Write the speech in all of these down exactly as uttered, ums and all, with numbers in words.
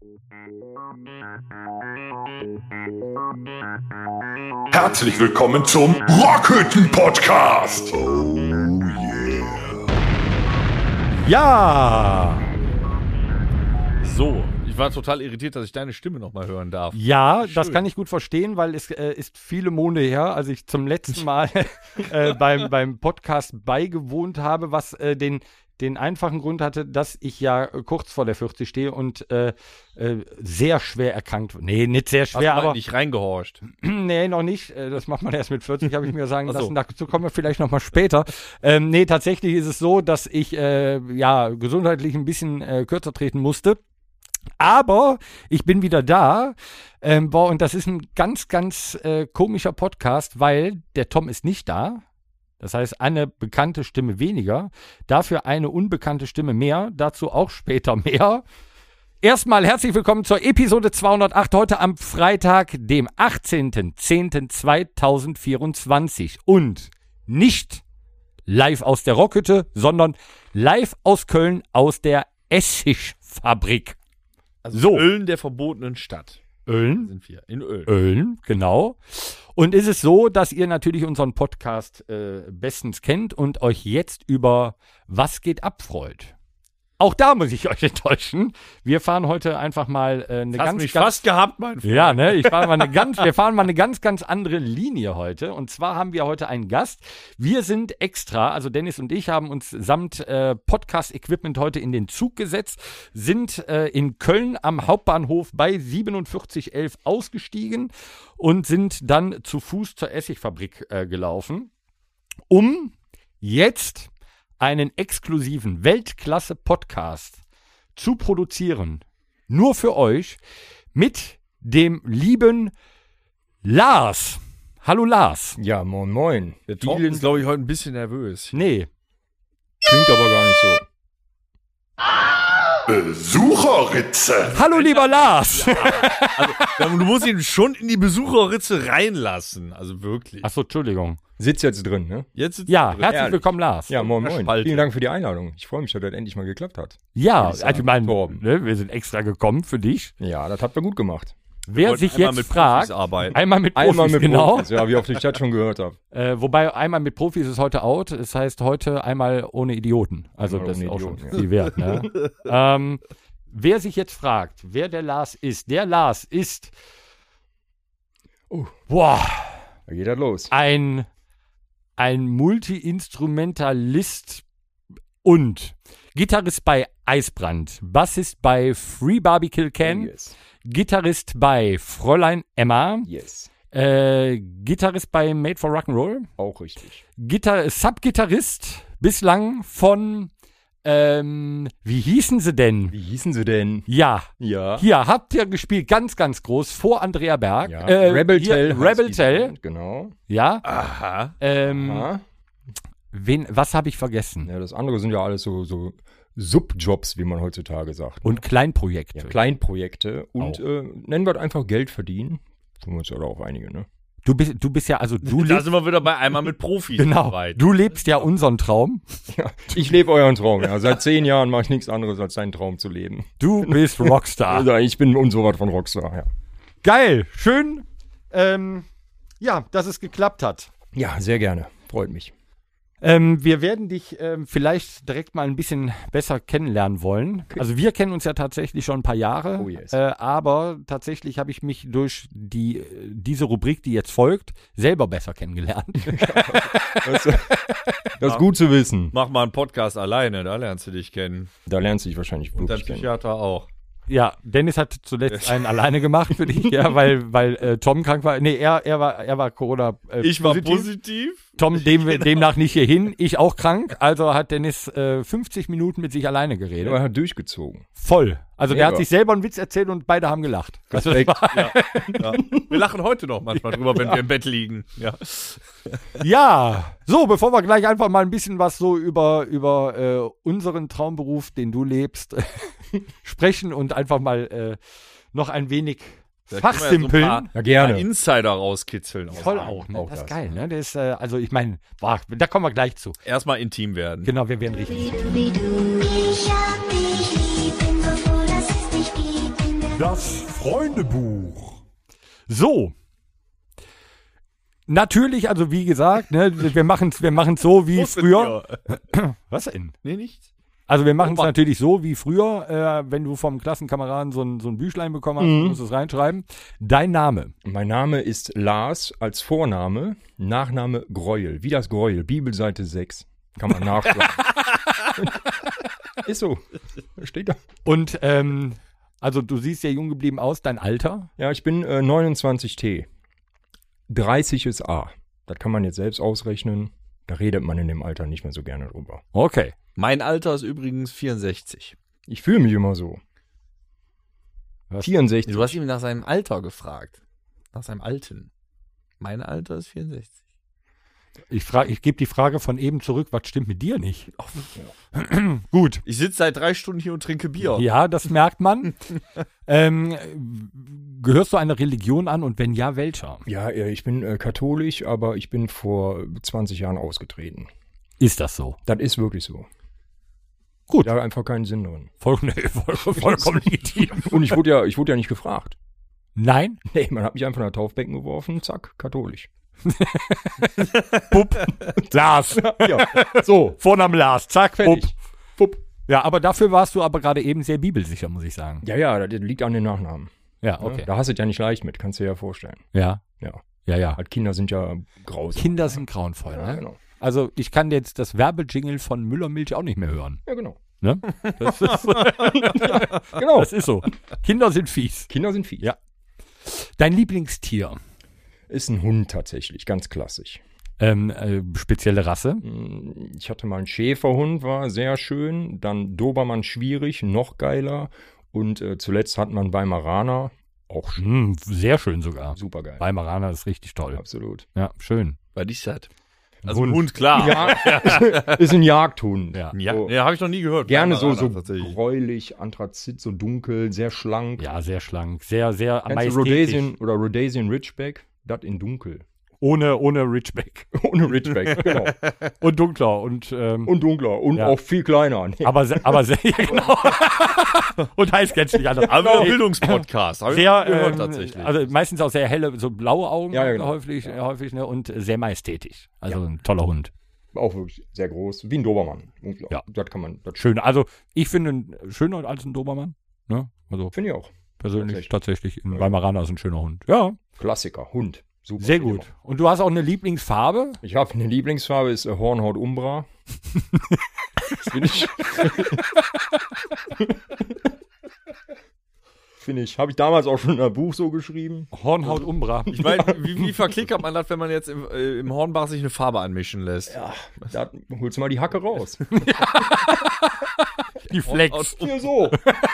Herzlich willkommen zum Rockhütten-Podcast. Oh yeah. Ja! So, ich war total irritiert, dass ich deine Stimme nochmal hören darf. Ja, Schön. das kann ich gut verstehen, weil es äh, ist viele Monde her, als ich zum letzten Mal äh, beim, beim Podcast beigewohnt habe, was äh, den, den einfachen Grund hatte, dass ich ja äh, kurz vor der vierzig stehe und äh, äh, sehr schwer erkrankt war. Nee, nicht sehr schwer, Hast du aber... nicht reingehorcht? Nee, noch nicht. Äh, Das macht man erst mit vierzig, habe ich mir sagen Ach so. lassen. Dazu kommen wir vielleicht noch mal später. Ähm, nee, tatsächlich ist es so, dass ich äh, ja gesundheitlich ein bisschen äh, kürzer treten musste. Aber ich bin wieder da. Ähm, boah, und das ist ein ganz, ganz äh, komischer Podcast, weil der Tom ist nicht da. Das heißt, eine bekannte Stimme weniger, dafür eine unbekannte Stimme mehr, dazu auch später mehr. Erstmal herzlich willkommen zur Episode zweihundertacht, heute am Freitag, dem achtzehnten zehnten zweitausendvierundzwanzig. Und nicht live aus der Rockhütte, sondern live aus Köln, aus der Essigfabrik. Also So. Ölln der verbotenen Stadt. Ölln? Sind wir in Ölln. Ölln, genau. Und ist es so, dass ihr natürlich unseren Podcast äh, bestens kennt und euch jetzt über Was geht ab freut. Auch da muss ich euch enttäuschen. Wir fahren heute einfach mal äh, eine Hast ganz, mich ganz fast gehabt, mein Freund. Ja, ne, ich fahre mal eine ganz, wir fahren mal eine ganz, ganz andere Linie heute. Und zwar haben wir heute einen Gast. Wir sind extra, also Dennis und ich haben uns samt äh, Podcast-Equipment heute in den Zug gesetzt, sind äh, in Köln am Hauptbahnhof bei siebenundvierzig elf ausgestiegen und sind dann zu Fuß zur Essigfabrik äh, gelaufen, um jetzt einen exklusiven Weltklasse-Podcast zu produzieren. Nur für euch mit dem lieben Lars. Hallo Lars. Ja, moin moin. Der Tom ist, glaube ich, heute ein bisschen nervös. Nee. klingt aber gar nicht so. Besucherritze. Hallo lieber Lars. Also, du musst ihn schon in die Besucherritze reinlassen. Also wirklich. Achso, Entschuldigung. Sitzt jetzt drin, ne? Jetzt sitzt Ja, du drin. herzlich Ehrlich. willkommen Lars. Ja, moin moin. Spalte. Vielen Dank für die Einladung. Ich freue mich, dass das endlich mal geklappt hat. Ja, Würde ich also ich meine, Torben. ne, wir sind extra gekommen für dich. Ja, das habt ihr gut gemacht. Wer wollten sich einmal jetzt mit fragt, Profis arbeiten. einmal mit Profis, Einmal mit genau. Profis, ja, wie oft ich das schon gehört habe. Äh, wobei einmal mit Profis ist heute out. Das heißt heute einmal ohne Idioten. Also Einmal das ohne ist auch Idioten, schon ja. viel wert. Ne? ähm, wer sich jetzt fragt, wer der Lars ist, der Lars ist Oh. boah, Da geht das los. ein, ein Multi-Instrumentalist und Gitarrist bei Eisbrand, Bassist bei Free Barbecue Can, Yes. Gitarrist bei Fräulein Emma, Yes. äh, Gitarrist bei Made for Rock'n'Roll, Auch richtig. Gitar- Sub-Gitarrist bislang von, ähm, wie hießen sie denn? Wie hießen sie denn? Ja, Ja. hier habt ihr gespielt, ganz, ganz groß, vor Andrea Berg. ja. Äh, Rebel hier, Tell. heißt Rebel die Tell, Band, Genau. ja. Aha. Ähm, Ja. wen, was habe ich vergessen? ja, das andere sind ja alles so, so Subjobs, wie man heutzutage sagt. Und Kleinprojekte. Ja, Kleinprojekte. Und Auch. äh, nennen wir das einfach Geld verdienen. Tun wir uns ja da auch einige, ne? Du bist, du bist ja, also du Da lebst, sind wir wieder bei einmal mit Profis. genau, dabei. du lebst ja unseren Traum. Ja, ich lebe euren Traum. Ja. Seit zehn Jahren mache ich nichts anderes, als seinen Traum zu leben. Du bist Rockstar. Also ich bin unsowas von Rockstar, ja. Geil, schön, ähm, ja, dass es geklappt hat. Ja, sehr gerne. Freut mich. Ähm, wir werden dich ähm, vielleicht direkt mal ein bisschen besser kennenlernen wollen. Also wir kennen uns ja tatsächlich schon ein paar Jahre, Oh yes. äh, aber tatsächlich habe ich mich durch die, äh, diese Rubrik, die jetzt folgt, selber besser kennengelernt. Das, das ist gut zu wissen. Mach mal einen Podcast alleine, da lernst du dich kennen. Da lernst du dich wahrscheinlich Und dein wirklich kennen. Psychiater auch. Ja, Dennis hat zuletzt einen alleine gemacht für dich, ja, weil, weil äh, Tom krank war. Nee, er, er war, er war Corona äh, Ich war positiv. positiv. Tom dem, demnach nicht hierhin, ich auch krank. Also hat Dennis äh, fünfzig Minuten mit sich alleine geredet. Aber er hat durchgezogen. Voll. Also der Mega. hat sich selber einen Witz erzählt und beide haben gelacht. Also das Respekt. war, Ja. Wir lachen heute noch manchmal drüber, wenn wir im Bett liegen. Ja. ja, so, bevor wir gleich einfach mal ein bisschen was so über, über äh, unseren Traumberuf, den du lebst, sprechen und einfach mal äh, noch ein wenig Da können wir fachsimpeln. ja so ein Ja, paar gerne. Insider rauskitzeln. aus Voll allem. auch, ne? Auch das ist das. geil, ne? Der ist, äh, also ich meine, boah, da kommen wir gleich zu. Erstmal intim werden. Genau, wir werden richtig. Wie du, wie du. Ich hab dich lieb, bin so froh, dass es dich gibt. In der Das Freundebuch. So. Natürlich, also wie gesagt, ne, wir machen es wir machen's so wie Was mit früher. dir? Was denn? Nee, nichts. Also wir machen es Opa. natürlich so wie früher, äh, wenn du vom Klassenkameraden so ein, so ein Büchlein bekommen hast, Mhm. musst du es reinschreiben. Dein Name. Mein Name ist Lars als Vorname, Nachname Greuel. Wie das Greuel, Bibelseite sechs. Kann man nachschlagen. Ist so. Steht da. Und ähm, also du siehst sehr jung geblieben aus, dein Alter. Ja, ich bin äh, neunundzwanzig T. dreißig ist A. Das kann man jetzt selbst ausrechnen. Da redet man in dem Alter nicht mehr so gerne drüber. Okay. Mein Alter ist übrigens vierundsechzig. Ich fühle mich immer so. Was? vierundsechzig. Du hast ihn nach seinem Alter gefragt. Nach seinem Alten. Mein Alter ist vierundsechzig. Ich frage, ich gebe die Frage von eben zurück, was stimmt mit dir nicht? Gut. Ich sitze seit drei Stunden hier und trinke Bier. Ja, das merkt man. ähm, gehörst du einer Religion an und wenn ja, welcher? Ja, äh, ich bin äh, katholisch, aber ich bin vor zwanzig Jahren ausgetreten. Ist das so? Das ist wirklich so. Gut. Da einfach keinen Sinn drin. Voll, nee, voll, vollkommen legitim. Und ich wurde ja, ich wurde ja nicht gefragt. Nein? Nee, man hat mich einfach in ein Taufbecken geworfen, zack, katholisch. Pup. Lars. Ja, So, Vorname Lars. Zack, fertig. Pup. Ja, aber dafür warst du aber gerade eben sehr bibelsicher, muss ich sagen. Ja, ja, das liegt an den Nachnamen. Ja, Okay. okay. Da hast du es ja nicht leicht mit, kannst du dir ja vorstellen. Ja. Ja. Ja, ja. Halt Kinder sind ja grausam. Kinder sind grauenvoll, Ja, ne? genau. Also ich kann jetzt das Werbejingle von Müllermilch auch nicht mehr hören. Ja, genau. Ne? Das ist, Genau. das ist so. Kinder sind fies. Kinder sind fies. Ja. Dein Lieblingstier? Ist ein Hund tatsächlich, ganz klassisch. Ähm, äh, spezielle Rasse? Ich hatte mal einen Schäferhund, war sehr schön. Dann Dobermann schwierig, noch geiler. Und äh, zuletzt hat man Weimaraner, auch schön. Hm, sehr schön sogar. Super geil. Weimaraner ist richtig toll. Absolut. Ja, schön. Was ist das? Also Hund. Hund, Hund klar. Ja, ist ein Jagdhund. Ja. Ja, So. ja habe ich noch nie gehört. Gerne so, so Weimaraner tatsächlich. gräulich, Anthrazit, so dunkel, sehr schlank. Ja, sehr schlank. Sehr, sehr Kennst du majestätisch. Rhodesian oder Rhodesian Ridgeback? Das in dunkel. Ohne, ohne Ridgeback. Ohne Ridgeback, genau. Und dunkler. Und, ähm, Und dunkler und Ja. auch viel kleiner. Nee. aber, se- aber sehr, ja, genau. Und heißt jetzt nicht anders. Aber ein Bildungspodcast. Hab ich Sehr, gehört ähm, tatsächlich. also meistens auch sehr helle, so blaue Augen Ja, ja, genau. häufig, äh, häufig ne? Und sehr majestätisch. Also ein toller Hund. Auch wirklich sehr groß. Wie ein Dobermann. Und Ja. Das kann man, das Schön. Also ich finde ihn schöner als ein Dobermann. Ne? Also finde ich auch. persönlich Tatsächlich. tatsächlich. Ein Weimaraner ist ein schöner Hund. Ja, Klassiker, Hund. Super. sehr gut. Und du hast auch eine Lieblingsfarbe? Ich habe eine Lieblingsfarbe, ist äh, Hornhaut Umbra. Das finde ich. Finde ich. Habe ich damals auch schon in einem Buch so geschrieben. Hornhaut Umbra. Ich meine, wie, wie verklickert man das, wenn man jetzt im, äh, im Hornbach sich eine Farbe anmischen lässt? Ja, da holst du mal die Hacke raus. Die Flex. Hier so.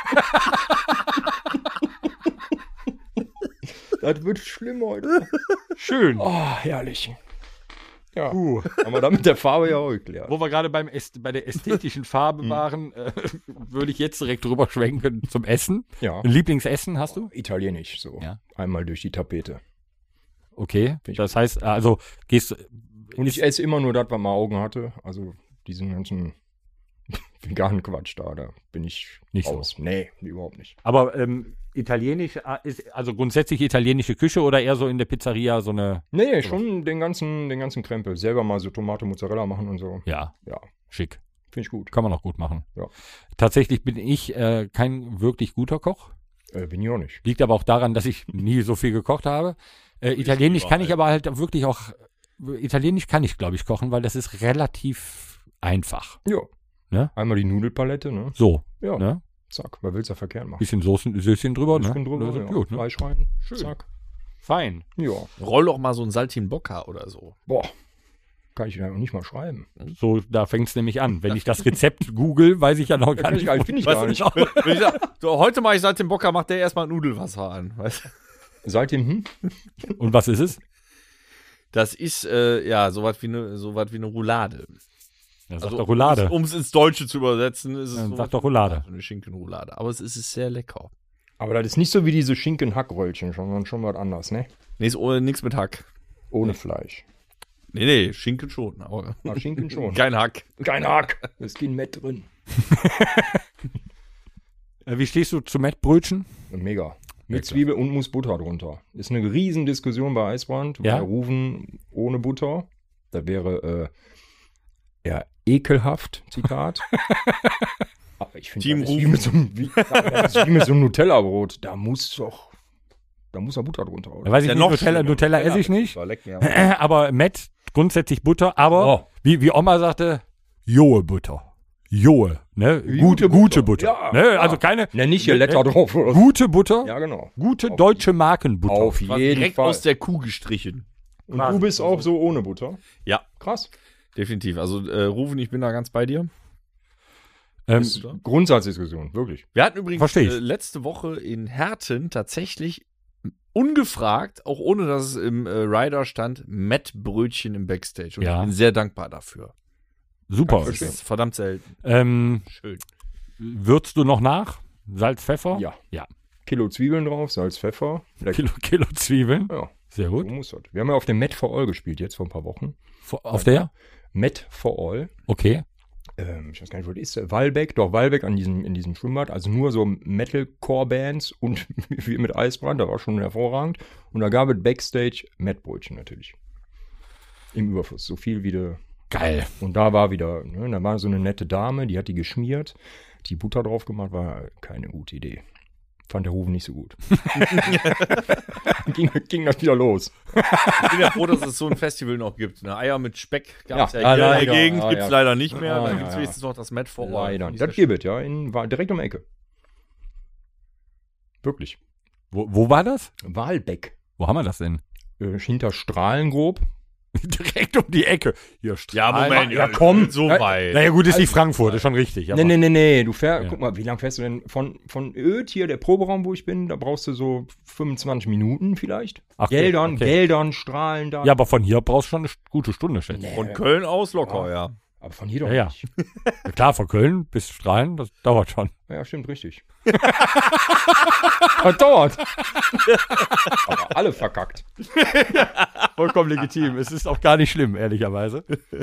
Das wird schlimm heute. Schön. Oh, herrlich. Ja, Puh. haben wir damit der Farbe ja auch geklärt. Wo wir gerade beim Äst bei der ästhetischen Farbe waren, äh, würde ich jetzt direkt drüber schwenken zum Essen. Ja, Ein Lieblingsessen hast du? italienisch so. Ja. Einmal durch die Tapete. Okay. Finde ich Das heißt, also gehst du. Und ich esse immer nur das, was man Augen hatte. Also diesen ganzen veganen Quatsch da, da bin ich Nicht raus. Nee, überhaupt nicht. Aber ähm, italienisch äh, ist also grundsätzlich italienische Küche oder eher so in der Pizzeria so eine. Nee, nee, schon den ganzen, den ganzen Krempel. Selber mal so Tomate, Mozzarella machen und so. Ja, Ja, schick. finde ich gut. Kann man auch gut machen. Ja. Tatsächlich bin ich äh, kein wirklich guter Koch. Äh, bin ich auch nicht. Liegt aber auch daran, dass ich nie so viel gekocht habe. Äh, Italienisch kann ich aber halt wirklich auch. Italienisch kann ich, glaube ich, kochen, weil das ist relativ einfach. Ja. Ne? Einmal die Nudelpalette, ne? So, Ja, ne? zack. Was willst du verkehrt machen? Bisschen Soßen, Söschen drüber, ne? Bisschen drüber, Das ist ja. gut, ne? Fleisch rein, Schön. zack. Fein. Ja, Roll doch mal so ein Saltimbocca oder so. boah, kann ich ja noch nicht mal schreiben. So, da fängt es nämlich an. Wenn ich das Rezept google, weiß ich ja noch gar Kann nicht. ich, gar- finde ich Weißt gar du, nicht. wenn, wenn ich sag, so, heute mache ich Saltimbocca, macht der erstmal Nudelwasser an. Weißt du? Seitdem, hm? Und was ist es? Das ist, äh, ja, sowas wie eine so was wie eine Roulade. Ja, sag doch Roulade. Um es ins Deutsche zu übersetzen, ist es Dann so sag doch Roulade. eine Schinkenroulade. Aber es ist, es ist sehr lecker. Aber das ist nicht so wie diese Schinken-Hackröllchen, sondern schon was anderes, ne? Nee, ist ohne nichts mit Hack. Ohne Fleisch. Nee, nee, Schinken schon. Aber Ah, Schinken schon. kein Hack. Kein Hack. Da ist kein Mett drin. Äh, Wie stehst du zu Mettbrötchen? Mega. Mit Lecker. Zwiebel und muss Butter drunter. Ist eine riesen Diskussion bei Eisbrand. Ja. Bei Ruven ohne Butter. Da wäre äh, ja ekelhaft, Zitat. Aber ich finde, Team das ist wie mit so einem, wie, das ist wie mit so einem Nutella-Brot. Da muss doch, da muss da Butter drunter. Da Oder? weiß ich Ja, nicht, noch Nutella, schlimmer. Nutella esse ich nicht. Das leck mir am- Aber Matt, grundsätzlich Butter, aber Oh. wie, wie Oma sagte, Joe Butter. Joe, ne? Gute, gute Butter. Ja, ne? ja. Also keine Ne, nicht hier Letter drauf. Oder so. gute Butter, Ja, genau. gute Auf deutsche Markenbutter. Auf War jeden direkt Fall. aus der Kuh gestrichen. Und du bist auch so ohne Butter? Ja, Krass. definitiv. Also, äh, Rufen, ich bin da ganz bei dir. Ähm, Bist du da? Grundsatzdiskussion, wirklich. Wir hatten übrigens Versteh ich. äh, letzte Woche in Herten tatsächlich ungefragt, auch ohne dass es im äh, Rider stand, Mettbrötchen im Backstage. Und Ja. ich bin sehr dankbar dafür. super. Das ist verdammt selten. Ähm, Schön. würzt du noch nach? Salz, Pfeffer? Ja. Ja. Kilo Zwiebeln drauf, Salz, Pfeffer. Lecker. Kilo, Kilo Zwiebeln. Ja, Sehr so gut. muss das. Wir haben ja auf dem Met for All gespielt, jetzt vor ein paar Wochen. Vor- Auf der? Met for All. Okay. Ähm, ich weiß gar nicht, wo das ist. Walbeck, doch Walbeck an diesem, in diesem Schwimmbad. Also nur so Metalcore-Bands und wir mit Eisbrand, da war schon hervorragend. Und da gab es Backstage Mettbrötchen natürlich. Im Überfluss. So viel wie de. Geil. Und da war wieder, ne, da war so eine nette Dame, die hat die geschmiert, die Butter drauf gemacht, war keine gute Idee. Fand der Rufen nicht so gut. ging, ging das wieder los. Ich bin ja froh, dass es so ein Festival noch gibt. Ne? Eier mit Speck gab es Ja, ja, hier leider, in der Gegend, ja, gibt es ja. leider nicht mehr. Ah, Dann ja, gibt es ja. wenigstens noch das Met vor Ort. Leider. Finde ich Das sehr gibt es, ja, in, war direkt um die Ecke. Wirklich. Wo, wo war das? Walbeck. Wo haben wir das denn? Äh, hinter Strahlengrob. Direkt um die Ecke. Hier, Ja, Strahl- Moment, ja, komm. So Ja, weit. Naja, gut, ist nicht Frankfurt, ist schon richtig. Aber Nee, nee, nee, nee. Du fährst, Ja. guck mal, wie lange fährst du denn von, von Öd hier, der Proberaum, wo ich bin, da brauchst du so fünfundzwanzig Minuten vielleicht. Ach so, Geldern, okay. Geldern, Strahlen da. Ja, aber von hier brauchst du schon eine gute Stunde, schätze ich. Von Köln aus locker, ja. Aber von hier doch Ja, ja. nicht. Ja, klar, von Köln bis Strahlen, das dauert schon. Ja, stimmt, richtig. Das dauert. Aber alle verkackt. Vollkommen legitim. Es ist auch gar nicht schlimm, ehrlicherweise.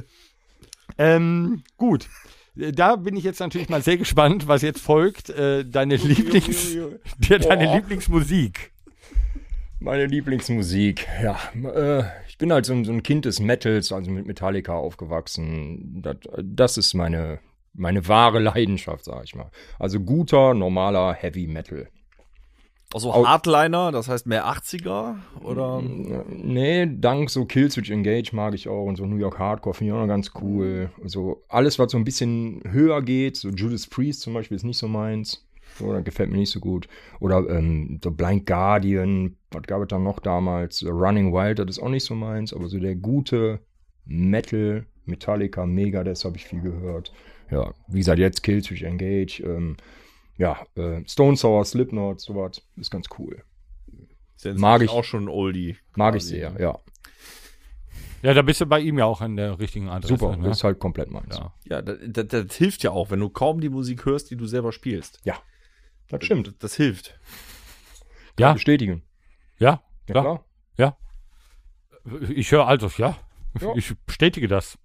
ähm, gut. Da bin ich jetzt natürlich mal sehr gespannt, was jetzt folgt. Äh, deine Lieblings, dir deine Boah. Lieblingsmusik. Meine Lieblingsmusik, ja. Äh, ich bin halt so ein, so ein Kind des Metals, also mit Metallica aufgewachsen. Das, das ist meine, meine wahre Leidenschaft, sag ich mal. Also guter, normaler Heavy Metal. Also Au- Hardliner, das heißt mehr achtziger? Oder? Nee, dank so Killswitch Engage mag ich auch und so New York Hardcore finde ich auch noch ganz cool. So alles, was so ein bisschen höher geht, so Judas Priest zum Beispiel ist nicht so meins. So, das gefällt mir nicht so gut. Oder ähm, so Blind Guardian, was gab es da noch damals? Running Wild, das ist auch nicht so meins, aber so der gute Metal, Metallica, Megadeth habe ich viel gehört. Ja, wie gesagt, jetzt Killswitch Engage, ähm, ja, äh, Stone Sour, Slipknot, sowas, ist ganz cool. Ist jetzt Mag ich. auch schon ein Oldie. Mag ich quasi. sehr, ja. Ja, da bist du bei ihm ja auch an der richtigen Adresse. Super, Ne? ist halt komplett meins. Ja. Ja, das, das, das hilft ja auch, wenn du kaum die Musik hörst, die du selber spielst. Ja, das stimmt. Das, das hilft. Ja, Bestätigen. ja, Ja, klar. klar. Ja. Ich höre also, ja. Ja. Ich bestätige das.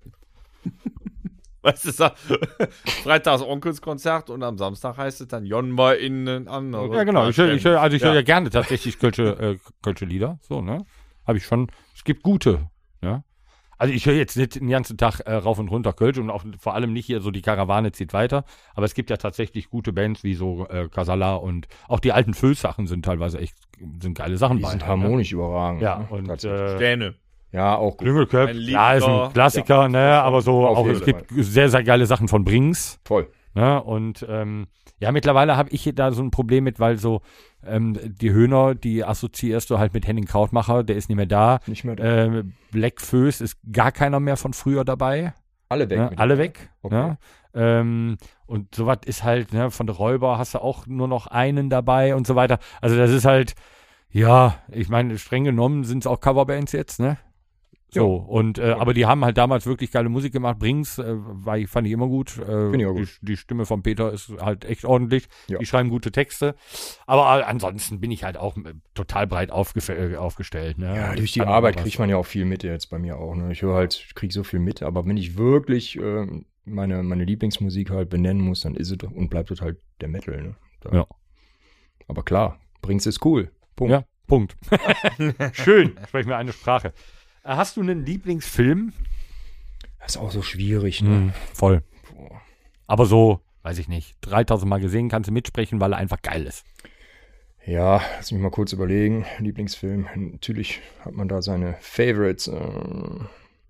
Weißt du, sag- freitags Onkelskonzert und am Samstag heißt es dann Jon mal in einen anderen. Ja, genau. Ich höre, ich höre, also ich höre ja Ja. gerne tatsächlich Kölsche, äh, Kölsche Lieder. So, ne? Habe ich schon. Es gibt gute, ne? Also ich höre jetzt nicht den ganzen Tag äh, rauf und runter Kölsch und auch vor allem nicht hier so die Karawane zieht weiter. Aber es gibt ja tatsächlich gute Bands wie so äh, Casala und auch die alten Füllsachen sind teilweise echt, sind geile Sachen Die bei. sind Ne? harmonisch überragend. Ja, ne? und Tatsächlich. äh, Sterne. ja, auch gut. Klüngelköpf, Ein ja, ist ein Liebler. Klassiker, ne? Aber so Auf auch jeden es gibt sehr, sehr geile Sachen von Brings. Voll. Ne? Und ähm, ja, mittlerweile habe ich da so ein Problem mit, weil so ähm, die Höhner, die assoziierst du halt mit Henning Krautmacher, der ist nicht mehr da. Nicht mehr da. Ähm, Black Föß ist gar keiner mehr von früher dabei. Alle weg. Ne? mit Alle dem. weg. Okay. Ne? Ähm, und sowas ist halt, ne, von der Räuber hast du auch nur noch einen dabei und so weiter. Also das ist halt, ja, ich meine, streng genommen sind es auch Coverbands jetzt, ne? So, und äh, aber die haben halt damals wirklich geile Musik gemacht. Brings, äh, war ich, fand ich immer gut. Äh, Find ich auch gut. Die, die Stimme von Peter ist halt echt ordentlich. Ja. Die schreiben gute Texte. Aber äh, ansonsten bin ich halt auch äh, total breit aufgef- äh, aufgestellt. Ne? Ja, Ich durch die kann Arbeit immer was- kriegt man ja auch viel mit jetzt bei mir auch. Ne? Ich höre halt, ich kriege so viel mit, aber wenn ich wirklich äh, meine, meine Lieblingsmusik halt benennen muss, dann ist es und bleibt es halt der Metal. Ne? Da. Ja. Aber klar, Bringst ist cool. Punkt. Ja, Punkt. Schön, sprechen wir eine Sprache. Äh, Hast du einen Lieblingsfilm? Das ist auch so schwierig, ne? Mhm, voll. Boah. Aber so, weiß ich nicht, dreitausend Mal gesehen, kannst du mitsprechen, weil er einfach geil ist. Ja, lass mich mal kurz überlegen. Lieblingsfilm. Natürlich hat man da seine Favorites. Äh,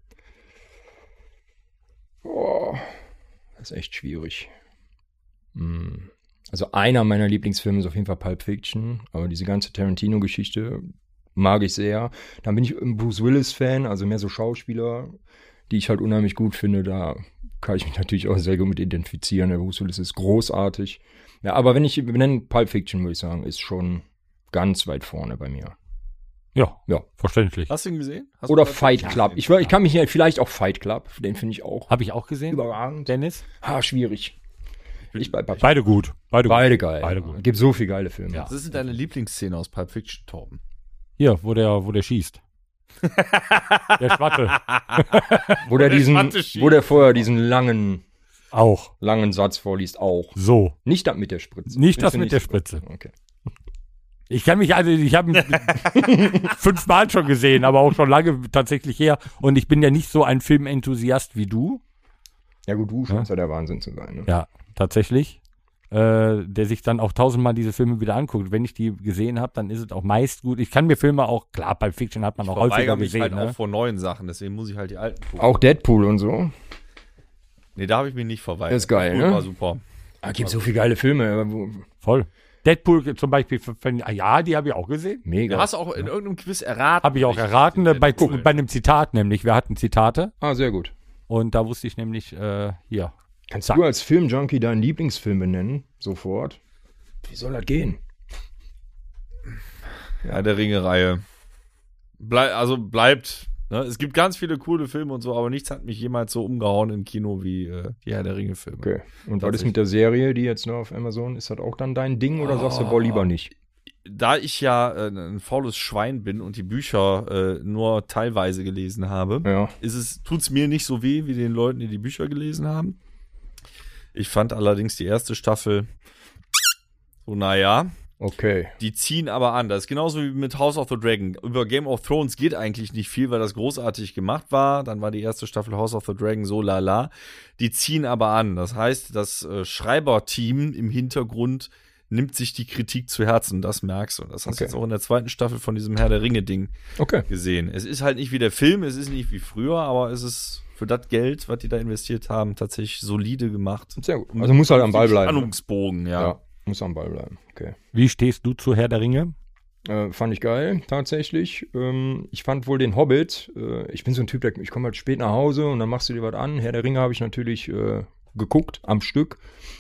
boah, das ist echt schwierig. Hm. Also einer meiner Lieblingsfilme ist auf jeden Fall Pulp Fiction, aber diese ganze Tarantino-Geschichte mag ich sehr. Dann bin ich ein Bruce Willis-Fan, also mehr so Schauspieler, die ich halt unheimlich gut finde. Da kann ich mich natürlich auch sehr gut mit identifizieren. Der Bruce Willis ist großartig. Ja, aber wenn ich benenne, Pulp Fiction, würde ich sagen, ist schon ganz weit vorne bei mir. Ja, Ja. verständlich. Hast du ihn gesehen? Hast Oder du Fight Club. Ich, ich kann mich ja vielleicht auch Fight Club, den finde ich auch Habe ich auch gesehen. überragend. Dennis? Ha, schwierig. Ich bei Pulp Beide gut. Beide, gut. Beide geil. Beide gut. Gibt so viele geile Filme. Ja. Was ist denn deine Lieblingsszene aus Pulp Fiction, Torben? Hier, wo der, wo der schießt. Der Schwatte. Wo der diesen, Schwatte schießt. wo der vorher diesen langen, Auch. langen Satz vorliest, auch. So. Nicht das mit der Spritze. Nicht das Findest du mit der so Spritze. gut? Okay. Ich kann mich, also ich habe ihn fünfmal schon gesehen, aber auch schon lange tatsächlich her. Und ich bin ja nicht so ein Filmenthusiast wie du. Ja gut, du scheinst ja der Wahnsinn zu sein. Ne? Ja, tatsächlich. Äh, der sich dann auch tausendmal diese Filme wieder anguckt. Wenn ich die gesehen habe, dann ist es auch meist gut. Ich kann mir Filme auch, klar, bei Fiction hat man auch häufiger Verweigere mich gesehen. halt Ne? auch vor neuen Sachen, deswegen muss ich halt die alten gucken. Auch Deadpool und so. Nee, da habe ich mich nicht verweigert. Ist geil, Deadpool ne? War super. Ah, gibt so viele geile Filme. Wo, Voll. Deadpool zum Beispiel, ja, die habe ich auch gesehen. mega. Du hast auch in irgendeinem Quiz erraten. Habe ich auch welches erraten, äh, bei, Deadpool. bei einem Zitat nämlich. Wir hatten Zitate Ah, sehr gut. und da wusste ich nämlich, äh, hier. Kannst Zack. du als Filmjunkie deinen Lieblingsfilm benennen? Sofort. Wie soll das gehen? Ja, der Ringe-Reihe. Blei also bleibt. Ne? Es gibt ganz viele coole Filme und so, aber nichts hat mich jemals so umgehauen im Kino wie äh, die Herr der Ringe-Filme. Okay. Und was ist mit der Serie, die jetzt nur auf Amazon, ist das auch dann dein Ding oder sagst du, boah, lieber nicht? Da ich ja äh, ein faules Schwein bin und die Bücher äh, nur teilweise gelesen habe, Ja. ist es, tut's mir nicht so weh wie den Leuten, die die Bücher gelesen haben. Ich fand allerdings die erste Staffel so, naja, Okay. die ziehen aber an. Das ist genauso wie mit House of the Dragon. Über Game of Thrones geht eigentlich nicht viel, weil das großartig gemacht war. Dann war die erste Staffel House of the Dragon so lala. Die ziehen aber an. Das heißt, das äh, Schreiberteam im Hintergrund nimmt sich die Kritik zu Herzen. Das merkst du. Das hast du Okay. jetzt auch in der zweiten Staffel von diesem Herr der Ringe-Ding Okay. gesehen. Es ist halt nicht wie der Film, es ist nicht wie früher, aber es ist für das Geld, was die da investiert haben, tatsächlich solide gemacht. Sehr gut. Also muss halt am Ball bleiben. Ne? Spannungsbogen, ja. Ja, muss am Ball bleiben. Okay. Wie stehst du zu Herr der Ringe? Äh, fand ich geil, tatsächlich. Ähm, ich fand wohl den Hobbit, äh, ich bin so ein Typ, der, ich komme halt spät nach Hause und dann machst du dir was an. Herr der Ringe habe ich natürlich äh, geguckt, am Stück.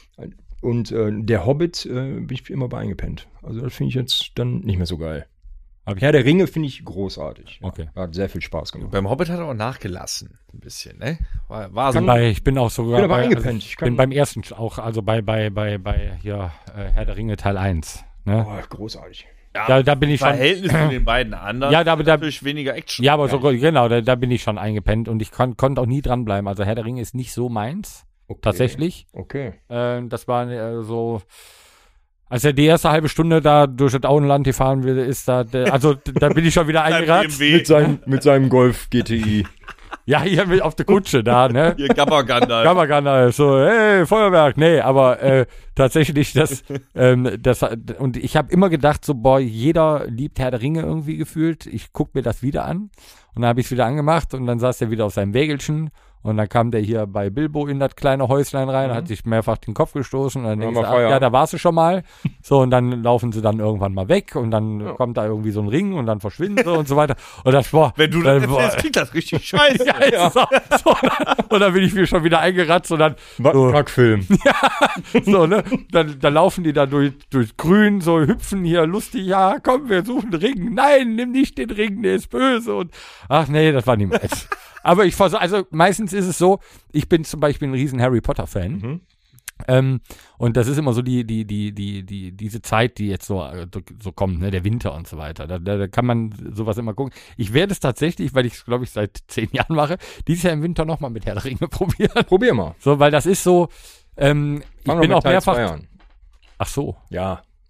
Und äh, der Hobbit äh, bin ich immer bei eingepennt. Also das finde ich jetzt dann nicht mehr so geil. Hab ich- Herr der Ringe finde ich großartig. Ja. Okay. Hat sehr viel Spaß gemacht. Beim Hobbit hat er auch nachgelassen, ein bisschen, ne? War, war so. Bin bei, ich bin auch sogar bin aber bei, eingepennt. Also Ich ich kann- bin beim ersten sch- auch, also bei, bei, bei, bei hier, äh, Herr der Ringe Teil eins. Ne? Oh, großartig. Da, da bin ich schon. Verhältnis zu den beiden anderen. Ja, da- da- natürlich weniger Action. Ja, aber so, genau, da, da bin ich schon eingepennt und ich kon, konnte auch nie dranbleiben. Also Herr der Ringe ist nicht so meins, Okay. tatsächlich. Okay. Äh, das war äh, so, als er die erste halbe Stunde da durch das Auenland gefahren ist, da, der, also da bin ich schon wieder eingeratzt. Mit seinem, mit seinem Golf G T I. Ja, hier mit auf der Kutsche da, ne? Hier Gabaganda. Kammerganda, so, hey, Feuerwerk, nee, aber äh, tatsächlich das, ähm, das, und ich habe immer gedacht, so, boah, jeder liebt Herr der Ringe irgendwie gefühlt, ich guck mir das wieder an und dann habe ich es wieder angemacht und dann saß er wieder auf seinem Wägelchen und dann kam der hier bei Bilbo in das kleine Häuslein rein, hat sich mehrfach den Kopf gestoßen und dann denkst wir du, ach, Feierabend. ja, da warst du schon mal, so, und dann laufen sie dann irgendwann mal weg und dann Ja. kommt da irgendwie so ein Ring und dann verschwinden sie und so weiter und das, boah, Wenn du dann, das boah, erzählst, klingt das richtig scheiße. ja, ja. So, so, und dann bin ich mir schon wieder eingeratzt und dann Was So. ein Kackfilm. so, ne? Dann, dann laufen die da durch, durch Grün, so hüpfen hier lustig, ja, komm, wir suchen den Ring. Nein, nimm nicht den Ring, der ist böse. Und ach nee, das war nicht meins. Aber ich versuche, also meistens ist es so, ich bin zum Beispiel ein riesen Harry Potter-Fan. Mhm. Ähm, und das ist immer so die, die, die, die, die, diese Zeit, die jetzt so, äh, so kommt, ne, der Winter und so weiter. Da, da, da kann man sowas immer gucken. Ich werde es tatsächlich, weil ich es, glaube ich, seit zehn Jahren mache, dieses Jahr im Winter nochmal mit Herr der Ringe probieren. Probier mal. So, weil das ist so, ähm, ich Fang bin doch auch mit Teil mehrfach. zwei an. Ach so. Ja.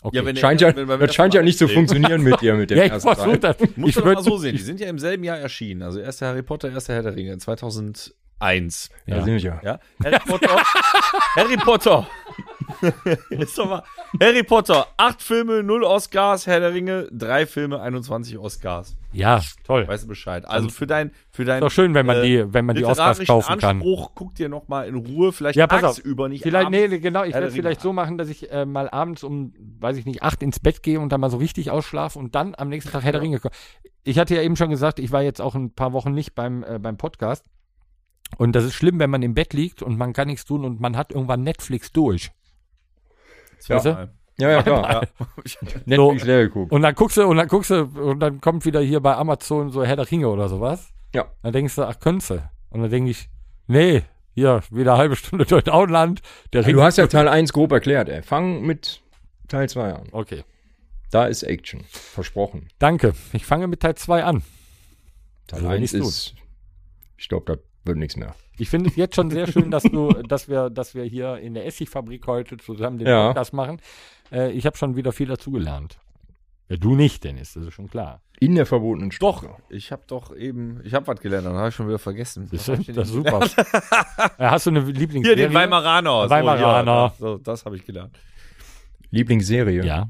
Okay. Ja, wenn Scheint der- ja, wenn- wenn- das scheint ja nicht zu funktionieren mit dir, mit dem Ja, ich ersten versuche Teil. das. Muss Ich man würd, mal so sehen, die sind ja im selben Jahr erschienen. Also erster Harry Potter, erster Herr der Ringe, zweitausendeins. Ja, Ja. sind wir ja. Ja? Harry Potter. Harry Potter. Jetzt doch mal. Harry Potter, acht Filme, null Oscars. Herr der Ringe, drei Filme, einundzwanzig Oscars. ja, toll. Weißt du Bescheid? Also für dein, für dein Ist doch schön, wenn man äh, die, wenn man die Oscars literarischen kaufen kann. Anspruch, guck dir noch mal in Ruhe, vielleicht Ja, pass auf. tagsüber, nicht Vielleicht, abends. nee, genau, ich Herr werde der vielleicht Ringe. so machen, dass ich äh, mal abends um, weiß ich nicht, acht ins Bett gehe und dann mal so richtig ausschlafe und dann am nächsten Tag Herr der Ringe komme. Ich hatte ja eben schon gesagt, ich war jetzt auch ein paar Wochen nicht beim, äh, beim Podcast. Und das ist schlimm, wenn man im Bett liegt und man kann nichts tun und man hat irgendwann Netflix durch. Weißt du? Zweimal. Ja, ja, klar. Ja. Netflix leer geguckt. Und dann guckst du, und dann guckst du, und dann kommt wieder hier bei Amazon so Herr der Ringe oder sowas. Ja. Dann denkst du, ach, könntest du. Und dann denke ich, nee, hier, wieder eine halbe Stunde durch Auenland. Der Ring. Du hast ja Teil eins grob erklärt, ey. Fang mit Teil zwei an. Okay. Da ist Action. Versprochen. Danke. Ich fange mit Teil zwei an. Teil So will eins ich's ist, ich glaube, da wird nichts mehr. Ich finde es jetzt schon sehr schön, dass du, dass wir, dass wir hier in der Essigfabrik heute zusammen den Ja. Podcast machen. Äh, ich habe schon wieder viel dazugelernt. Ja, du nicht, Dennis, das ist schon klar. In der verbotenen Doch, Stufe. ich habe doch eben, ich habe was gelernt, dann habe ich schon wieder vergessen. Das, Was hab ich ist, denn das ist super. äh, hast du eine Hier, Lieblingsserie? den Weimaraner. Weimaraner. So, ja, so, das habe ich gelernt. Lieblingsserie. Ja.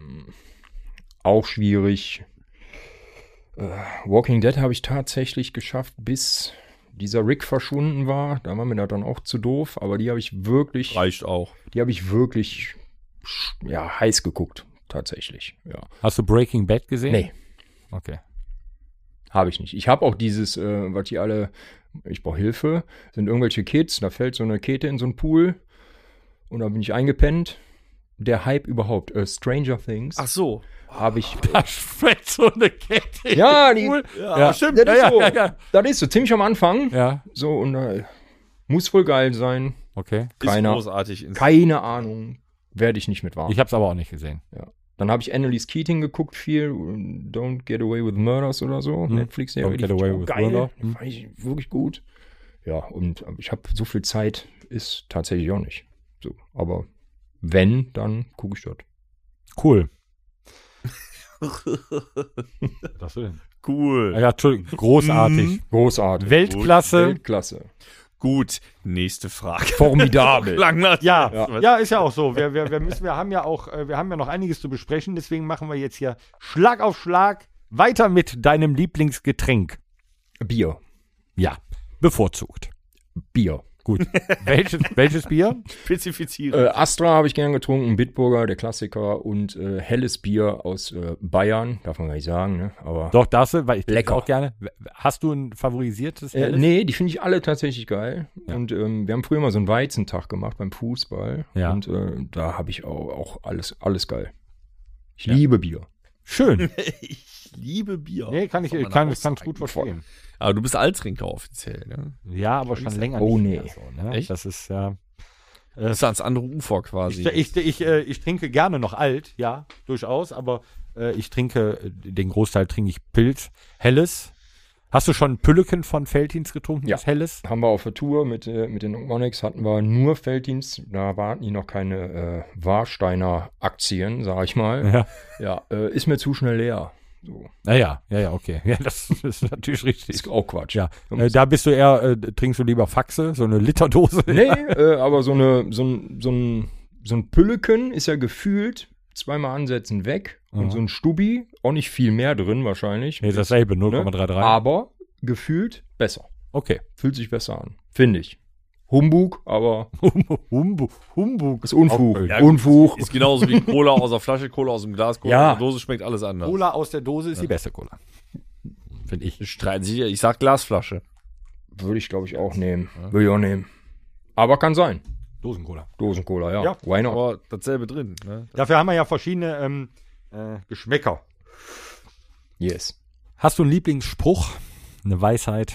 Auch schwierig. Äh, Walking Dead habe ich tatsächlich geschafft, bis dieser Rick verschwunden war. Da war mir das dann auch zu doof, aber die habe ich wirklich, Reicht auch. die habe ich wirklich, ja, heiß geguckt. Tatsächlich, ja. Hast du Breaking Bad gesehen? Nee, Okay. habe ich nicht. Ich habe auch dieses, äh, was die alle, ich brauche Hilfe, sind irgendwelche Kids, da fällt so eine Kette in so einen Pool und da bin ich eingepennt. Der Hype überhaupt, äh, Stranger Things, Ach so. habe ich, Da fällt so eine Kette. ja, die, Cool. Ja, Ja. stimmt. das, ist Ja, so, ja, ja. das ist so ziemlich am Anfang, Ja, so und äh, muss wohl geil sein, okay. Ist Keiner. großartig. ins- keine Ahnung, werde ich nicht mit warm. Ich habe es aber auch nicht gesehen. Dann habe ich Annalise Keating geguckt, viel, Don't Get Away with Murders oder so, Hm. Netflix-Serie, Don't die Get fand ich Away auch with geil, Murder. die fand ich wirklich gut. Ja, und ich habe so viel Zeit, ist tatsächlich auch nicht. So, aber wenn, dann gucke ich dort. Cool. Was denn? Cool. Ja, Entschuldigung, großartig. Großartig. Weltklasse. Weltklasse. Gut, nächste Frage. Formidabel. Lang nach- Ja, Ja. ja, ist ja auch so. Wir, wir, wir, müssen, wir haben ja auch, äh, wir haben ja noch einiges zu besprechen, deswegen machen wir jetzt hier Schlag auf Schlag weiter mit deinem Lieblingsgetränk. Bier. Ja, bevorzugt. Bier. Gut. welches, welches Bier? Spezifizieren. Äh, Astra habe ich gern getrunken, Bitburger, der Klassiker und äh, helles Bier aus äh, Bayern, darf man gar nicht sagen, ne? Aber Doch, darfst du, weil ich trinke Lecker. auch gerne. Hast du ein favorisiertes? Äh, Helles? nee, die finde ich alle tatsächlich geil. Ja. Und ähm, wir haben früher mal so einen Weizentag gemacht beim Fußball. Ja. Und äh, da habe ich auch, auch alles, alles geil. Ich Ja. liebe Bier. Schön. Ich liebe Bier. Nee, kann ich, Soll man kann, auch ich kann es sagen. gut verstehen. Aber du bist Alttrinker offiziell, ne? Ja, aber schon länger Oh, nicht nee. mehr so. Ne? Echt? Das ist ja. Du bist ans andere Ufer quasi. Ich, ich, ich, äh, ich trinke gerne noch alt, ja, durchaus, aber äh, ich trinke, äh, den Großteil trinke ich Pilz, Helles. Hast du schon Pülleken von Veltins getrunken, Ja. das Helles? Haben wir auf der Tour mit, äh, mit den Onyx, hatten wir nur Felddienst. Da waren die noch keine äh, Warsteiner Aktien, sag ich mal. Ja. Ja, äh, ist mir zu schnell leer. So. Naja, ja, ja, okay. Ja, das ist natürlich richtig. Ist auch Quatsch. Ja, äh, da bist du eher, äh, trinkst du lieber Faxe, so eine Literdose? Nee, äh, aber so, eine, so, ein, so, ein, so ein Pülleken ist ja gefühlt zweimal ansetzen weg. Mhm. Und so ein Stubi, auch nicht viel mehr drin wahrscheinlich. Nee, dasselbe, null Komma drei drei. Aber gefühlt besser. Okay. Fühlt sich besser an. Finde ich. Humbug, aber Humbug. Humbug. ist Unfug. Auch- Ja, gut. Unfug. Ist genauso wie Cola aus der Flasche, Cola aus dem Glas, Cola Ja. aus der Dose, schmeckt alles anders. Cola aus der Dose ist die beste Cola. Finde ich. Streiten sich, ich sag Glasflasche. Würde ich, glaube ich, auch nehmen. Würde ich auch nehmen. Aber kann sein. Dosencola. Dosencola, ja. Ja. Why not? Aber dasselbe drin. Ne? Dafür haben wir ja verschiedene ähm, äh, Geschmäcker. Yes. Hast du einen Lieblingsspruch? Eine Weisheit?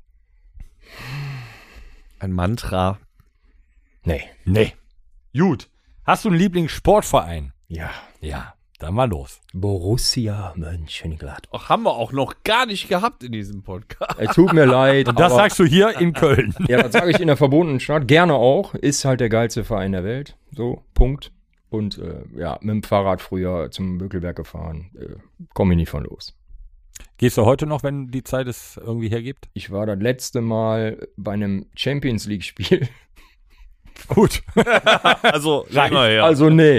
Ein Mantra. Nee. Nee. Gut. Hast du einen Lieblingssportverein? Ja. Ja, dann mal los. Borussia Mönchengladbach. Ach, haben wir auch noch gar nicht gehabt in diesem Podcast. Es tut mir leid. Und das aber, sagst du hier in Köln. ja, das sage ich in der verbotenen Stadt. Gerne auch. Ist halt der geilste Verein der Welt. So, Punkt. Und äh, ja, mit dem Fahrrad früher zum Bökelberg gefahren. Äh, Komme ich nicht von los. Gehst du heute noch, wenn die Zeit es irgendwie hergibt? Ich war das letzte Mal bei einem Champions League-Spiel. Gut. Also, länger her. Also nee.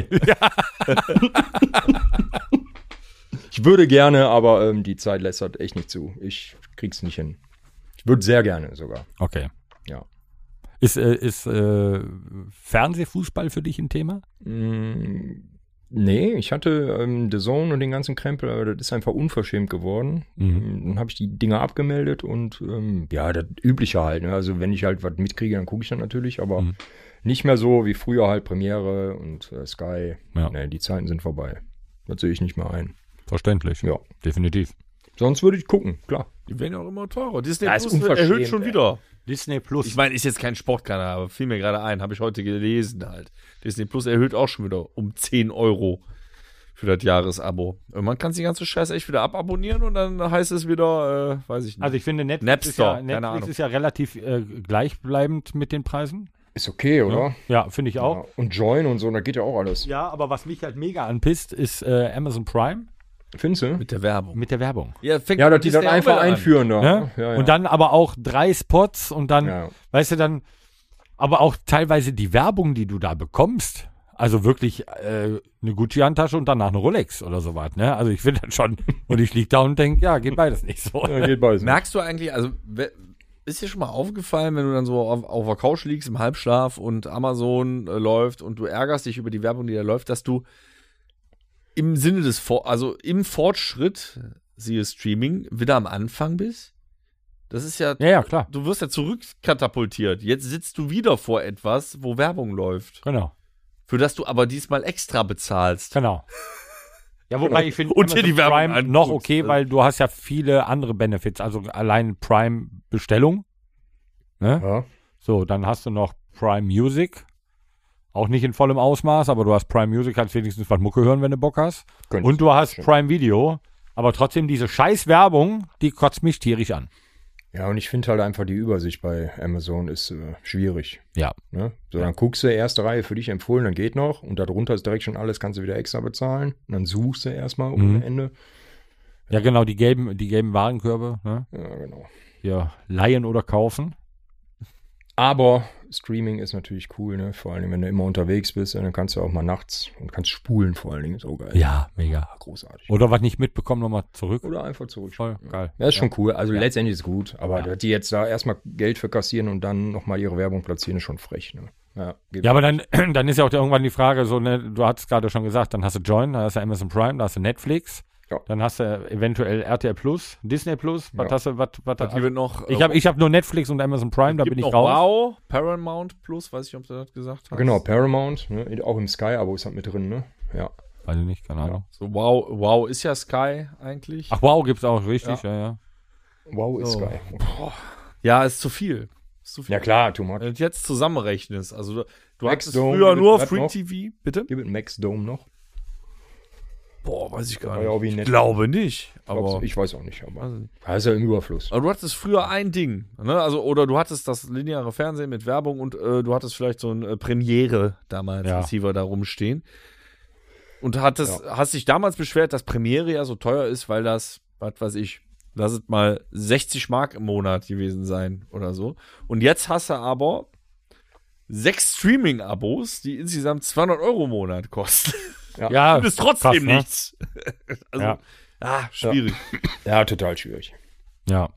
Ich würde gerne, aber ähm, die Zeit lässt das echt nicht zu. Ich krieg's nicht hin. Ich würde sehr gerne sogar. Okay. Ja. Ist, äh, ist äh, Fernsehfußball für dich ein Thema? Mm, nee, ich hatte ähm, The Zone und den ganzen Krempel, aber das ist einfach unverschämt geworden. Mhm. Dann habe ich die Dinger abgemeldet und ähm, ja, das Übliche halt. Ne? Also wenn ich halt was mitkriege, dann gucke ich dann natürlich, aber Mhm. nicht mehr so wie früher halt Premiere und äh, Sky. Ja. Nee, die Zeiten sind vorbei. Das sehe ich nicht mehr ein. Verständlich. Ja. Definitiv. Sonst würde ich gucken, klar. Die werden ja auch immer teurer. Disney Ja, ist Plus unverschämt, erhöht schon ey. wieder. Disney Plus. Ich meine, ist jetzt kein Sportkanal, aber fiel mir gerade ein, habe ich heute gelesen halt. Disney Plus erhöht auch schon wieder um zehn Euro für das Jahresabo. Und man kann sich die ganze Scheiße echt wieder ababonnieren und dann heißt es wieder, äh, weiß ich nicht. also ich finde, Netflix, Napster, ist ja, keine Netflix Ahnung. ist ja relativ äh, gleichbleibend mit den Preisen. Ist okay, oder? Ja, finde ich auch. Ja. Und Join und so, da geht ja auch alles. Ja, aber was mich halt mega anpisst, ist äh, Amazon Prime Findest du? mit der Werbung. mit der Werbung. Ja, fängt Ja, dass mit die das Disney auch einfach wieder an. einführen da. Ne? Ja, ja. Und dann aber auch drei Spots und dann, Ja. weißt du, dann, aber auch teilweise die Werbung, die du da bekommst. Also wirklich äh, eine Gucci-Handtasche und danach eine Rolex oder sowas, ne? Also ich finde das schon, und ich lieg da und denke, ja, geht beides nicht so. Ja, geht beides. Merkst du eigentlich, also we- ist dir schon mal aufgefallen, wenn du dann so auf, auf der Couch liegst im Halbschlaf und Amazon äh, läuft und du ärgerst dich über die Werbung, die da läuft, dass du im Sinne des, For also im Fortschritt, siehe Streaming, wieder am Anfang bist? Das ist ja, Ja, ja, klar. du wirst ja zurückkatapultiert. Jetzt sitzt du wieder vor etwas, wo Werbung läuft, Genau, für das du aber diesmal extra bezahlst. genau. Ja, wobei ich finde Und dir die Werbung Prime anguckst. noch okay, weil du hast ja viele andere Benefits. Also allein Prime-Bestellung. Ne? Ja. So, dann hast du noch Prime Music. Auch nicht in vollem Ausmaß, aber du hast Prime Music, kannst wenigstens was Mucke hören, wenn du Bock hast. Könnte Und du hast stimmt. Prime Video. Aber trotzdem diese scheiß Werbung, die kotzt mich tierisch an. Ja, und ich finde halt einfach die Übersicht bei Amazon ist äh, schwierig. Ja. Ne? So, dann guckst du, erste Reihe für dich empfohlen, dann geht noch. Und darunter ist direkt schon alles, kannst du wieder extra bezahlen. Und dann suchst du erstmal ohne Mhm. Ende. Ja, genau, die gelben, die gelben Warenkörbe. Ne? Ja, genau. Hier, leihen oder kaufen. Aber Streaming ist natürlich cool, ne? Vor allem, wenn du immer unterwegs bist, dann kannst du auch mal nachts und kannst spulen vor allen Dingen. So geil. Ja, mega. Großartig. Oder was nicht mitbekommen, nochmal zurück. Oder einfach zurück. Voll geil. Ja, ist schon cool. Also Ja. letztendlich ist gut. Aber Ja. dass die jetzt da erstmal Geld für kassieren und dann nochmal ihre Werbung platzieren, ist schon frech. Ne? Ja, geht Ja, aber dann, dann ist ja auch irgendwann die Frage, so, ne, du hast es gerade schon gesagt, dann hast du Join, dann hast du Amazon Prime, dann hast du Netflix, Ja. dann hast du eventuell R T L Plus, Disney Plus, was Ja. hast du, was, was, Was gibt es noch? ich habe ich hab nur Netflix und Amazon Prime, da gibt bin ich noch raus. Wow, Paramount Plus, weiß ich, ob du das gesagt hast. Genau, Paramount, ne? Auch im Sky-Abo ist das mit drin, ne? Ja. Weiß ich nicht, keine Ahnung. So, wow, wow ist ja Sky eigentlich. Ach, Wow gibt's auch, richtig, ja, ja. Wow ist Oh. Sky. Ja, ist zu viel. Ist zu viel. Ja klar, too much. Wenn du jetzt zusammenrechnest, also du, du Max hattest Dome, früher gibt nur es was Free noch? T V, bitte? Gibt es Max Dome noch? Boah, weiß ich gar War ja auch wie nicht. Ich nett. glaube nicht, Glaubst aber, du? Ich weiß auch nicht, aber also, das ist ja im Überfluss. aber du hattest früher ein Ding, ne? Also oder du hattest das lineare Fernsehen mit Werbung und äh, du hattest vielleicht so ein äh, Premiere damals Ja. Receiver da rumstehen und hattest hast dich damals beschwert, dass Premiere ja so teuer ist, weil das, was weiß ich, lass es mal sechzig Mark im Monat gewesen sein oder so. Und jetzt hast du aber sechs Streaming-Abos, die insgesamt zweihundert Euro im Monat kosten. Ja, Und ist trotzdem krass, ne? nichts. Also, Ja. ah, schwierig. Ja, total schwierig. Ja.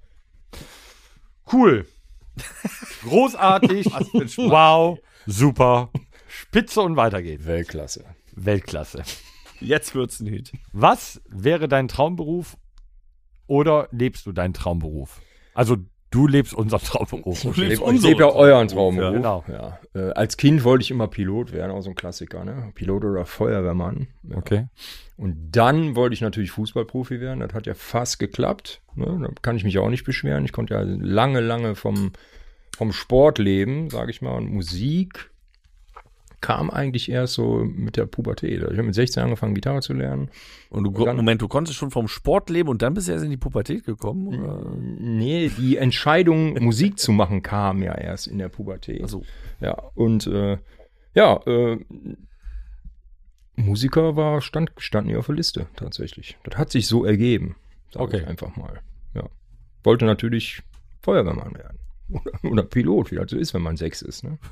Cool. Großartig. Wow. Super. Spitze und weiter geht's. Weltklasse. Weltklasse. Jetzt wird's ein Hit. Was wäre dein Traumberuf oder lebst du deinen Traumberuf? Also du lebst unseren Traumberuf. Du Ich lebst lebe unseren leb ja euren Traumberuf, Traumberuf. ja, Ja, Äh, als Kind wollte ich immer Pilot werden, auch so ein Klassiker, ne? Pilot oder Feuerwehrmann. Ja. Okay. Und dann wollte ich natürlich Fußballprofi werden. Das hat ja fast geklappt. Ne? Da kann ich mich auch nicht beschweren. Ich konnte ja lange, lange vom, vom Sport leben, sage ich mal. Und Musik kam eigentlich erst so mit der Pubertät. Ich habe mit sechzehn angefangen, Gitarre zu lernen. Und du, Und dann- Moment, du konntest schon vom Sport leben und dann bist du erst in die Pubertät gekommen? Oder? Nee, die Entscheidung, Musik zu machen, kam ja erst in der Pubertät. Also, Ja, und äh, ja, äh, Musiker war, stand, stand nie auf der Liste, tatsächlich. Das hat sich so ergeben, sag Okay. ich einfach mal. Ja. Wollte natürlich Feuerwehrmann werden. Oder, oder Pilot, wie das so ist, wenn man sechs ist. Ne?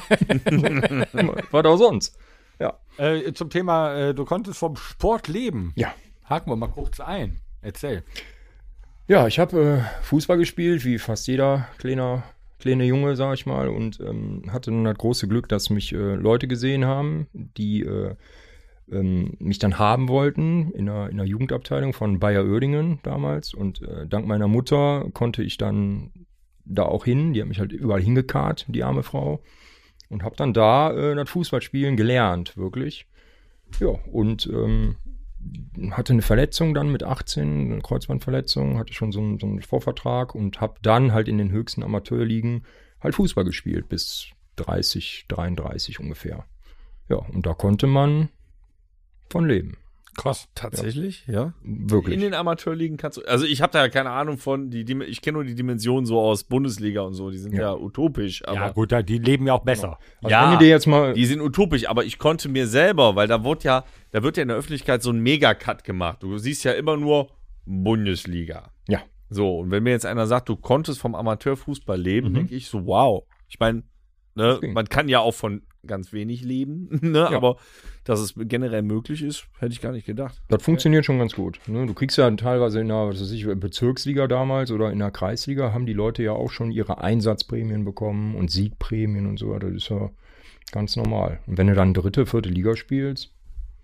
Was auch sonst. Ja. Äh, zum Thema, äh, du konntest vom Sport leben. Ja. Haken wir mal kurz ein. Erzähl. Ja, ich habe äh, Fußball gespielt, wie fast jeder kleiner, kleine Junge, sag ich mal, und ähm, hatte dann das große Glück, dass mich äh, Leute gesehen haben, die äh, ähm, mich dann haben wollten in der, in der Jugendabteilung von Bayer Oerdingen damals. Und äh, dank meiner Mutter konnte ich dann da auch hin. Die hat mich halt überall hingekarrt, die arme Frau. Und habe dann da äh, das Fußballspielen gelernt, wirklich. Ja, und ähm, hatte eine Verletzung dann mit achtzehn, eine Kreuzbandverletzung, hatte schon so einen, so einen Vorvertrag und habe dann halt in den höchsten Amateurligen halt Fußball gespielt, bis dreißig, dreiunddreißig ungefähr. Ja, und da konnte man von leben. Krass. Tatsächlich, ja. Wirklich. In den Amateurligen kannst du, also ich habe da ja keine Ahnung von, die, die, ich kenne nur die Dimensionen so aus Bundesliga und so, die sind ja, Ja. utopisch, aber Ja, gut, da- die leben ja auch besser. Also ja. wenn du dir jetzt mal die sind utopisch, aber ich konnte mir selber, weil da wird ja, da wird ja in der Öffentlichkeit so ein Megacut gemacht. Du siehst ja immer nur Bundesliga. Ja. So, und wenn mir jetzt einer sagt, du konntest vom Amateurfußball leben, Mhm. denke ich so, wow. Ich meine, ne, ging. man kann ja auch von ganz wenig leben, ne, Ja. aber dass es generell möglich ist, hätte ich gar nicht gedacht. Das funktioniert schon ganz gut. Ne? Du kriegst ja teilweise in der, was weiß ich, Bezirksliga damals oder in der Kreisliga haben die Leute ja auch schon ihre Einsatzprämien bekommen und Siegprämien und so. Das ist ja ganz normal. Und wenn du dann dritte, vierte Liga spielst,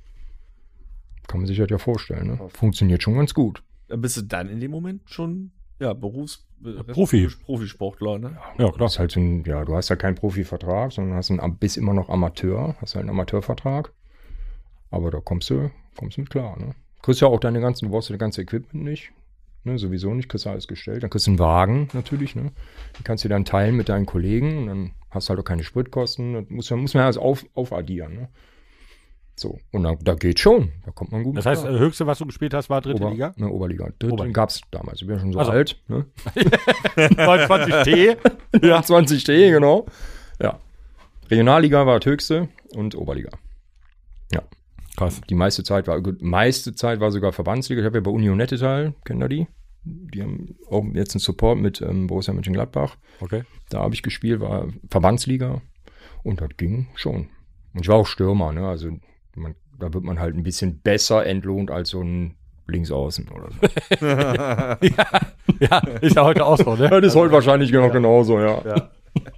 kann man sich das ja vorstellen. Ne? Funktioniert schon ganz gut. Dann bist du dann in dem Moment schon, ja, Berufs... Profi. Profisportler, ne? Ja, Du klar. hast halt so ein, ja, du hast ja keinen Profivertrag, sondern hast einen, bist immer noch Amateur, hast halt einen Amateurvertrag. Aber da kommst du, kommst du mit klar, ne? Kriegst ja auch deine ganzen, du brauchst ja das ganze Equipment nicht. Ne, sowieso nicht, kriegst du alles gestellt. Dann kriegst du einen Wagen natürlich, ne? Den kannst du dann teilen mit deinen Kollegen und dann hast du halt auch keine Spritkosten. Das muss, muss man ja alles auf, aufaddieren, ne? So, und da, da geht schon. Da kommt man gut Das mit heißt, klar. das höchste, was du gespielt hast, war dritte Ober, Liga? Ne, Oberliga. Dritte Oberliga. gab es damals. Ich bin ja schon so Also. alt, ne? neunundzwanzig T. Ja, zwanzig T, genau. Ja. Regionalliga war das höchste und Oberliga. Ja. Krass. Die meiste Zeit war, gut, meiste Zeit war sogar Verbandsliga. Ich habe ja bei Union Nettetal, kennt ihr die? Die haben auch jetzt einen Support mit ähm, Borussia Mönchengladbach. Okay. Da habe ich gespielt, war Verbandsliga und das ging schon. Und ich war auch Stürmer, ne? Also man, da wird man halt ein bisschen besser entlohnt als so ein Linksaußen oder so. Ja, ist ja heute auch so, ne? Das ist heute wahrscheinlich genau genauso, ja. Ja.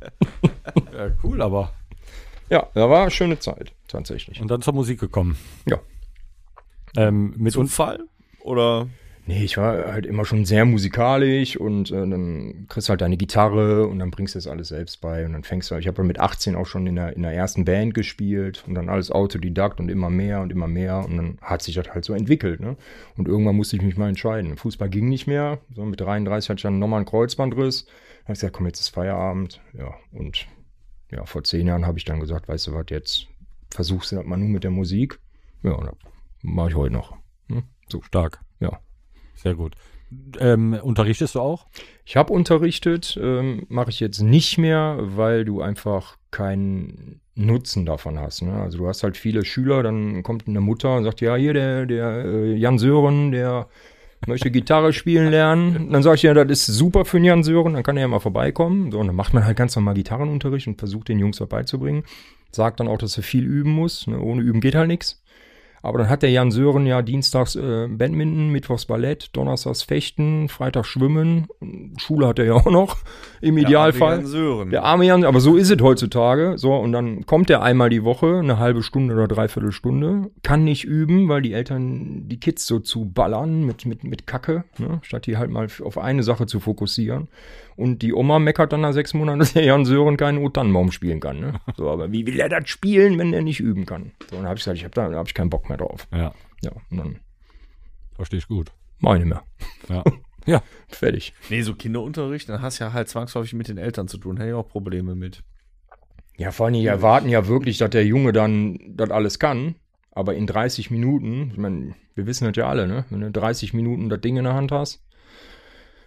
Ja, cool, aber. Ja, da war eine schöne Zeit, tatsächlich. Und dann zur Musik gekommen. Ja. Ähm, mit uns. Zufall? Oder? Nee, ich war halt immer schon sehr musikalisch und äh, dann kriegst du halt deine Gitarre und dann bringst du das alles selbst bei und dann fängst du, ich habe dann mit achtzehn auch schon in der, in der ersten Band gespielt und dann alles Autodidakt und immer mehr und immer mehr und dann hat sich das halt so entwickelt, ne? Und irgendwann musste ich mich mal entscheiden. Fußball ging nicht mehr, so mit dreiunddreißig hatte ich dann nochmal einen Kreuzbandriss. Da habe ich gesagt, komm, jetzt ist Feierabend, ja, und ja, vor zehn Jahren habe ich dann gesagt, weißt du was, jetzt versuchst du das mal nur mit der Musik. Ja, und das mache ich heute noch. Ne? So, Stark. ja. Sehr gut. Ähm, unterrichtest du auch? Ich habe unterrichtet, ähm, mache ich jetzt nicht mehr, weil du einfach keinen Nutzen davon hast. Ne? Also du hast halt viele Schüler, dann kommt eine Mutter und sagt, ja, hier der, der äh, Jan Sören, der möchte Gitarre spielen lernen. Dann sage ich, ja, das ist super für den Jan Sören, dann kann er ja mal vorbeikommen. So, und dann macht man halt ganz normal Gitarrenunterricht und versucht den Jungs was beizubringen. Sagt dann auch, dass er viel üben muss. Ne? Ohne Üben geht halt nichts. Aber dann hat der Jan Sören ja dienstags äh, Badminton, mittwochs Ballett, donnerstags Fechten, freitags Schwimmen. Schule hat er ja auch noch, im Idealfall. Jan Sören. Der arme Jan, aber so ist es heutzutage. So, und dann kommt er einmal die Woche, eine halbe Stunde oder dreiviertel Stunde, kann nicht üben, weil die Eltern die Kids so zu ballern mit, mit, mit Kacke, ne? Statt die halt mal auf eine Sache zu fokussieren. Und die Oma meckert dann nach sechs Monaten, dass der Jan Sören keinen O-Tannenbaum spielen kann. Ne? So, aber wie will er das spielen, wenn er nicht üben kann? So, und dann habe ich gesagt, ich habe da, da hab ich keinen Bock mehr drauf. Ja. Ja, und dann Verstehe ich gut. mach ich nicht mehr. Ja. Ja. Fertig. Nee, so Kinderunterricht, dann hast du ja halt zwangsläufig mit den Eltern zu tun. Hätte ich auch Probleme mit. Ja, vor allem, die erwarten ja wirklich, dass der Junge dann das alles kann. Aber in dreißig Minuten, ich meine, wir wissen das ja alle, ne? Wenn du dreißig Minuten das Ding in der Hand hast,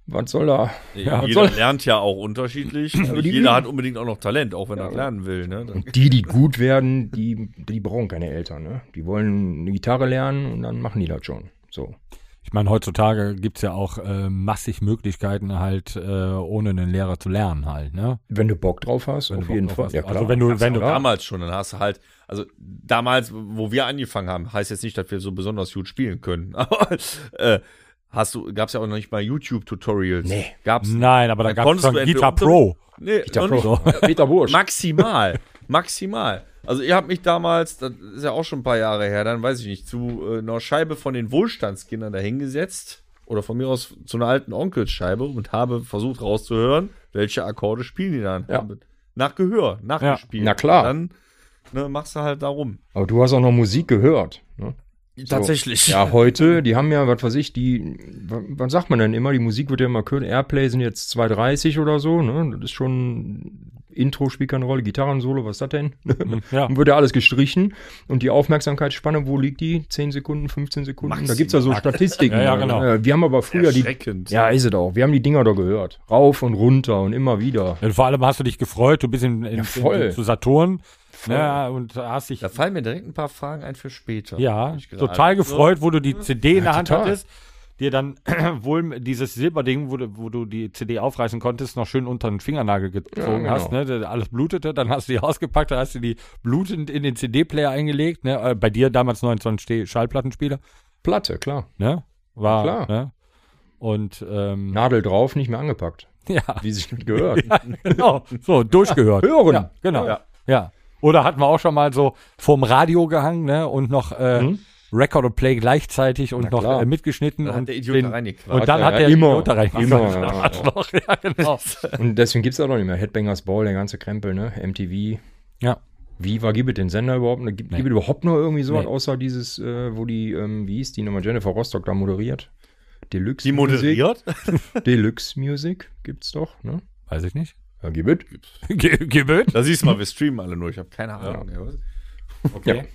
Was soll er? Ja, was jeder soll- lernt ja auch unterschiedlich. Nicht die- jeder hat unbedingt auch noch Talent, auch wenn er lernen will. Ne? Dann- Und die, die gut werden, die, die brauchen keine Eltern, ne? Die wollen eine Gitarre lernen und dann machen die das schon. So. Ich meine, heutzutage gibt es ja auch äh, massig Möglichkeiten, halt äh, ohne einen Lehrer zu lernen halt, ne? Wenn du Bock drauf hast, Wenn auf du jeden Bock Fall. drauf hast. Ja, klar. Also wenn du, wenn du, Damals schon, dann hast du halt, also damals, wo wir angefangen haben, heißt jetzt nicht, dass wir so besonders gut spielen können. Aber äh, hast du, gab's ja auch noch nicht mal YouTube-Tutorials. Nee. Gab's nicht. nein, aber da Dann gab es konntest schon du entweder Guitar unter- Pro. Nee, Gitarre noch nicht. Pro. Peter Bursch. Maximal. Maximal. Also ihr habt mich damals, das ist ja auch schon ein paar Jahre her, dann weiß ich nicht, zu äh, einer Scheibe von den Wohlstandskindern dahingesetzt oder von mir aus zu einer alten Onkelsscheibe und habe versucht rauszuhören, welche Akkorde spielen die dann. Ja. Nach Gehör, nachgespielt. Na klar. Dann ne, machst du halt darum. Aber du hast auch noch Musik gehört, ne? Tatsächlich. Ja, heute, die haben ja, was weiß ich, die, was, was sagt man denn immer? Die Musik wird ja immer kürzer. Airplay sind jetzt zwei dreißig oder so, ne? Das ist schon, Intro spielt keine Rolle, Gitarrensolo, was ist das denn? Ja. Dann wird ja alles gestrichen. Und die Aufmerksamkeitsspanne, wo liegt die? zehn Sekunden, fünfzehn Sekunden? Da Maximal. gibt's ja so Statistiken. Ja, ja, genau. Äh, Wir haben aber früher die, Erschreckend. ja, ist es auch. Wir haben die Dinger da gehört. Rauf und runter und immer wieder. Ja, vor allem hast du dich gefreut, du bist in, in, Ja, voll. in, zu Saturn, ne, und hast dich Da fallen mir direkt ein paar Fragen ein für später. ja, Ich gerade- total gefreut, wo du die C D in der Hand total. hattest, dir dann wohl dieses Silberding, wo du, wo du die C D aufreißen konntest, noch schön unter den Fingernagel gezogen Ja, hast, genau. ne, da alles blutete, dann hast du die ausgepackt, dann hast du die blutend in den C D-Player eingelegt, ne, äh, bei dir damals neunundzwanzig Schallplattenspieler, Platte, klar. ne, war, Klar. ne, und, ähm, Nadel drauf, nicht mehr angepackt. ja, Wie sich das gehört. ja, genau, so, durchgehört. Hören. Ja, genau, Ja. ja. Oder hatten wir auch schon mal so vorm Radio gehangen, ne, und noch, äh, Hm? Record und Play gleichzeitig und Na noch klar. äh, mitgeschnitten. Dann hat und der Idiot den, da reingequatscht. Und dann Ja, hat ja, der immer. Idiot da reingequatscht. Immer, ja. Arschloch, ja, genau. Und deswegen gibt's auch noch nicht mehr. Headbangers Ball, der ganze Krempel, ne? M T V. Ja. Viva, gibt es den Sender überhaupt? Gibt, Nee. gibt es überhaupt noch irgendwie sowas, Nee. außer dieses, äh, wo die, ähm, wie hieß die nochmal, Jennifer Rostock da moderiert? Deluxe Die moderiert? Music. Deluxe Music gibt's doch, ne? Weiß ich nicht. Ja, gibt es. Gebet? Da siehst du mal, wir streamen alle nur. Ich habe keine Ahnung. Ja. was? Okay. Ja.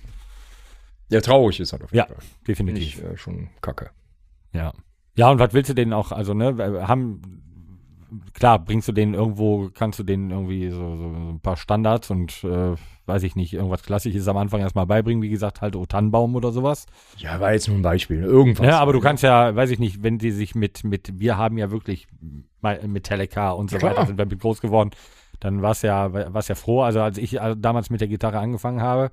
Ja, traurig ist halt auf jeden Ja, Fall. Finde definitiv. ich äh, schon kacke. Ja. Ja, und was willst du denen auch, also, ne, wir haben, klar, bringst du denen irgendwo, kannst du denen irgendwie so, so ein paar Standards und, äh, weiß ich nicht, irgendwas Klassisches am Anfang erstmal beibringen, wie gesagt, halt O Tannenbaum oder sowas. Ja, war jetzt nur ein Beispiel. Irgendwas. Ja, aber du kannst ja, weiß ich nicht, wenn die sich mit, mit, wir haben ja wirklich mal Metallica und so Klar. weiter, sind wir mit groß geworden, dann war's ja, war's ja froh. Also als ich äh, damals mit der Gitarre angefangen habe,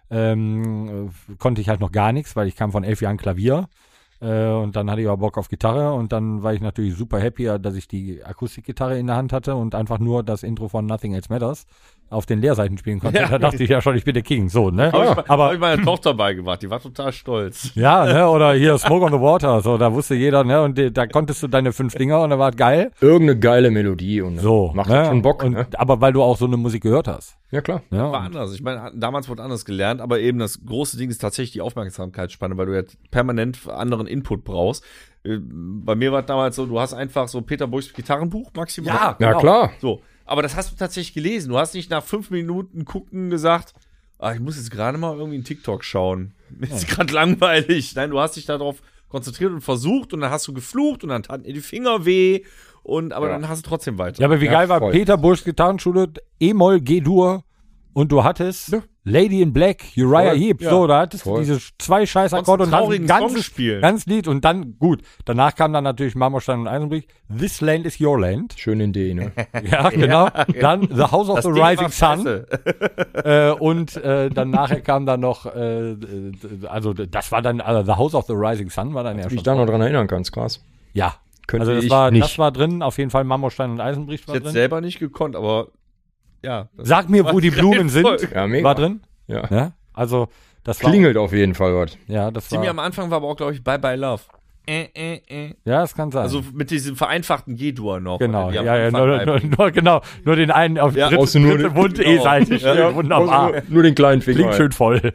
ähm, äh, konnte ich halt noch gar nichts, weil ich kam von elf Jahren Klavier. Äh, und dann hatte ich aber Bock auf Gitarre und dann war ich natürlich super happy, dass ich die Akustikgitarre in der Hand hatte und einfach nur das Intro von Nothing Else Matters auf den Leerseiten spielen konnte. Ja. Da dachte ich ja schon, ich bin der King, so, ne? Aber Aber- habe ich meiner Tochter beigebracht. Die war total stolz. Ja, ne, oder hier Smoke on the Water, so, da wusste jeder, ne, und die, da konntest du deine fünf Dinger und da war geil. Irgendeine geile Melodie und So, macht ne? schon Bock. Und, Ne? aber weil du auch so eine Musik gehört hast. Ja, klar. Ne? War Und, anders. Ich meine, damals wurde anders gelernt, aber eben das große Ding ist tatsächlich die Aufmerksamkeitsspanne, weil du ja permanent anderen Input brauchst. Äh, Bei mir war es damals so, du hast einfach so Peter Burchs Gitarrenbuch maximal. Ja, Ja, genau. klar. So, aber das hast du tatsächlich gelesen. Du hast nicht nach fünf Minuten gucken gesagt, ah, ich muss jetzt gerade mal irgendwie einen TikTok schauen. Mir ist gerade langweilig. Nein, du hast dich darauf konzentriert und versucht und dann hast du geflucht und dann taten dir die Finger weh und aber Ja. dann hast du trotzdem weiter. Ja, aber wie Ja, geil war voll. Peter Burchs Gitarrenschule, E-Moll, G-Dur und du hattest Lady in Black, Uriah Voll. Heep, Ja. so, da hattest Voll. du diese zwei Scheißakkorde und Konntest einen dann traurigen ein Song ganzes, spielen. ganz Lied und dann, gut, danach kam dann natürlich Marmorstein und Eisenbrich, This Land is Your Land. Schön in D, ne? Ja, genau. Dann The House of Das the Ding Rising war Sun. scheiße. Äh, und äh, dann nachher kam dann noch, äh, äh, also das war dann, also The House of the Rising Sun war dann ja Wie ich schon. da noch dran erinnern kannst, krass. Ja, Könnte also das ich war, nicht. das war drin, auf jeden Fall Marmorstein und Eisenbrich Ich war hätte drin. selber nicht gekonnt, aber ja. das Sag mir, wo war die Blumen sind, geil. Ja, mega. war drin. Ja. Ja, also das war, Klingelt auf jeden Fall was. ja, das Ziemlich am war, Anfang war aber auch, glaube ich, Bye Bye Love. Äh, äh, äh. ja, das kann sein. Also mit diesem vereinfachten G-Dur noch. genau, Die ja, am ja, Anfang nur, bleiben. nur, nur, genau, nur den einen auf Ja, dritte, brauchst du nur dritte den- Wund genau. E-Seite, Ja. wunderbar. Nur, nur den kleinen Finger. Klingt schön voll.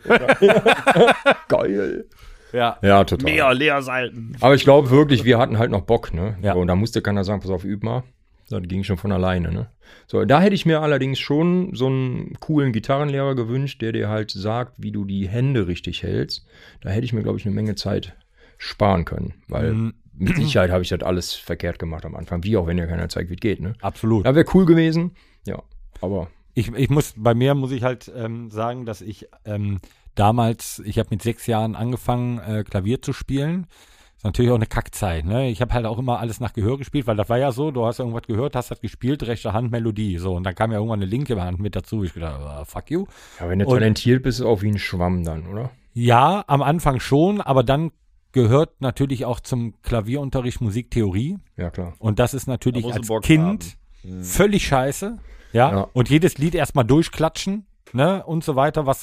Geil. Ja. Ja, total. Mehr Leerseiten. Aber ich glaube wirklich, wir hatten halt noch Bock, ne? Ja. So, und da musste keiner sagen, pass auf, üb mal. Das ging schon von alleine, ne? So, da hätte ich mir allerdings schon so einen coolen Gitarrenlehrer gewünscht, der dir halt sagt, wie du die Hände richtig hältst. Da hätte ich mir, glaube ich, eine Menge Zeit sparen können. Weil Mhm. mit Sicherheit habe ich das alles verkehrt gemacht am Anfang, wie auch wenn dir keiner zeigt, wie es geht, ne? Absolut. Ja, wäre cool gewesen, ja, aber Ich, ich muss, bei mir muss ich halt ähm, sagen, dass ich ähm, damals, ich habe mit sechs Jahren angefangen, äh, Klavier zu spielen. Ist natürlich auch eine Kackzeit, ne? Ich habe halt auch immer alles nach Gehör gespielt, weil das war ja so, du hast irgendwas gehört, hast das gespielt, rechte Hand, Melodie, so. Und dann kam ja irgendwann eine linke Hand mit dazu. Ich gedacht, oh, fuck you. ja, wenn du Und- talentiert bist, ist auch wie ein Schwamm dann, oder? Ja, am Anfang schon, aber dann gehört natürlich auch zum Klavierunterricht Musiktheorie. Ja, klar. Und das ist natürlich Da musst du als Bock Kind haben. völlig scheiße. Ja? Ja. Und jedes Lied erstmal durchklatschen, ne? Und so weiter, was,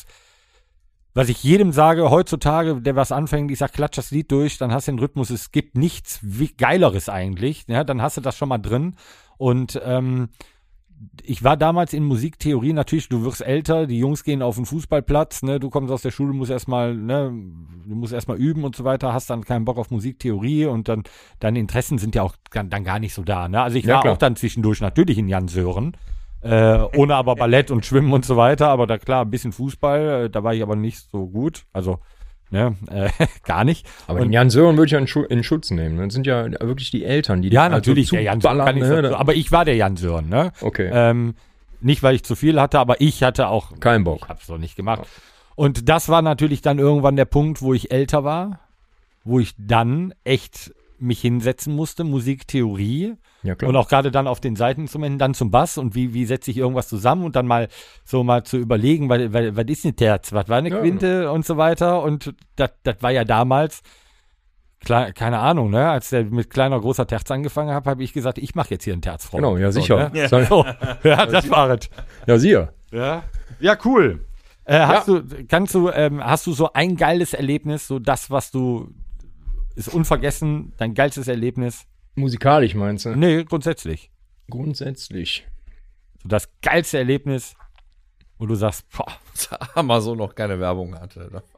was ich jedem sage, heutzutage, der was anfängt, ich sag, klatsch das Lied durch, dann hast du den Rhythmus, es gibt nichts wie Geileres eigentlich, ja? Dann hast du das schon mal drin. Und ähm, ich war damals in Musiktheorie, natürlich, du wirst älter, die Jungs gehen auf den Fußballplatz, ne, du kommst aus der Schule, musst erstmal, ne, du musst erstmal üben und so weiter, hast dann keinen Bock auf Musiktheorie und dann, deine Interessen sind ja auch dann, dann gar nicht so da, ne, also ich Ja, war klar. auch dann zwischendurch natürlich in Jan Sören, äh, ohne aber Ballett und Schwimmen und so weiter, aber da klar, ein bisschen Fußball, äh, da war ich aber nicht so gut, also, ne, äh, gar nicht. Aber Und- den Jan Sören würde ich ja in, Schu in Schutz nehmen. Das sind ja wirklich die Eltern, die Ja, den halt natürlich, so der Jan Sören zuballern, kann ich ne? dazu, aber ich war der Jan Sören, ne, Okay, ähm, nicht, weil ich zu viel hatte, aber ich hatte auch kein Bock. Ich hab's doch nicht gemacht. Und das war natürlich dann irgendwann der Punkt, wo ich älter war, wo ich dann echt mich hinsetzen musste, Musiktheorie Ja, klar. und auch gerade dann auf den Seiteninstrumenten, dann zum Bass und wie, wie setze ich irgendwas zusammen und dann mal so mal zu überlegen, weil, weil, was ist eine Terz, was war eine Ja, Quinte und so weiter und das das war ja damals, klar, keine Ahnung, ne, als der mit kleiner, großer Terz angefangen hat, habe ich gesagt, ich mache jetzt hier einen Terzfreund. Genau, ja, so, sicher. Ne? Ja, So, ja, das war es. ja siehe. Ja, ja, cool. Äh, hast du, kannst du, ähm, hast du so ein geiles Erlebnis, so das, was du, ist unvergessen, dein geilstes Erlebnis? Musikalisch meinst du? Nee, grundsätzlich. Grundsätzlich. So das geilste Erlebnis, wo du sagst, boah, Dass Amazon noch keine Werbung hatte. Ne?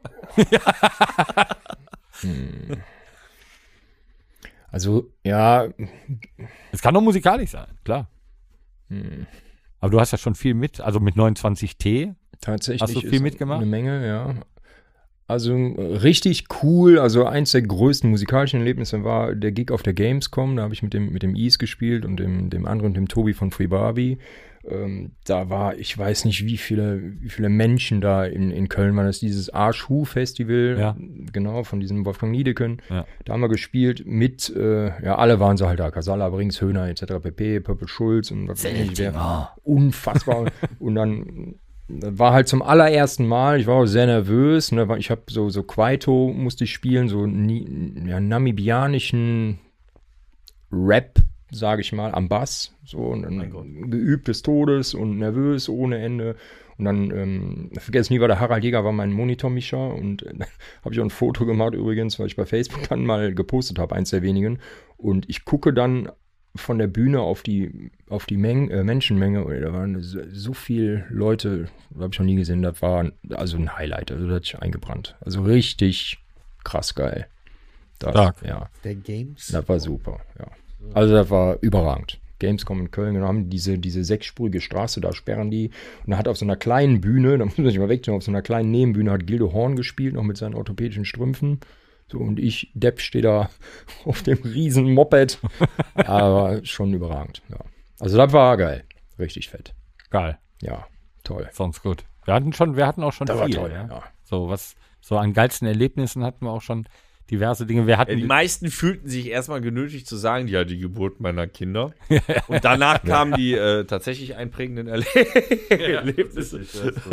Also, ja, es kann doch musikalisch sein, klar. hm, Aber du hast ja schon viel mit, also mit neunundzwanzig T. tatsächlich. Hast du viel ist mitgemacht? Eine Menge, ja. Also äh, richtig cool, also eins der größten musikalischen Erlebnisse war der Gig auf der Gamescom, da habe ich mit dem mit dem Ease gespielt und dem, dem anderen, dem Tobi von Free Barbie. Ähm, da war, ich weiß nicht, wie viele, wie viele Menschen da in, in Köln waren. Das ist dieses Arsch-Hu-Festival, Ja. genau, von diesem Wolfgang Niedeken. Ja. Da haben wir gespielt mit, äh, ja, alle waren so halt da, Casala, Brings, Höhner, et cetera pp, Purple Schulz und was weiß ich, wer. Unfassbar. Und dann das war halt zum allerersten Mal, ich war auch sehr nervös, ne, weil ich habe so, so Kwaito musste ich spielen, so ni, ja, namibianischen Rap, sage ich mal, am Bass, so und dann geübt des Todes und nervös ohne Ende. Und dann, ähm, vergesse nie, war der Harald Jäger, war mein Monitormischer und äh, habe ich auch ein Foto gemacht übrigens, weil ich bei Facebook dann mal gepostet habe, eins der wenigen. Und ich gucke dann von der Bühne auf die, auf die Menge, äh, Menschenmenge, oder da waren so, so viele Leute, habe ich noch nie gesehen, das war also ein Highlight, also das hat sich eingebrannt. Also richtig krass geil. Das, Stark. ja, Der Games. das war super, ja. Also das war überragend. Gamescom in Köln, genau, haben diese, diese sechsspurige Straße, da sperren die. Und da hat auf so einer kleinen Bühne, da muss man sich mal wegtun, auf so einer kleinen Nebenbühne hat Gildo Horn gespielt, noch mit seinen orthopädischen Strümpfen. So, und ich, Depp, stehe da auf dem riesen Moped. Aber schon überragend, ja. Also das war geil. Richtig fett. Geil, Ja, toll. sonst gut. Wir hatten schon, wir hatten auch schon Das war viel, toll, ja. ja. So was, so an geilsten Erlebnissen hatten wir auch schon diverse Dinge. Wir hatten Ja, die meisten fühlten sich erstmal genötigt zu sagen, ja, die Geburt meiner Kinder. Und danach kamen die äh, tatsächlich einprägenden Erle Erlebnisse.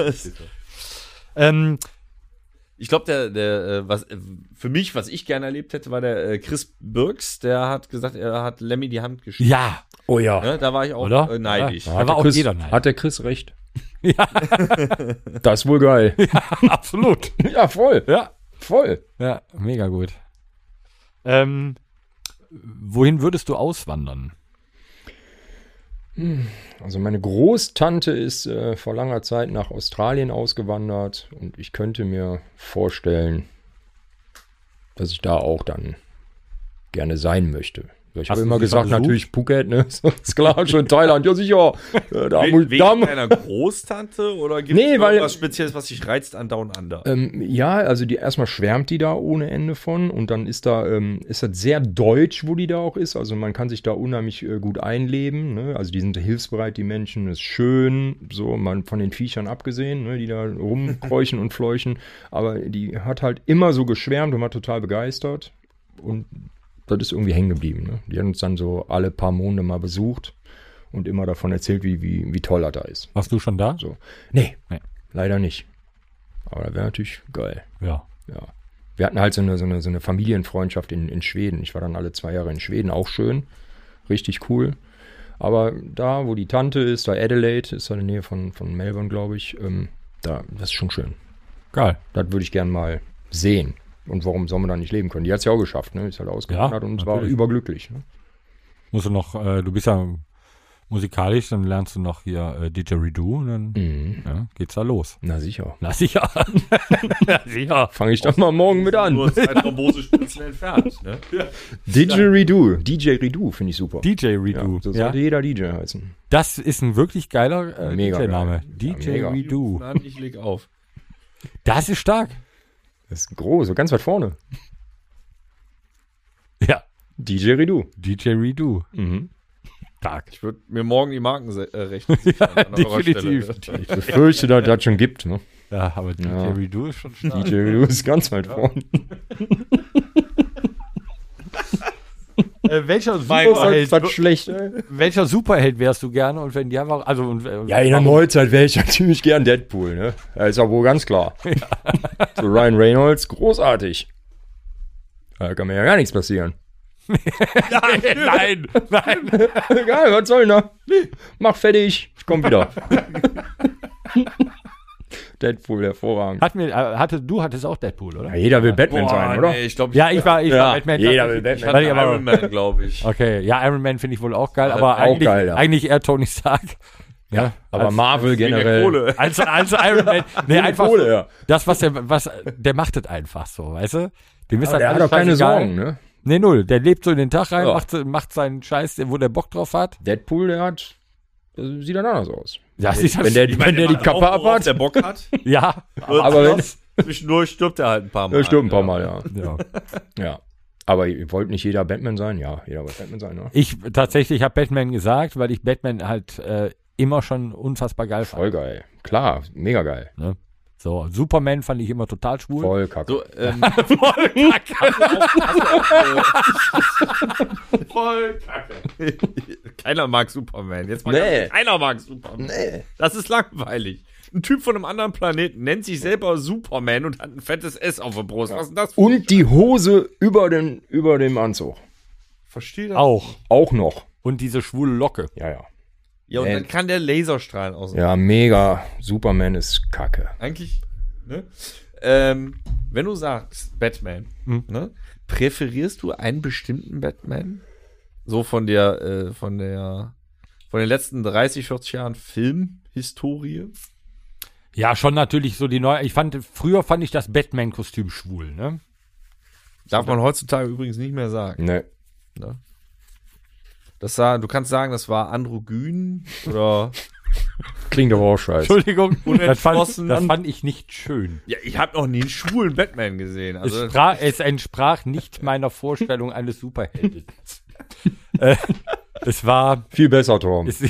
ähm, Ich glaube, der, der, äh, was äh, für mich, was ich gerne erlebt hätte, war der äh, Chris Birks, der hat gesagt, er hat Lemmy die Hand geschüttelt. ja, Oh ja. Ne? Da war ich auch Oder? äh, neidisch. Ja. Ja. Da war der auch Chris, jeder neidisch. Hat der Chris recht? ja, Das ist wohl geil. absolut. Ja, voll. Ja, Voll. ja, mega gut. Ähm, wohin würdest du auswandern? Also meine Großtante ist äh, vor langer Zeit nach Australien ausgewandert und ich könnte mir vorstellen, dass ich da auch dann gerne sein möchte. Ja, ich Hast habe du immer sie gesagt, schon besucht? natürlich Phuket, ne? So, ist klar, schon Thailand, ja sicher. Ja, da, We muss- wegen da, deiner Großtante oder gibt Nee, es weil- irgendwas Spezielles, was dich reizt an Down Under? Ähm, ja, also die erstmal schwärmt die da ohne Ende von und dann ist da ähm, ist das sehr deutsch, wo die da auch ist. Also man kann sich da unheimlich äh, gut einleben. Ne? Also die sind hilfsbereit, die Menschen, ist schön, so man von den Viechern abgesehen, ne? Die da rumkräuchen und fleuchen. Aber die hat halt immer so geschwärmt und war total begeistert und das ist irgendwie hängen geblieben. Ne? Die hat uns dann so alle paar Monate mal besucht und immer davon erzählt, wie, wie, wie toll er da ist. Warst du schon da? So. Nee, Nee. leider nicht. Aber das wäre natürlich geil. Ja. Ja. Wir hatten halt so eine, so eine, so eine Familienfreundschaft in, in Schweden. Ich war dann alle zwei Jahre in Schweden, auch schön. Richtig cool. Aber da, wo die Tante ist, da Adelaide, ist da in der Nähe von, von Melbourne, glaube ich, ähm, da, das ist schon schön. Geil. Das würde ich gern mal sehen. Und warum soll man da nicht leben können? Die hat es ja auch geschafft, ne? Ist halt ausgewandert Ja, und war natürlich. überglücklich. Ne? Musst du noch, äh, du bist ja musikalisch, dann lernst du noch hier äh, Didgeridoo und dann Mhm. ja, geht's da los. Na sicher. Na sicher. Na sicher. Fange ich doch mal morgen mit an. Nur zwei Thrombosespitzen entfernt. Ne? Didgeridoo. D J Ridoo finde ich super. D J ja, Redo. so Ja, sollte jeder D J heißen. das ist ein wirklich geiler äh, Mega D J-Name. geil. D Ja, J mega. Redo. Nein, ich leg auf. Das ist stark. Das ist groß, so ganz weit vorne. Ja. D J Ridoo. D J Redo. Mhm. Stark. Ich würde mir morgen die Markenrechte sichern an eurer definitiv. Stelle. Ich befürchte, dass das schon gibt. Ne? Ja, aber D J Ja. Redo ist schon D stark. J Ridoo ist ganz weit vorne. Äh, welcher Mein Gott, Superheld, Was schlecht, ey. welcher Superheld wärst du gerne und wenn ja, war, also und, äh, Ja, in der warum? Neuzeit wäre ich natürlich gern Deadpool, ne? Das ist ja wohl ganz klar. So Ryan Reynolds, großartig. Da kann mir ja gar nichts passieren. Nein, nein, nein. Egal, was soll denn da? Mach fertig, ich komm wieder. Deadpool, hervorragend. Hat mir, äh, hatte, du hattest auch Deadpool, oder? Ja, jeder will Batman Boah, sein, oder? nee, ich glaube, Ja, ich war, ich Ja, war Batman. jeder will tatsächlich. Batman. Weil ich ich hatte aber, Iron Man, glaube ich. okay, ja, Iron Man finde ich wohl auch geil, aber auch eigentlich, geil, ja. eigentlich eher Tony Stark. Ja, Aber als, Marvel Wegen der generell. Kohle. als, als Iron Man. Nee, Wegen einfach Kohle, so, ja. das, was der, was, der macht das einfach so, weißt du? Dem ist Aber das der hat alles doch keine scheißegal. Sorgen, ne? Nee, null. Der lebt so in den Tag rein, Ja. macht, macht seinen Scheiß, wo der Bock drauf hat. Deadpool, der hat, das sieht dann anders aus. Ja, sieht Wenn der, wenn der die Kappe Auch, worauf abhat, der Bock hat. ja, aber wenn, Zwischendurch stirbt er halt ein paar Mal. ja, stimmt ein paar Mal, ja. ja. Ja. Aber ihr wollt nicht jeder Batman sein? Ja, jeder wollte Batman sein, ne? Ich tatsächlich habe Batman gesagt, weil ich Batman halt äh, immer schon unfassbar geil fand. Voll geil. Klar, mega geil. Ne? So, Superman fand ich immer total schwul. Voll kacke. So, ähm, Voll kacke. voll kacke. Keiner mag Superman. Jetzt mal Nee. ganz- keiner mag Superman. Nee. Das ist langweilig. Ein Typ von einem anderen Planeten nennt sich selber Superman und hat ein fettes S auf der Brust. Was ist denn das? für- Und die Hose über, den, über dem Anzug. Verstehe das? Auch. Auch noch. Und diese schwule Locke. Ja, ja. Ja, und Äh. dann kann der Laserstrahlen aus. Ja, mega. Superman ist kacke. Eigentlich, ne? Ähm, wenn du sagst Batman, Hm. ne? Präferierst du einen bestimmten Batman? So von der, äh, von der, von den letzten dreißig, vierzig Jahren Filmhistorie? Ja, schon natürlich so die neue. Ich fand, früher fand ich das Batman-Kostüm schwul, ne? Darf man heutzutage übrigens nicht mehr sagen. Ne. Ne? Das sah, du kannst sagen, das war androgyn oder. Klingt aber auch scheiße. Entschuldigung, das fand, Unentschlossen. das fand ich nicht schön. Ja, ich habe noch nie einen schwulen Batman gesehen. Also, es, sprach, es entsprach nicht meiner Vorstellung eines Superhelden. äh, es war. Viel besser, Tom. Es,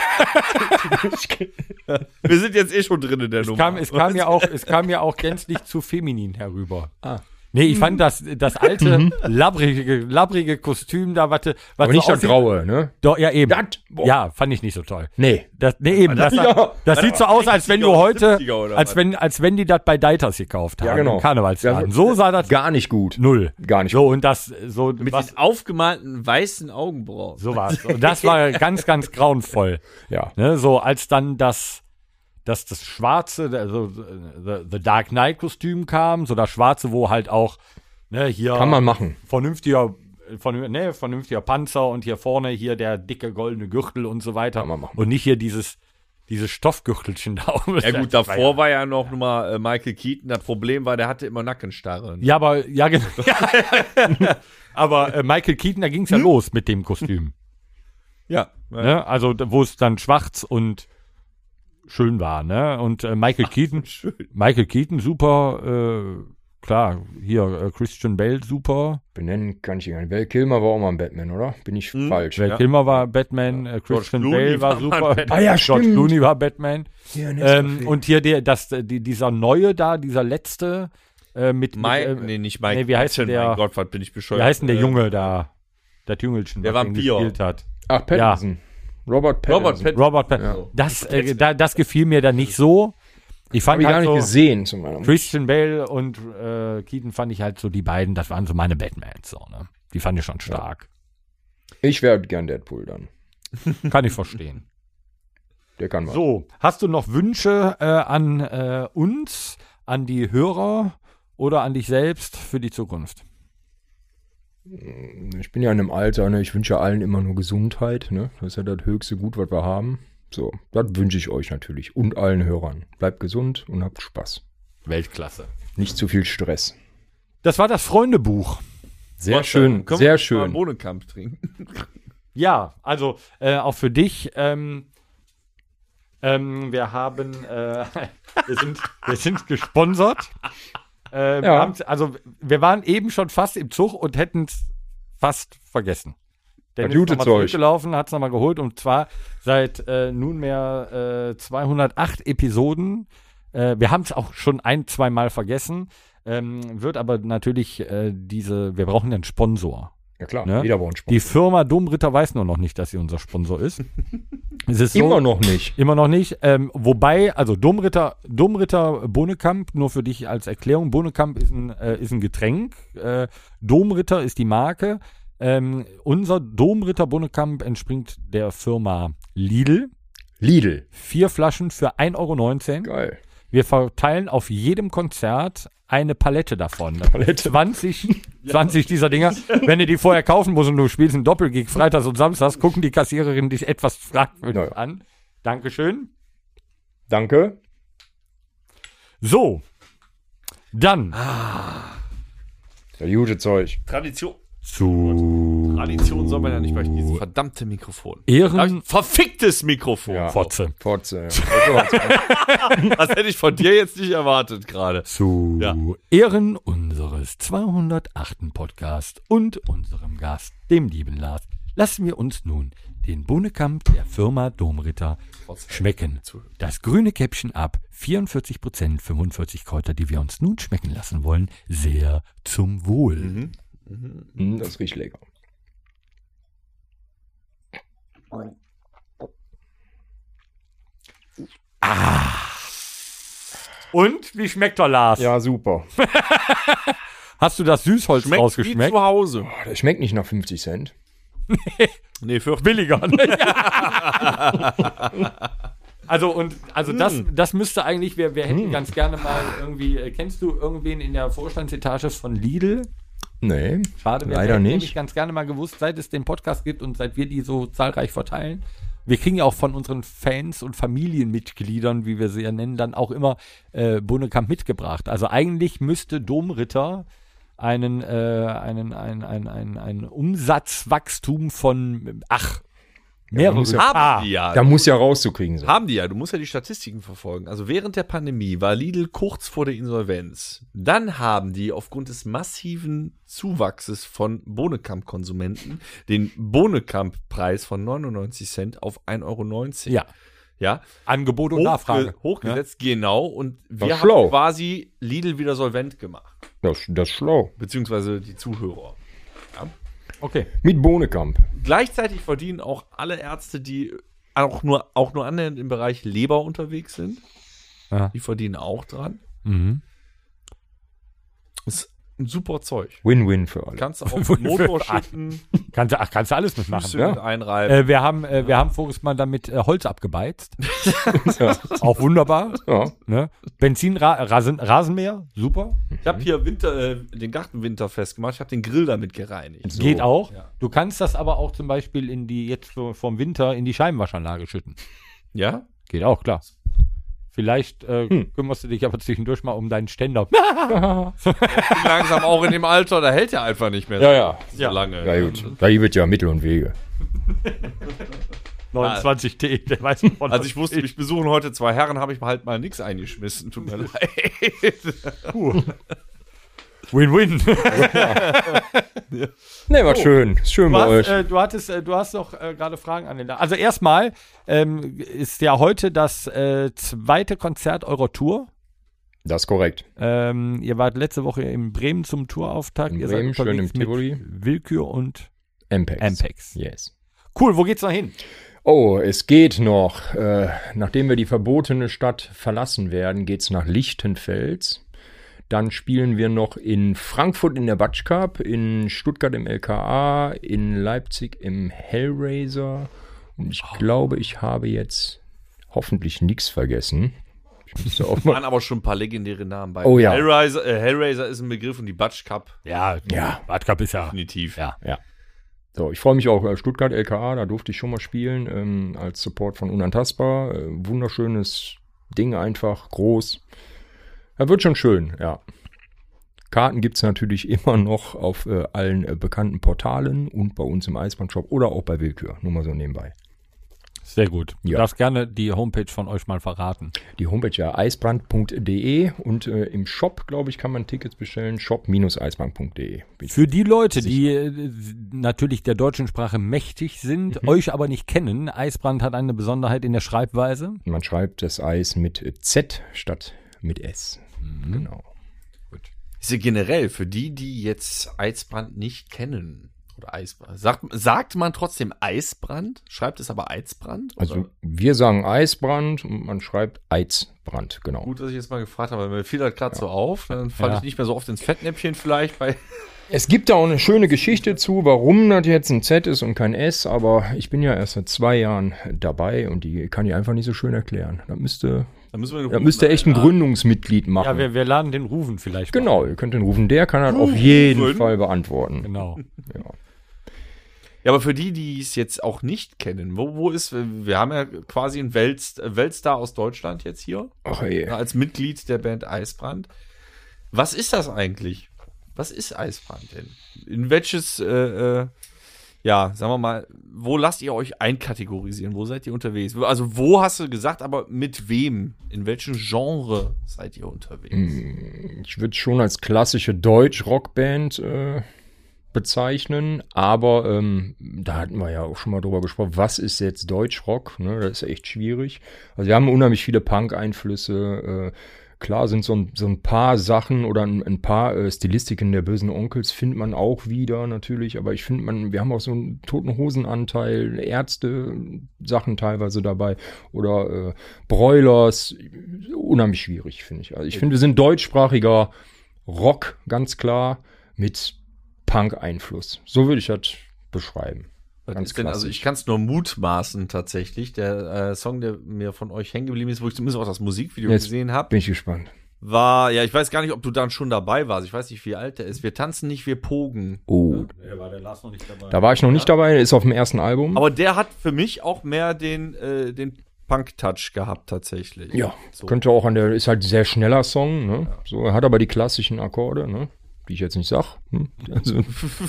wir sind jetzt eh schon drin in der es, Nummer. kam, es, kam ja auch, es kam ja auch gänzlich zu feminin herüber. Ah. Nee, ich fand das, das alte, labbrige, labbrige Kostüm da, warte, was Aber nicht so das aussieht- Graue, ne? Doch, ja, eben. Das? Boah. Ja, fand ich nicht so toll. Nee. Das, nee, eben. Das, Ja. das sieht so aus, als wenn du sechziger oder heute, siebziger oder als was? wenn, als wenn die das bei Deiters gekauft haben. Ja, genau. Im Karnevalsladen. Ja, So sah das Gar nicht gut. null. Gar nicht So, und das, so, mit was, den aufgemalten weißen Augenbrauen. so war's. Und das war ganz, ganz grauenvoll. Ja. Ne, so, als dann das, das, das schwarze, also, the, the Dark Knight Kostüm kam, so das schwarze, wo halt auch, ne, hier. Kann man machen. Vernünftiger, von, ne, vernünftiger Panzer und hier vorne hier der dicke goldene Gürtel und so weiter. Kann man machen. Und nicht hier dieses, diese Stoffgürtelchen da oben. Ja gut, davor war ja noch mal äh, Michael Keaton. Das Problem war, der hatte immer Nackenstarre. Ja, aber, ja, genau. aber äh, Michael Keaton, da ging es ja los mit dem Kostüm. Ja. ja. Ne? Also, da- wo es dann schwarz und schön war, ne? Und äh, Michael Keaton, Schön. Michael Keaton, super, äh, klar, hier, äh, Christian Bale, super. Benennen kann ich ihn gar nicht. Val Kilmer war auch mal ein Batman, oder? Bin ich Hm. falsch? Val Ja. Kilmer war Batman, äh, Christian Clooney Bale war war super. mal Batman. Ah ja, George stimmt. Clooney war Batman. Ja, ne, Ähm, ist und hier der, das, die, dieser neue da, dieser letzte, äh, mit, Mike, mit äh, nee, nicht Mike. nee, wie heißt Tyson, der- Mein Gott, was bin ich bescheuert. wie heißt denn der Äh, Junge da? Der Jüngelchen, der was den Vampir. gespielt hat. Ach, Pattinson. Robert Pattinson. Robert Pattinson. Robert Pattinson. Ja. Das, äh, da, das gefiel mir dann nicht so. Ich Hab fand ich gar halt nicht so, gesehen, zu meiner Christian Bale und äh, Keaton fand ich halt so die beiden, das waren so meine Batmans, so, ne? Die fand ich schon stark. Ich wäre gern Deadpool dann. Kann ich verstehen. Der kann was. So, hast du noch Wünsche äh, an äh, uns, an die Hörer oder an dich selbst für die Zukunft? Ich bin ja in einem Alter, ne? Ich wünsche allen immer nur Gesundheit, ne? Das ist ja das höchste Gut, was wir haben. So, das wünsche ich euch natürlich und allen Hörern. Bleibt gesund und habt Spaß. Weltklasse. Nicht zu viel Stress. Das war das Freundebuch. Sehr Was, schön, äh, können wir sehr mal schön. Bohnenkamp trinken. Ja, also äh, auch für dich. Ähm, ähm, wir haben, äh, wir, sind, wir sind gesponsert. Äh, wir Ja. haben's- also wir waren eben schon fast im Zug und hätten es fast vergessen. Dennis ist gute nochmal Zeug. zurückgelaufen, hat es nochmal geholt und zwar seit äh, nunmehr äh, zweihundertacht Episoden. Äh, wir haben es auch schon ein, zwei Mal vergessen. Ähm, wird aber natürlich äh, diese, wir brauchen einen Sponsor. Ja klar, Ne? jeder braucht einen Die Sponsor. Firma Domritter weiß nur noch nicht, dass sie unser Sponsor ist. Es ist so, Immer noch nicht. Immer noch nicht. Ähm, wobei, also Domritter, Domritter Bohnekamp, nur für dich als Erklärung, Bohnekamp ist ein, äh, ist ein Getränk. Äh, Domritter ist die Marke. Ähm, unser Domritter Bohnekamp entspringt der Firma Lidl. Lidl. Vier Flaschen für ein Euro neunzehn. Geil. Wir verteilen auf jedem Konzert eine Palette davon. Palette. zwanzig, zwanzig dieser Dinger. Wenn du die vorher kaufen musst und du spielst einen Doppelgig freitags und samstags, gucken die Kassiererinnen dich etwas fragwürdig Ja. an. Dankeschön. Danke. So. Dann Das gute Zeug. Tradition. zu Tradition soll man ja nicht bei diesem verdammte Mikrofon. Ehren Verficktes Mikrofon. Ja. Fotze. Fotze. Ja. Das hätte ich von dir jetzt nicht erwartet gerade. Zu Ja. Ehren unseres zweihundertachten Podcast und unserem Gast, dem lieben Lars, lassen wir uns nun den Bohnekamp der Firma Domritter schmecken. Das grüne Käppchen ab, vierundvierzig Prozent, fünfundvierzig Kräuter, die wir uns nun schmecken lassen wollen, sehr zum Wohl. Mhm. Hm, das riecht lecker. Und, wie schmeckt der Lars? Ja, super. Hast du das Süßholz Schmeckt wie rausgeschmeckt? zu Hause. Boah, das schmeckt nicht nach fünfzig Cent. Nee, für Billiger. Also und also das, das müsste eigentlich, wir, wir hätten ganz gerne mal irgendwie, äh, kennst du irgendwen in der Vorstandsetage von Lidl? Nee, Schade, wir leider hätten nämlich nicht. ganz gerne mal gewusst, seit es den Podcast gibt und seit wir die so zahlreich verteilen. Wir kriegen ja auch von unseren Fans und Familienmitgliedern, wie wir sie ja nennen, dann auch immer äh, Bohnekamp mitgebracht. Also eigentlich müsste Domritter einen, äh, einen, ein, ein, ein, ein Umsatzwachstum von, ach, mehrere. muss ja- haben Ah, die ja. Da muss ja rauszukriegen sein. Haben die ja, du musst ja die Statistiken verfolgen. Also während der Pandemie war Lidl kurz vor der Insolvenz. Dann haben die aufgrund des massiven Zuwachses von Bohnekamp-Konsumenten den Bohnekamp-Preis von neunundneunzig Cent auf ein Euro neunzehn. ja, Ja. Angebot und Nachfrage. Hochge hochgesetzt, genau. Und wir haben schlau. quasi Lidl wieder solvent gemacht. Das, das ist schlau. Beziehungsweise die Zuhörer. Okay. Mit Bohnekamp. Gleichzeitig verdienen auch alle Ärzte, die auch nur, auch nur annähernd im Bereich Leber unterwegs sind. Ja. Die verdienen auch dran. Mhm. Ist ein super Zeug. Win-win für alle. Kannst du auf Für den Motor alle. schütten, Kannst, du- ach, kannst du alles mitmachen. Füße ja. mit einreiben. Äh, wir haben, äh, wir haben voriges Mal damit äh, Holz abgebeizt. Ja. Auch wunderbar. Ja. Ne? Benzin, Ra Rasen, Rasenmäher, super. Ich habe hier Winter, äh, den Gartenwinter festgemacht. Ich habe den Grill damit gereinigt. Geht auch. Ja. Du kannst das aber auch zum Beispiel in die, jetzt so vom Winter, in die Scheibenwaschanlage schütten. Ja? Geht auch, klar. Vielleicht äh, Hm. kümmerst du dich aber zwischendurch mal um deinen Ständer. Ich bin langsam auch in dem Alter, da hält er einfach nicht mehr Ja, ja. so lange. Ja, gut. Da gibt es ja Mittel und Wege. neunundzwanzig T, der weiß nicht von Also ich wusste, mich besuchen heute zwei Herren, habe ich halt mal nichts eingeschmissen. Tut mir leid. Win-win. Ne, war schön. Ist schön Du bei hast, euch. äh, du, hattest, äh, du hast doch äh, gerade Fragen an den La Also erstmal ähm, ist ja heute das äh, zweite Konzert eurer Tour. Das ist korrekt. Ähm, ihr wart letzte Woche in Bremen zum Tourauftakt. In ihr Bremen, seid schön unterwegs im Tivoli. mit Willkür und Ampex. Ampex. Yes. Cool, wo geht's noch hin? Oh, es geht noch. Äh, nachdem wir die verbotene Stadt verlassen werden, geht's nach Lichtenfels. Dann spielen wir noch in Frankfurt in der Batsch Cup, in Stuttgart im L K A, in Leipzig im Hellraiser. Und ich glaube, ich habe jetzt hoffentlich nichts vergessen. Ich müsste auch mal. Waren aber schon ein paar legendäre Namen bei. Oh ja. Hellraiser, äh, Hellraiser ist ein Begriff und die Batsch Cup Ja, Ja. Badcup ist ja. definitiv. Ja. Ja. So, ich freue mich auch. äh, Stuttgart L K A, da durfte ich schon mal spielen, ähm, als Support von Unantastbar. Äh, wunderschönes Ding, einfach groß. Da wird schon schön, ja. Karten gibt es natürlich immer noch auf äh, allen äh, bekannten Portalen und bei uns im Eisbahnshop oder auch bei Willkür. Nur mal so nebenbei. Sehr gut. Du Ja. darfst gerne die Homepage von euch mal verraten. Die Homepage ja eisbrand punkt de und äh, im Shop, glaube ich, kann man Tickets bestellen. shop Bindestrich eisbrand punkt de. Für die Leute, die äh, natürlich der deutschen Sprache mächtig sind, Mhm. euch aber nicht kennen, Eisbrand hat eine Besonderheit in der Schreibweise. Man schreibt das Eis mit äh, Z statt mit S. Genau. Ist ja generell für die, die jetzt Eisbrand nicht kennen. Oder Eisbrand. Sagt, sagt man trotzdem Eisbrand? Schreibt es aber Eisbrand? Oder? Also wir sagen Eisbrand und man schreibt Eizbrand, genau. Gut, dass ich jetzt mal gefragt habe, weil mir fiel das gerade so auf. Dann falle Ja. ich nicht mehr so oft ins Fettnäpfchen vielleicht bei. Es gibt da auch eine schöne Geschichte zu, warum das jetzt ein Z ist und kein S, aber ich bin ja erst seit zwei Jahren dabei und die kann ich einfach nicht so schön erklären. Da müsste, Da müssen wir da müsste echt ein Gründungsmitglied machen. Ja, wir, wir laden den Rufen vielleicht. Genau, ihr könnt den rufen, der kann das auf jeden Rufen? Fall beantworten. Genau. Ja. Ja, aber für die, die es jetzt auch nicht kennen, wo, wo ist, wir haben ja quasi einen Welt, Weltstar aus Deutschland jetzt hier, Ach ey. als Mitglied der Band Eisbrand. Was ist das eigentlich? Was ist Eisbrand denn? In welches, äh, äh, ja, sagen wir mal, wo lasst ihr euch einkategorisieren? Wo seid ihr unterwegs? Also wo hast du gesagt, aber mit wem? In welchem Genre seid ihr unterwegs? Ich würde schon als klassische Deutsch-Rockband äh, bezeichnen, aber ähm, da hatten wir ja auch schon mal drüber gesprochen, was ist jetzt Deutschrock, ne? Das ist echt schwierig. Also wir haben unheimlich viele Punk-Einflüsse, äh, klar sind so ein, so ein paar Sachen oder ein, ein paar äh, Stilistiken der Bösen Onkels findet man auch wieder natürlich, aber ich finde, man, wir haben auch so einen Toten Hosen-Anteil, Ärzte-Sachen teilweise dabei oder äh, Broilers, unheimlich schwierig, finde ich. Also ich finde, wir sind deutschsprachiger Rock, ganz klar, mit Punk-Einfluss. So würde ich das beschreiben. Was Ganz ist denn, also klassisch. ich kann es nur mutmaßen tatsächlich. Der äh, Song, der mir von euch hängen geblieben ist, wo ich zumindest auch das Musikvideo Jetzt gesehen habe, Bin ich gespannt. war, ja, ich weiß gar nicht, ob du dann schon dabei warst. Ich weiß nicht, wie alt der ist. Wir tanzen nicht, wir pogen. Oh, Ja, war der Lars noch nicht dabei. da war ich noch nicht dabei, ist auf dem ersten Album. Aber der hat für mich auch mehr den, äh, den Punk-Touch gehabt tatsächlich. ja, So. könnte auch an der, ist halt ein sehr schneller Song, ne? So, er hat aber die klassischen Akkorde, ne? Die ich jetzt nicht sag. Hm? Also,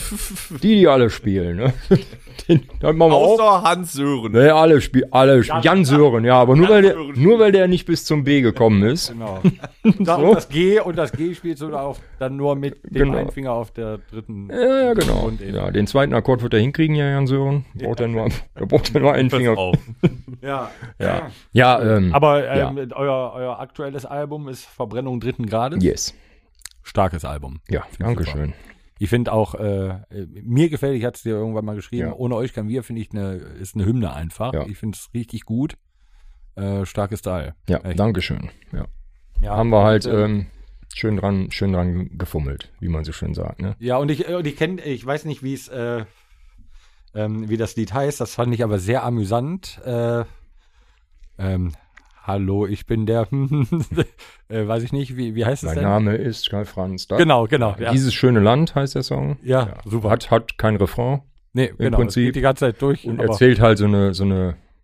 die, die alle spielen, ne? Den, da machen wir auch. Außer Hans Sören. Ne, alle spielen, alle spielen. Jan Sören, ja, aber nur weil, der, Sören. nur weil der nicht bis zum B gekommen ist. Genau. Da, So. und das G und das G spielst du da auf, dann nur mit dem Genau. einen Finger auf der dritten. Ja, ja, genau. Und eben. Ja, den zweiten Akkord wird er hinkriegen, ja, Jan Sören. Braucht er nur, da braucht er nur einen Pass Finger. auf. Ja. Ja, ja, ähm, Aber ähm, euer, euer aktuelles Album ist Verbrennung dritten Grades. yes. Starkes Album. Ja, danke schön. Ich finde auch, äh, mir gefällt, ich hatte es dir irgendwann mal geschrieben, Ja. ohne euch kann wir, finde ich, eine, ist eine Hymne einfach. Ja. Ich finde es richtig gut. Äh, starkes Style. Ja, Echt. danke schön. Ja. Ja, Haben wir halt und, äh, ähm, schön dran, schön dran gefummelt, wie man so schön sagt, ne? Ja, und ich, und ich kenne, ich weiß nicht, wie es, äh, ähm, wie das Lied heißt, das fand ich aber sehr amüsant. Äh, ähm, hallo, ich bin der, äh, weiß ich nicht, wie, wie heißt es Mein denn? Name ist Karl Franz. Das, Genau, genau. Ja, Dieses schöne Land heißt der Song. ja, Ja. super. Hat, hat kein Refrain Nee, genau, das Prinzip. geht die ganze Zeit durch. und aber- erzählt halt so eine, so eine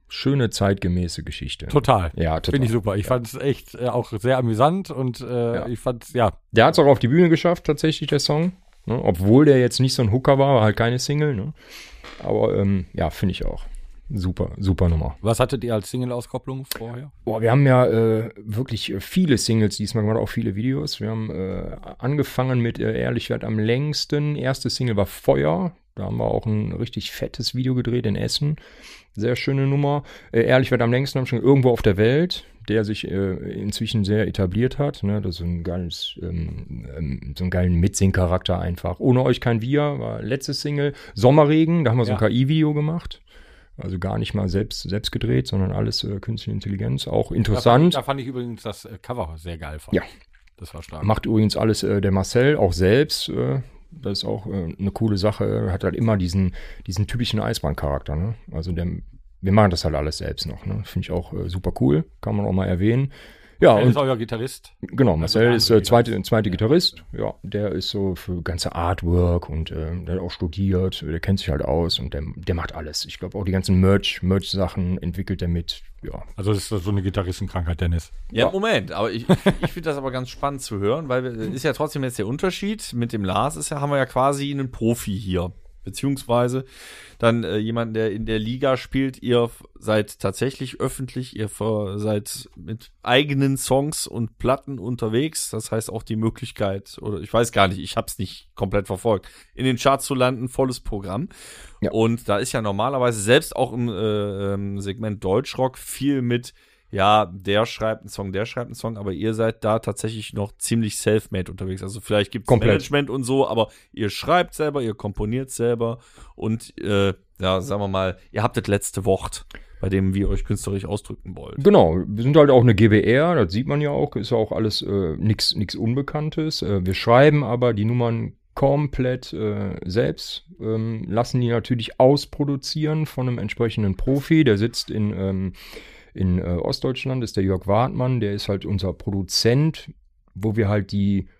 schöne, zeitgemäße Geschichte. Total. Ja, total. Finde ich super. Ich ja. fand es echt äh, auch sehr amüsant und äh, Ja. ich fand ja. Der hat es auch auf die Bühne geschafft, tatsächlich, der Song. Ne? Obwohl der jetzt nicht so ein Hooker war, war halt keine Single. Ne? Aber ähm, ja, finde ich auch. Super, super Nummer. Was hattet ihr als Single-Auskopplung vorher? Boah, wir haben ja äh, wirklich viele Singles diesmal gemacht, auch viele Videos. Wir haben äh, angefangen mit äh, Ehrlich Wert am längsten. Erste Single war Feuer. Da haben wir auch ein richtig fettes Video gedreht in Essen. Sehr schöne Nummer. Äh, Ehrlich Wert am längsten haben wir schon irgendwo auf der Welt, der sich äh, inzwischen sehr etabliert hat. Ne? Das ist ein geiles, ähm, ähm, so einen geilen Mitsing-Charakter einfach. Ohne euch kein Wir war letzte Single. Sommerregen, da haben wir so ein Ja. K I-Video gemacht. Also gar nicht mal selbst, selbst gedreht, sondern alles äh, künstliche Intelligenz. Auch Da fand, interessant. da fand ich übrigens das äh, Cover sehr geil. Fand Ja. ich. Das war stark. Macht übrigens alles äh, der Marcel, auch selbst. Äh, das ist auch äh, eine coole Sache. Hat halt immer diesen, diesen typischen Eisbahncharakter. Ne? Also der, wir machen das halt alles selbst noch. Ne? Finde ich auch äh, super cool. Kann man auch mal erwähnen. Ja, Er und ist euer Gitarrist. genau, Also Marcel der ist andere äh, zweite, Gitarrist. zweite Gitarrist. Ja, der ist so für ganze Artwork und äh, der hat auch studiert. Der kennt sich halt aus und der, der macht alles. Ich glaube auch die ganzen Merch, Merch-Sachen entwickelt er mit. Ja, Also das ist so eine Gitarristenkrankheit, Dennis. Ja, Ja. Moment, aber ich, ich finde das aber ganz spannend zu hören, weil wir, ist ja trotzdem jetzt der Unterschied. Mit dem Lars ist ja, haben wir ja quasi einen Profi hier. Beziehungsweise dann äh, jemand, der in der Liga spielt. Ihr f- seid tatsächlich öffentlich, ihr ver- seid mit eigenen Songs und Platten unterwegs. Das heißt auch die Möglichkeit, oder ich weiß gar nicht, ich habe es nicht komplett verfolgt, in den Charts zu landen, volles Programm. Ja. Und da ist ja normalerweise selbst auch im äh, ähm, Segment Deutschrock viel mit, ja, der schreibt einen Song, der schreibt einen Song, aber ihr seid da tatsächlich noch ziemlich self-made unterwegs. Also vielleicht gibt es Komplett. Management und so, aber ihr schreibt selber, ihr komponiert selber und äh, ja, sagen wir mal, ihr habt das letzte Wort, bei dem wir euch künstlerisch ausdrücken wollt. genau. Wir sind halt auch eine G B R, das sieht man ja auch. Ist ja auch alles äh, nichts nix Unbekanntes. Äh, wir schreiben aber die Nummern komplett äh, selbst, ähm, lassen die natürlich ausproduzieren von einem entsprechenden Profi, der sitzt in ähm, In äh, Ostdeutschland ist der Jörg Wartmann, der ist halt unser Produzent, wo wir halt die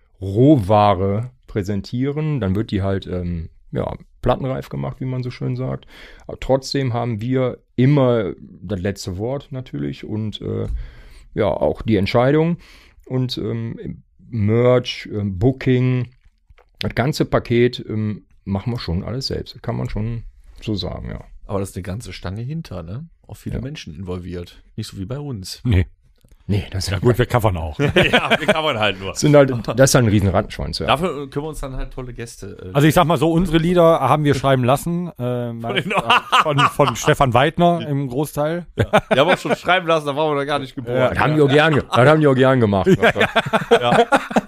Rohware präsentieren. Dann wird die halt ähm, ja, plattenreif gemacht, wie man so schön sagt. Aber trotzdem haben wir immer das letzte Wort natürlich und äh, ja, auch die Entscheidung. Und ähm, Merch, ähm, Booking, das ganze Paket ähm, machen wir schon alles selbst. Das kann man schon so sagen, ja. Aber das ist eine ganze Stange hinter, ne? Auch viele Ja. Menschen involviert. Nicht so wie bei uns. Nee. Nee, das Ja gut, wir covern auch. ja, wir kann man halt nur. sind halt, das ist halt ein riesen Rattenschwanz, ja. Dafür können wir uns dann halt tolle Gäste. Äh, Also ich sag mal so, unsere Lieder haben wir schreiben lassen. Äh, meist- von, von Stefan Weidner im Großteil. die haben auch schon schreiben lassen, da waren wir da gar nicht geboren. Das haben die auch gern, ge- das haben die auch gern gemacht. Ja.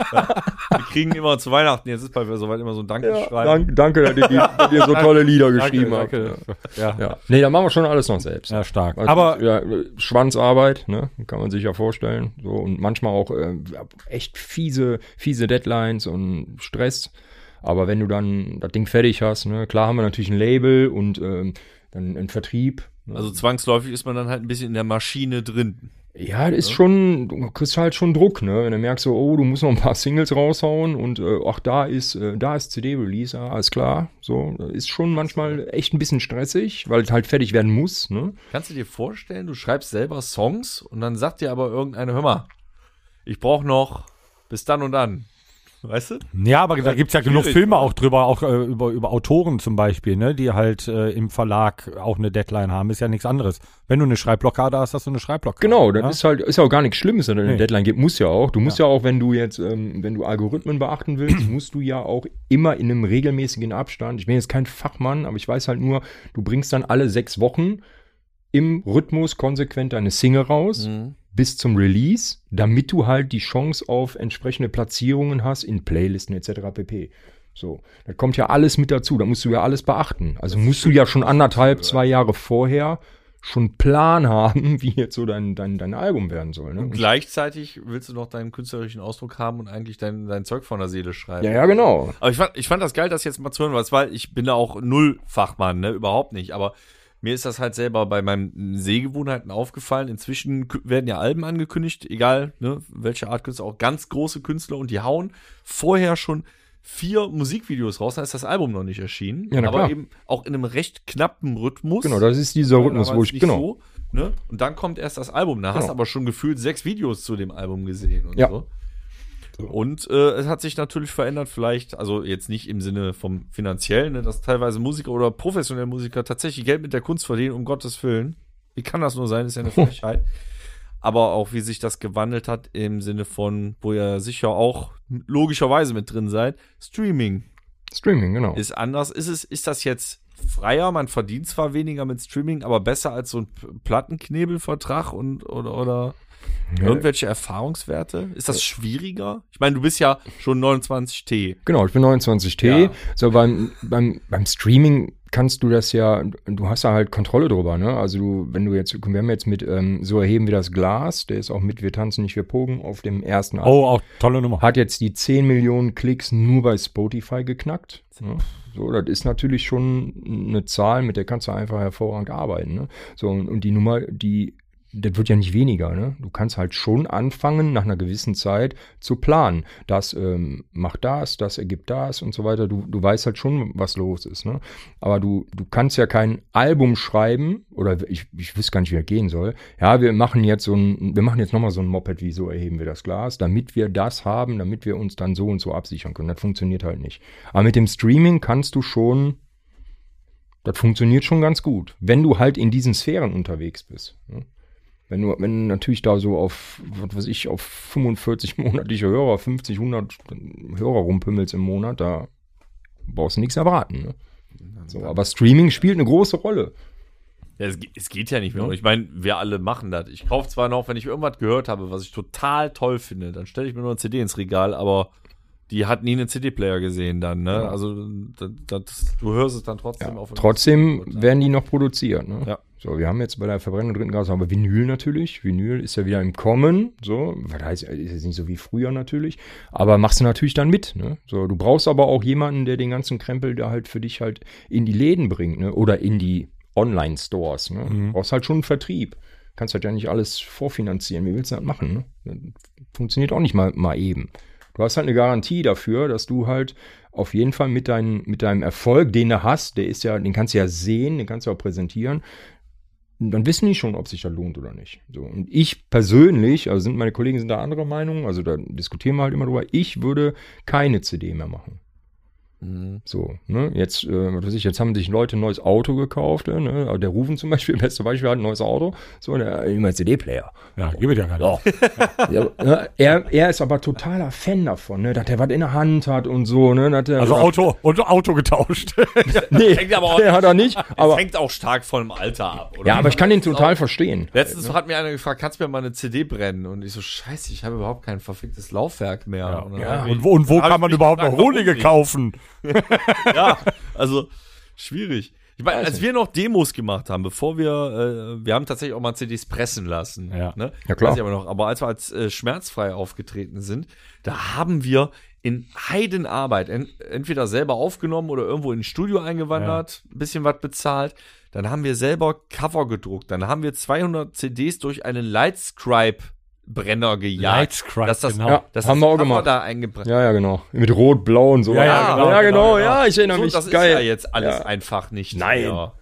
Wir kriegen immer zu Weihnachten, jetzt ist bei mir soweit immer so ein Dankeschreiben. Dank, danke, dass ihr, die, dass ihr so tolle Lieder geschrieben habt. danke. Ja. Ja. Nee, da machen wir schon alles noch selbst. Ja, stark. Also, Aber ja, Schwanzarbeit, ne? Kann man sich ja vorstellen. So, und manchmal auch äh, echt fiese, fiese Deadlines und Stress. Aber wenn du dann das Ding fertig hast, ne, klar haben wir natürlich ein Label und ähm, dann einen Vertrieb. Ne? Also zwangsläufig ist man dann halt ein bisschen in der Maschine drin. Ja, das ist schon, du kriegst halt schon Druck, ne? Wenn du merkst so, oh, du musst noch ein paar Singles raushauen und äh, ach, da ist, äh, da ist C D-Release, ja, alles klar. So, das ist schon manchmal echt ein bisschen stressig, weil es halt fertig werden muss, ne? Kannst du dir vorstellen, du schreibst selber Songs und dann sagt dir aber irgendeine, hör mal, ich brauche noch bis dann und dann. Weißt du? ja, aber da gibt's ja genug schwierig, Filme oder? auch drüber, auch äh, über, über Autoren zum Beispiel, ne, die halt äh, im Verlag auch eine Deadline haben. Ist ja nichts anderes. Wenn du eine Schreibblockade hast, hast du eine Schreibblockade. Genau, das ja? ist halt, ist ja auch gar nichts Schlimmes, dass es eine Nee. Deadline gibt, muss ja auch. Du musst ja, auch, wenn du jetzt, ähm, wenn du Algorithmen beachten willst, musst du ja auch immer in einem regelmäßigen Abstand. Ich bin jetzt kein Fachmann, aber ich weiß halt nur, du bringst dann alle sechs Wochen im Rhythmus konsequent deine Single raus. Mhm. Bis zum Release, damit du halt die Chance auf entsprechende Platzierungen hast in Playlisten et cetera pp. So, da kommt ja alles mit dazu, da musst du ja alles beachten. Also musst du ja schon anderthalb, zwei Jahre vorher schon Plan haben, wie jetzt so dein, dein, dein Album werden soll. Ne? Und gleichzeitig willst du noch deinen künstlerischen Ausdruck haben und eigentlich dein, dein Zeug von der Seele schreiben. Ja, ja, genau. Aber ich fand, ich fand das geil, das jetzt mal zu hören, weil es war, ich bin da auch null Fachmann, ne, überhaupt nicht, aber mir ist das halt selber bei meinen Sehgewohnheiten aufgefallen. Inzwischen k- werden ja Alben angekündigt, egal, ne, welche Art Künstler, auch ganz große Künstler und die hauen vorher schon vier Musikvideos raus, dann ist das Album noch nicht erschienen. Ja, na aber klar. eben auch in einem recht knappen Rhythmus. Genau, das ist dieser Rhythmus, wo ich, nicht genau. So. ne? Und dann kommt erst das Album. Da hast du Genau. aber schon gefühlt sechs Videos zu dem Album gesehen und Ja. so. Und äh, es hat sich natürlich verändert, vielleicht, also jetzt nicht im Sinne vom Finanziellen, ne, dass teilweise Musiker oder professionelle Musiker tatsächlich Geld mit der Kunst verdienen, um Gottes Willen. Wie kann das nur sein? Das ist ja eine Frechheit. Aber auch, wie sich das gewandelt hat im Sinne von, wo ihr sicher auch logischerweise mit drin seid, Streaming Streaming, genau. ist anders. Ist es, ist das jetzt freier? Man verdient zwar weniger mit Streaming, aber besser als so ein P- Plattenknebelvertrag und oder, oder Ja. irgendwelche Erfahrungswerte? Ist das schwieriger? Ich meine, du bist ja schon neunundzwanzig T. Genau, ich bin neunundzwanzig T. Ja. So beim, beim, beim Streaming kannst du das ja, du hast da halt Kontrolle drüber, ne? Also du, wenn du jetzt, wir haben jetzt mit ähm, So erheben wir das Glas, der ist auch mit Wir tanzen nicht, wir pogen auf dem ersten Album. Oh, auch tolle Nummer. Hat jetzt die zehn Millionen Klicks nur bei Spotify geknackt. Ne? So, das ist natürlich schon eine Zahl, mit der kannst du einfach hervorragend arbeiten. Ne? So, und, und die Nummer, die, das wird ja nicht weniger. Ne? Du kannst halt schon anfangen, nach einer gewissen Zeit zu planen. Das ähm, macht das, das ergibt das und so weiter. Du, du weißt halt schon, was los ist. Ne? Aber du, du kannst ja kein Album schreiben, oder ich, ich wüsste gar nicht, wie das gehen soll. Ja, wir machen jetzt so ein, wir machen jetzt nochmal so ein Moped, wie So erheben wir das Glas, damit wir das haben, damit wir uns dann so und so absichern können. Das funktioniert halt nicht. Aber mit dem Streaming kannst du schon, das funktioniert schon ganz gut, wenn du halt in diesen Sphären unterwegs bist. Ne? Wenn du, wenn du natürlich da so auf, was weiß ich, auf fünfundvierzig monatliche Hörer, fünfzig, hundert Hörer rumpümmelst im Monat, da brauchst du nichts erwarten. Ne? So, aber Streaming spielt eine große Rolle. Ja, es, ge- es geht ja nicht mehr. Ich meine, wir alle machen das. Ich kaufe zwar noch, wenn ich irgendwas gehört habe, was ich total toll finde, dann stelle ich mir nur eine C D ins Regal, aber die hat nie einen C D-Player gesehen dann, ne? Ja. Also das, das, du hörst es dann trotzdem Ja, auf. trotzdem werden die noch produziert. Ne? Ja. So, wir haben jetzt bei der Verbrennung dritten Gas aber Vinyl natürlich. Vinyl ist ja wieder im Kommen. So, was heißt, ist jetzt nicht so wie früher natürlich, aber machst du natürlich dann mit. Ne? So, du brauchst aber auch jemanden, der den ganzen Krempel da halt für dich halt in die Läden bringt, ne? Oder in die Online-Stores. Ne? Mhm. Du brauchst halt schon einen Vertrieb. Kannst halt ja nicht alles vorfinanzieren. Wie willst du das machen? Ne? Das funktioniert auch nicht mal, mal eben. Du hast halt eine Garantie dafür, dass du halt auf jeden Fall mit, dein, mit deinem Erfolg, den du hast, der ist ja, den kannst du ja sehen, den kannst du auch präsentieren. Und dann wissen die schon, ob sich das lohnt oder nicht. So, und ich persönlich, also sind meine Kollegen sind da anderer Meinung, also da diskutieren wir halt immer drüber, ich würde keine C D mehr machen. Mhm. So, ne, jetzt, äh, was weiß ich, jetzt haben sich Leute ein neues Auto gekauft, äh, ne, also der Rufen zum Beispiel, beste Beispiel, hat ein neues Auto, so, der, immer C D-Player. Ja, gibt es ja gar nicht. Ja, ne, er, er ist aber totaler Fan davon, ne, dass er was in der Hand hat und so, ne, dass er, Also Auto und Auto getauscht. nee, hängt aber auch- der hat er nicht, Es aber, hängt auch stark vom Alter ab, oder? ja, aber ich kann den total verstehen. Letztens hat mir einer gefragt, kannst du mir mal eine C D brennen? Und ich so, scheiße, ich habe überhaupt kein verficktes Laufwerk mehr. Und dann Ja, hab ich- und wo, und wo hab kann ich man mich überhaupt gefragt, noch Rohlinge warum nicht? kaufen? Ja, also schwierig. Ich meine, Weiß als nicht. wir noch Demos gemacht haben, bevor wir, äh, wir haben tatsächlich auch mal C Ds pressen lassen. Ja. Ne? Ja, klar. Weiß ich aber noch. Aber als wir als äh, schmerzfrei aufgetreten sind, da haben wir in Heidenarbeit en entweder selber aufgenommen oder irgendwo in ein Studio eingewandert, ein bisschen was bezahlt. Dann haben wir selber Cover gedruckt. Dann haben wir zweihundert C Ds durch einen Lightscribe Brenner gejagt. Lightscribe, dass das, genau. Ja, dass haben das wir auch Cover gemacht. da eingebrannt. Ja, ja, genau. Mit Rot, Blau und so. Ja, ja, genau, ja, genau, genau, ja, ich erinnere So, mich. das Geil. ist ja jetzt alles Ja. einfach nicht Nein. mehr.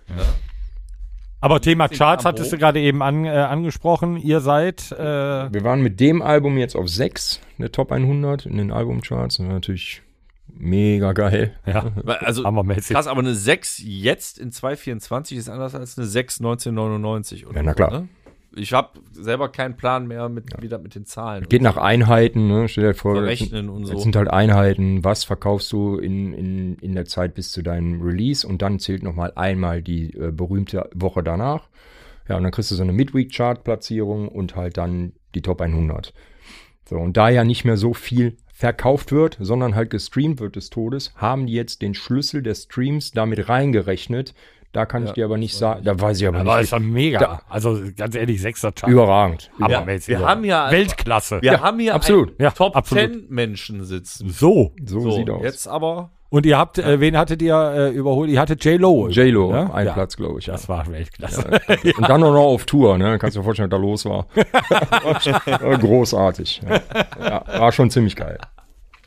Aber Thema Charts Abo. hattest du gerade eben an, äh, angesprochen. Ihr seid, äh, Wir waren mit dem Album jetzt auf sechs, der Top hundert in den Albumcharts. Das war natürlich mega geil. ja, Also hammermäßig. krass, aber eine sechs jetzt in zwei vierundzwanzig ist anders als eine sechs neunzehnhundertneunundneunzig. Oder Ja, na klar. so, ne? Ich habe selber keinen Plan mehr mit, wie das mit den Zahlen. Geht nach Einheiten, ne? Stell dir vor, das sind, Verrechnen und so. das sind halt Einheiten. Was verkaufst du in, in, in der Zeit bis zu deinem Release? Und dann zählt nochmal einmal die äh, berühmte Woche danach. Ja, und dann kriegst du so eine Midweek-Chart-Platzierung und halt dann die Top hundert. So, und da ja nicht mehr so viel verkauft wird, sondern halt gestreamt wird des Todes, haben die jetzt den Schlüssel des Streams damit reingerechnet. Da kann ich Ja, dir aber nicht sagen, da weiß ich aber Aber nicht. ist ja mega. Da- Also ganz ehrlich, sechster Chart. Überragend. Hammermäßig. wir haben ja- Weltklasse. Wir Ja, haben hier absolut. einen Ja, Top absolut. zehn Menschen sitzen. So. So, So, sieht aus. jetzt aber Und ihr habt, äh, wen hattet ihr äh, überholt? Ihr hattet J-Lo. J-Lo, Ja? ein Ja. Platz, glaube ich. Ja. Das war Weltklasse. Und dann auch noch auf Tour, ne? Kannst du dir vorstellen, was da los war. War großartig. Ja. Ja, war schon ziemlich geil.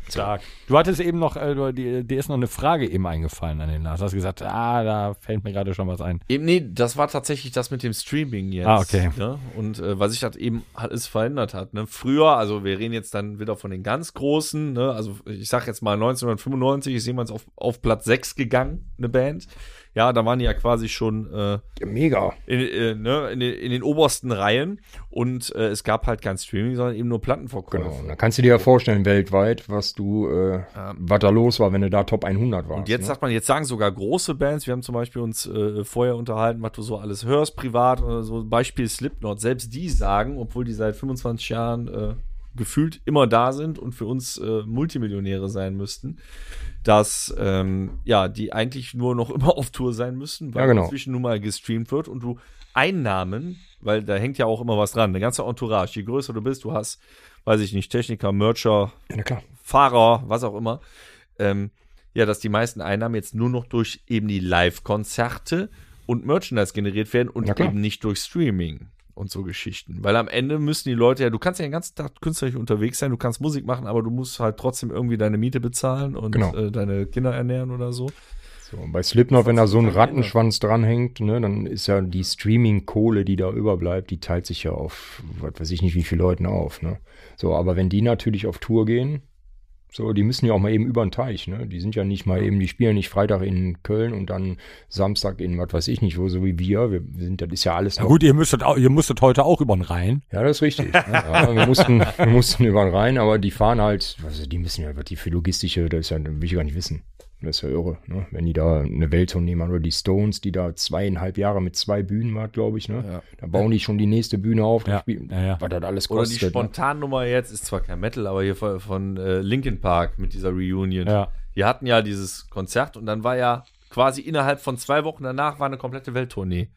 Stark. Du hattest eben noch, äh, du, dir, dir ist noch eine Frage eben eingefallen an den Lars. Du hast gesagt, ah, da fällt mir gerade schon was ein. Eben, nee, das war tatsächlich das mit dem Streaming jetzt. Ah, okay. Ne? Und äh, was sich halt eben alles verändert hat. Ne? Früher, also wir reden jetzt dann wieder von den ganz Großen, ne? Also ich sag jetzt mal neunzehnhundertfünfundneunzig ist jemand auf, auf Platz sechs gegangen, eine Band. Ja, da waren die ja quasi schon äh, Ja, mega. in, äh, ne, in, den, in den obersten Reihen und äh, es gab halt kein Streaming, sondern eben nur Plattenverkäufe. Genau. Da kannst du dir ja vorstellen, weltweit, was du, äh, was da los war, wenn du da Top hundert warst. Und jetzt ne? sagt man, jetzt sagen sogar große Bands, wir haben zum Beispiel uns äh, vorher unterhalten, was du so alles hörst, privat oder so, Beispiel Slipknot, selbst die sagen, obwohl die seit fünfundzwanzig Jahren äh, gefühlt immer da sind und für uns äh, Multimillionäre sein müssten, dass ähm, ja, die eigentlich nur noch immer auf Tour sein müssen, weil Ja, genau. inzwischen nun mal gestreamt wird und du Einnahmen, weil da hängt ja auch immer was dran, eine ganze Entourage, je größer du bist, du hast, weiß ich nicht, Techniker, Mercher, Ja, na klar. Fahrer, was auch immer, ähm, ja, dass die meisten Einnahmen jetzt nur noch durch eben die Live-Konzerte und Merchandise generiert werden und Na klar. eben nicht durch Streaming und so Geschichten. Weil am Ende müssen die Leute ja, du kannst ja den ganzen Tag künstlerisch unterwegs sein, du kannst Musik machen, aber du musst halt trotzdem irgendwie deine Miete bezahlen und Genau. äh, deine Kinder ernähren oder so. So, und bei Slipknot, wenn da so ein Rattenschwanz dranhängt, ne, dann ist ja die Streaming-Kohle, die da überbleibt, die teilt sich ja auf, was weiß ich nicht, wie viele Leuten auf, ne. So, aber wenn die natürlich auf Tour gehen, so, die müssen ja auch mal eben über den Teich, ne. Die sind ja nicht mal eben, die spielen nicht Freitag in Köln und dann Samstag in, was weiß ich nicht, wo, so wie wir. Wir sind, das ist ja alles Na noch. gut, ihr müsstet, auch, ihr musstet heute auch über den Rhein. Ja, das ist richtig. ne? Ja, wir mussten, wir mussten über den Rhein, aber die fahren halt, also die müssen ja, was die für logistische, das ist ja, das will ich gar nicht wissen. Das ist ja irre, ne? Wenn die da eine Welttournee machen oder die Stones, die da zweieinhalb Jahre mit zwei Bühnen waren, glaube ich, ne? Ja. Da bauen die schon die nächste Bühne auf, da Ja, spielen, ja, ja. was das alles Oder die kostet. Ne? Spontannummer jetzt ist zwar kein Metal, aber hier von, von äh, Linkin Park mit dieser Reunion. Ja. Die hatten ja dieses Konzert und dann war ja quasi innerhalb von zwei Wochen danach war eine komplette Welttournee.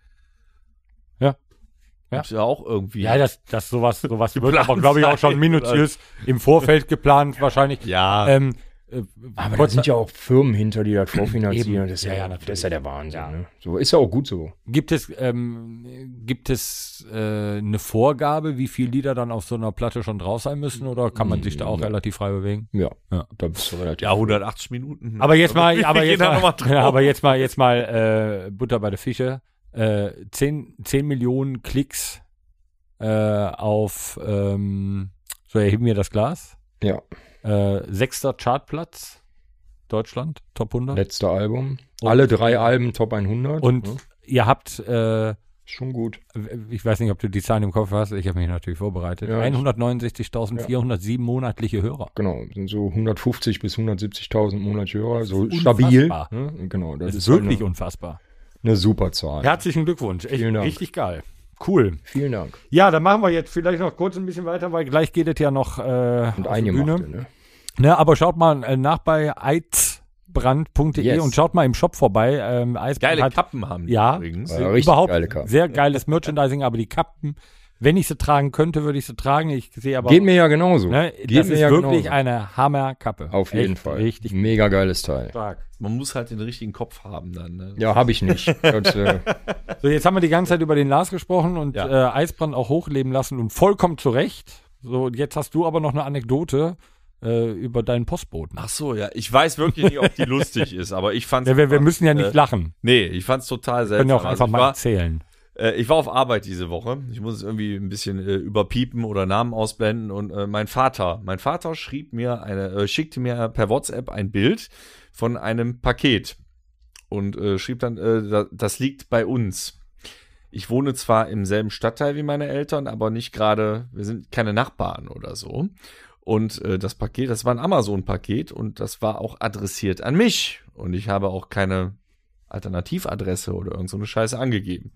Ja. Ja. Gibt's ja auch irgendwie. Ja, das, das sowas, sowas wird Geplant aber, glaube ich, auch schon sein, minutiös im Vorfeld geplant, wahrscheinlich. Ja. Ähm, äh, Aber da kurz- sind ja auch Firmen hinter, die das vorfinanzieren. Eben. Das ist Ja, ja, ja, das natürlich. ist ja der Wahnsinn. Ja. Ne? So ist ja auch gut so. Gibt es, ähm, gibt es äh, eine Vorgabe, wie viele Lieder dann auf so einer Platte schon drauf sein müssen, oder kann man sich da auch Ja. relativ frei bewegen? Ja, Ja. da bist du relativ. Ja, hundertachtzig Minuten. Aber jetzt mal, wir aber gehen jetzt da noch mal, drauf. ja, aber jetzt mal, jetzt mal äh, Butter bei der Fische. Äh, zehn Millionen Klicks äh, auf, ähm, so erheben wir das Glas. Ja, Äh, sechster Chartplatz, Deutschland, Top hundert. letzter Album. Und- Alle drei Alben Top hundert. Und ne? ihr habt, äh, Schon gut. ich weiß nicht, ob du die Zahlen im Kopf hast, ich habe mich natürlich vorbereitet, Ja, ich- hundertneunundsechzigtausendvierhundertsieben monatliche Hörer. Genau, sind so hundertfünfzig bis hundertsiebzigtausend monatliche Hörer, so ist stabil. unfassbar. Ne? Genau, das, Das ist ist wirklich eine, unfassbar. eine super Zahl. Herzlichen Glückwunsch, echt Vielen Dank. richtig geil. Cool. Vielen Dank. Ja, dann machen wir jetzt vielleicht noch kurz ein bisschen weiter, weil gleich geht es ja noch äh, Und auf die Bühne. eingemachte, ne? Ne, aber schaut mal äh, nach bei eizbrand punkt de Yes. und schaut mal im Shop vorbei. Ähm, Eisbrand Geile hat Kappen haben die Ja. übrigens. Ja, richtig überhaupt geile Kappen. sehr geiles Merchandising, aber die Kappen, wenn ich sie tragen könnte, würde ich sie tragen. Ich sehe aber, Geht mir ja genauso. ne, Geht das mir ist ja wirklich genauso. eine Hammerkappe. Auf jeden Echt Fall. Richtig Mega geiles Teil. stark. Man muss halt den richtigen Kopf haben dann. Ne? Ja, habe ich nicht. Das, äh, So, jetzt haben wir die ganze Zeit über den Lars gesprochen und Ja. äh, Eisbrand auch hochleben lassen und vollkommen zu Recht. So, und jetzt hast du aber noch eine Anekdote äh, über deinen Postboten. Ach so, ja. Ich weiß wirklich nicht, ob die lustig ist, aber ich fand's. Ja, wir, wir müssen ja nicht äh, lachen. Nee, ich fand's total Wir seltsam. können ja auch einfach Also ich mal war, erzählen. Äh, ich war auf Arbeit diese Woche. Ich muss es irgendwie ein bisschen äh, überpiepen oder Namen ausblenden. Und äh, mein Vater, mein Vater schrieb mir eine, äh, schickte mir per WhatsApp ein Bild von einem Paket und äh, schrieb dann, äh, da, das liegt bei uns. Ich wohne zwar im selben Stadtteil wie meine Eltern, aber nicht gerade, wir sind keine Nachbarn oder so. Und äh, das Paket, das war ein Amazon-Paket und das war auch adressiert an mich. Und ich habe auch keine Alternativadresse oder irgend so eine Scheiße angegeben.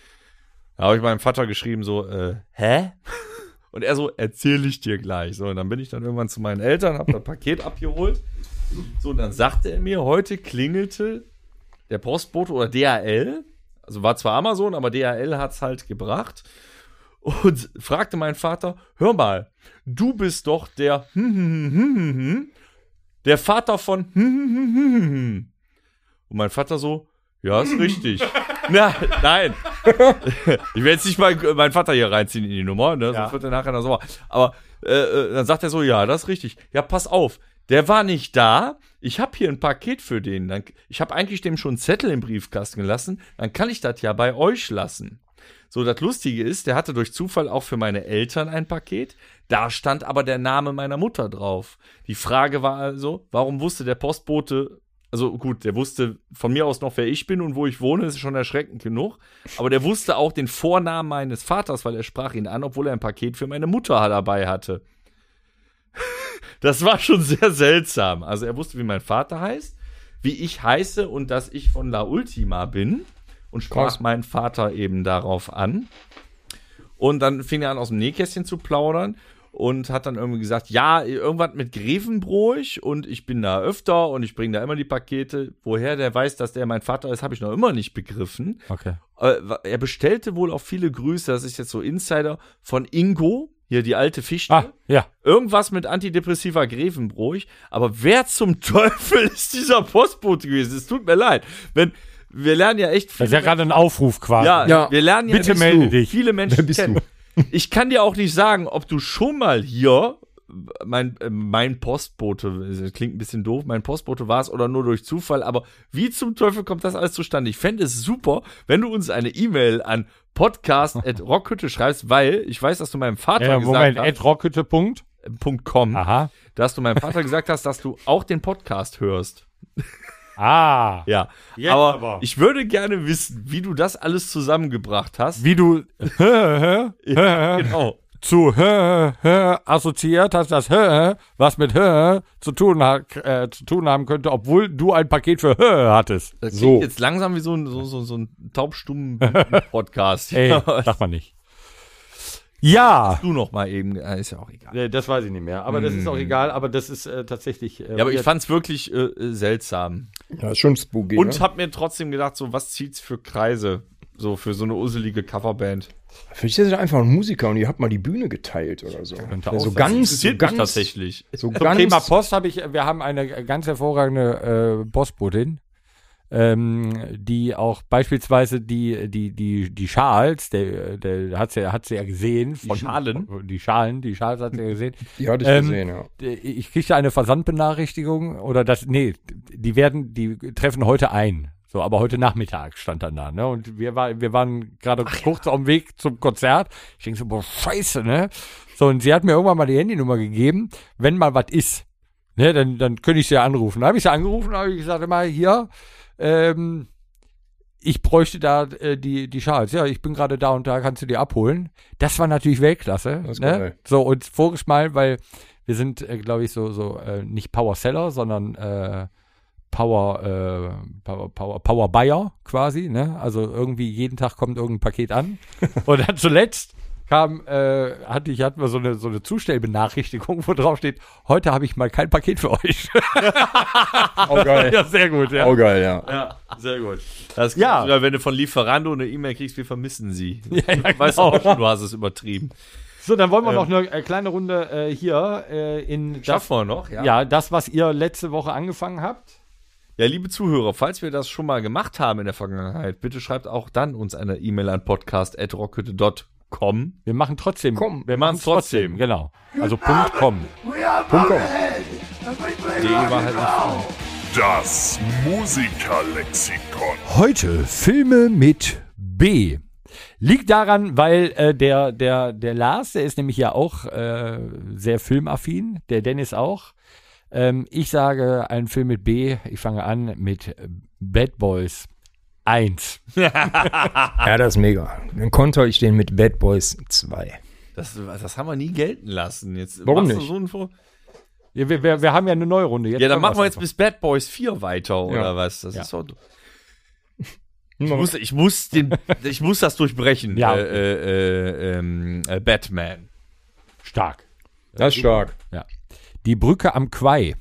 Da habe ich meinem Vater geschrieben so, äh, hä? Und er so, erzähl ich dir gleich. So, und dann bin ich dann irgendwann zu meinen Eltern, habe das Paket abgeholt. So, und dann sagte er mir, heute klingelte der Postbote oder D H L, also war zwar Amazon, aber D H L hat's halt gebracht und fragte meinen Vater, hör mal, du bist doch der der Vater von und mein Vater so, ja, ist richtig. Na, nein. Ich will jetzt nicht mal meinen Vater hier reinziehen in die Nummer, ne? Ja. Sonst wird er nachher noch so. Aber äh, äh, dann sagt er so, ja, das ist richtig. Ja, pass auf. der war nicht da. Ich habe hier ein Paket für den. Dann, ich habe eigentlich dem schon einen Zettel im Briefkasten gelassen. Dann kann ich das ja bei euch lassen. So, das Lustige ist, der hatte durch Zufall auch für meine Eltern ein Paket. Da stand aber der Name meiner Mutter drauf. Die Frage war also, warum wusste der Postbote, also gut, der wusste von mir aus noch, wer ich bin und wo ich wohne, ist schon erschreckend genug. Aber der wusste auch den Vornamen meines Vaters, weil er sprach ihn an, obwohl er ein Paket für meine Mutter dabei hatte. Das war schon sehr seltsam. Also er wusste, wie mein Vater heißt, wie ich heiße und dass ich von La Ultima bin. Und sprach Krass. meinen Vater eben darauf an. Und dann fing er an, aus dem Nähkästchen zu plaudern und hat dann irgendwie gesagt, ja, irgendwas mit Grevenbroich und ich bin da öfter und ich bringe da immer die Pakete. Woher der weiß, dass der mein Vater ist, habe ich noch immer nicht begriffen. Okay. Äh, er bestellte wohl auch viele Grüße, das ist jetzt so Insider, von Ingo, hier die alte Fichte. Ah, ja. Irgendwas mit antidepressiver Grevenbroich. Aber wer zum Teufel ist dieser Postbote gewesen? Es tut mir leid. Wenn Wir lernen ja echt viele. Das ist ja gerade ein Aufruf quasi. Ja, ja, wir lernen ja bitte melde dich. Viele Menschen kennen. Ich kann dir auch nicht sagen, ob du schon mal hier mein, äh, mein Postbote, das klingt ein bisschen doof, mein Postbote warst oder nur durch Zufall, aber wie zum Teufel kommt das alles zustande? Ich fände es super, wenn du uns eine E-Mail an podcast at rockhütte schreibst, weil ich weiß, dass du meinem Vater ja, gesagt Moment, hast. at rockhütte Punkt com. Aha. Dass du meinem Vater gesagt hast, dass du auch den Podcast hörst. Ah. Ja, aber, aber ich würde gerne wissen, wie du das alles zusammengebracht hast. Wie du ja, genau. zu assoziiert hast, dass was mit zu tun, hat, äh, zu tun haben könnte, obwohl du ein Paket für hattest. Das klingt so. jetzt langsam wie so ein, so, so, so ein taubstummen Podcast. Ey, sag mal nicht. Ja. Du noch mal eben, ist ja auch egal. Das weiß ich nicht mehr, aber mm. das ist auch egal, aber das ist äh, tatsächlich äh, ja, aber ich fand's wirklich äh, seltsam. Ja, ist schon spooky. Und ne? hab mir trotzdem gedacht, so, was zieht's für Kreise? So, für so eine uselige Coverband. Vielleicht ist er einfach ein Musiker und ihr habt mal die Bühne geteilt oder so. Könnte ja, auch so sein. ganz, das so ganz tatsächlich. So Zum ganz Thema Post habe ich, wir haben eine ganz hervorragende äh, Postbotin, ähm, die auch beispielsweise die, die, die, die Schals, der, der hat sie, hat sie ja gesehen. Von Schalen? Die Schalen, die Schals hat sie ja gesehen. Die hatte ich ähm, gesehen, ja. Ich kriegte eine Versandbenachrichtigung oder das, nee, die werden, die treffen heute ein. So, aber heute Nachmittag stand dann da, ne? Und wir, war, wir waren gerade kurz ja. auf dem Weg zum Konzert. Ich denke so, boah, scheiße, ne? So, und sie hat mir irgendwann mal die Handynummer gegeben, wenn mal was ist, ne, dann, dann könnte ich sie ja anrufen. Da habe ich sie angerufen, habe ich gesagt, immer hier, ähm, ich bräuchte da äh, die, die Schals. Ja, ich bin gerade da und da, kannst du die abholen. Das war natürlich Weltklasse. Das ist ne? geil. So, und voriges Mal, weil wir sind, äh, glaube ich, so, so äh, nicht Power Seller, sondern äh, Power, äh, Power, Power, Power Buyer quasi, ne? Also irgendwie jeden Tag kommt irgendein Paket an. Und dann zuletzt kam, äh, hatte ich, hatten wir so eine, so eine Zustellbenachrichtigung, wo drauf steht, heute habe ich mal kein Paket für euch. Oh geil. Ja, sehr gut, ja. Oh geil, ja. Ja, sehr gut. Das ja. Oder wenn du von Lieferando eine E-Mail kriegst, wir vermissen sie. Ja, ja, genau. Weißt du auch schon, du hast es übertrieben. So, dann wollen wir ähm. noch eine äh, kleine Runde äh, hier äh, in das, Schaffen wir noch, ja. Ja, das, was ihr letzte Woche angefangen habt. Ja, liebe Zuhörer, falls wir das schon mal gemacht haben in der Vergangenheit, bitte schreibt auch dann uns eine E-Mail an podcast at rockhütte punkt com. Wir machen trotzdem. Komm, wir machen es trotzdem. Genau. Also Punkt .com. Punkt .com. D war halt nicht. Das Musikerlexikon. Heute Filme mit B. Liegt daran, weil äh, der, der, der Lars, der ist nämlich ja auch äh, sehr filmaffin, der Dennis auch. Ähm, ich sage einen Film mit B, ich fange an mit Bad Boys eins. Ja, das ist mega. Dann konter ich den mit Bad Boys zwei. Das, das haben wir nie gelten lassen. Jetzt Warum machst du nicht? So einen Vor- Ja, wir, wir, wir haben ja eine neue Runde. Jetzt ja, dann können machen wir jetzt einfach. bis Bad Boys vier weiter, oder Ja. was? Das Ja. ist so. Ich muss, ich muss den, ich muss das durchbrechen. Ja. Äh, äh, ähm, äh, Batman. Stark. Das ist stark. Ja. Die Brücke am Quai.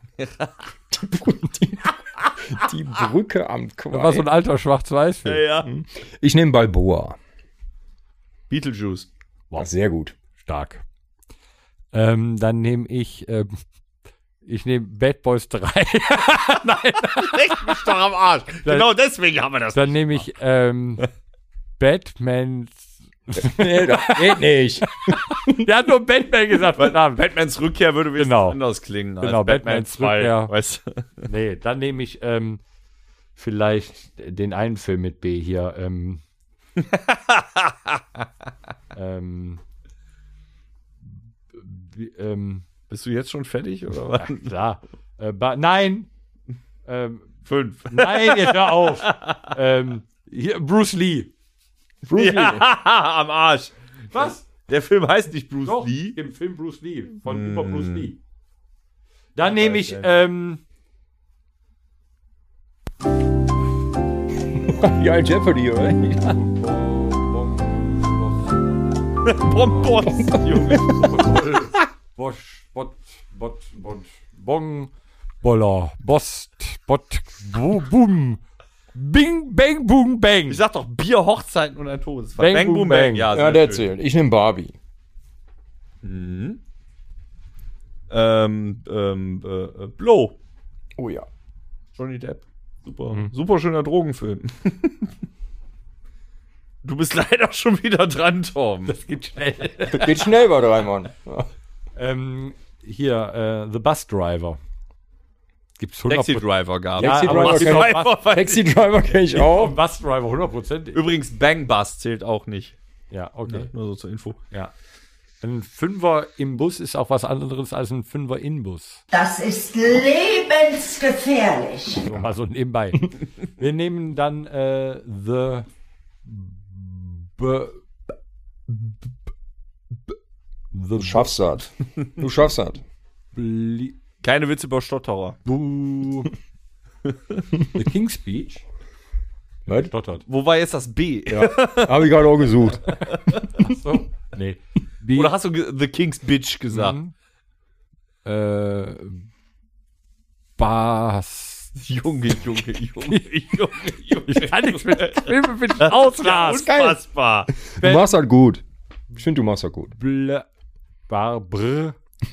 Die, die Brücke am Das war so Quai. ein alter Schwarz-Weiß-Film. ja. Ich nehme Balboa. Beetlejuice. Wow. Ach, sehr gut. Stark. Ähm, dann nehme ich, ähm, ich nehme Bad Boys drei. Nein. Leg mich doch am Arsch. Genau deswegen haben wir das. Dann nehme ich ähm, Batman Nee, das geht nicht. Der hat nur Batman gesagt, verdammt. Batmans Rückkehr würde wesentlich Genau. anders klingen Genau, Batmans Rückkehr. Weißt du? Nee, dann nehme ich ähm, vielleicht den einen Film mit B hier. Ähm, ähm, b- ähm, Bist du jetzt schon fertig, oder was? ja, klar. Äh, ba- nein. Ähm, Fünf. nein, jetzt hör auf. ähm, hier, Bruce Lee. Bruce Lee. Ja, am Arsch. Was? Der Film heißt nicht Bruce Doch, Lee. im Film Bruce Lee. Von Mm. über Bruce Lee. Dann nehme ich, ähm, Ja, Jeopardy, oder? Ja. Bonbons, Junge. Bosch, Bot, Bot, Bot, Bong, Boller, Bost, Bot, Bu- Bum, Bing, Bang, Boom, Bang. Ich sag doch Bier, Hochzeiten und ein Todesfall. Bang, Bang, boom, boom, bang. bang. Ja, Ja, sehr der schön. zählt. Ich nehme Barbie. Mhm. Ähm, ähm, äh, äh, Blow. Oh ja. Johnny Depp. Super. Mhm. Super schöner Drogenfilm. Du bist leider schon wieder dran, Tom. Das geht schnell. Das geht schnell bei drei Mann. Ja. ähm, hier, äh, The Bus Driver. Gibt's Taxi hundert Driver gab Ja, Taxi aber Driver es gibt kenn auch ich- Driver weiß Taxi ich- Driver kenne ich auch. Bus Driver, hundertprozentig. Übrigens, Bang Bus zählt auch nicht. Ja, okay. Ne? Nur so zur Info. Ja. Ein Fünfer im Bus ist auch was anderes als ein Fünfer in Bus. Das ist lebensgefährlich. So mal so nebenbei. Wir nehmen dann äh, The B The Du schaffst das. Du schaffst das. Bli Keine Witze über Stotterer. Bu The King's Speech. Was? Stottert. Wo war jetzt das B? Ja. Habe ich gerade auch gesucht. So. Nee. B Oder hast du ge- The King's Bitch gesagt? Mhm. Äh, Bass. Junge, Junge, Junge, Junge, Junge. Ich kann nicht mit Filmen mit ausrasten. Unfassbar. Du machst das gut. Ich finde, du machst das gut. Bl Bar Br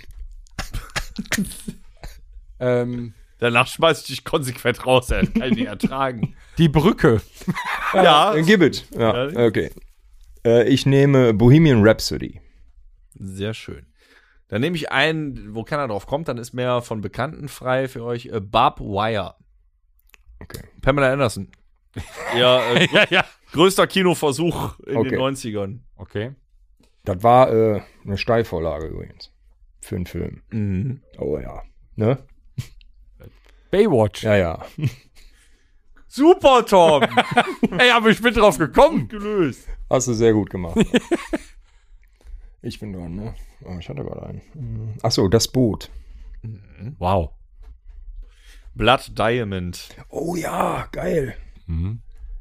ähm, Danach schmeiß ich dich konsequent raus, ey. Kann ich nicht ertragen. Die Brücke. Ja. Dann gib it. Ja, Ja. okay. Äh, ich nehme Bohemian Rhapsody. Sehr schön. Dann nehme ich einen, wo keiner drauf kommt, dann ist mehr von Bekannten frei für euch. Äh, Barb Wire. Okay. Pamela Anderson. Ja, äh, ja, ja. größter Kinoversuch in Okay. den neunzigern. Okay. Das war äh, eine Steilvorlage übrigens. Für einen Film. Mhm. Oh ja. Ne? Baywatch. Ja, ja. Super, Tom. Ey, aber ich bin drauf gekommen. Gelöst. Hast du sehr gut gemacht. Ich bin dran, ne? Oh, ich hatte gerade einen. Achso, das Boot. Wow. Blood Diamond. Oh ja, geil. Mhm.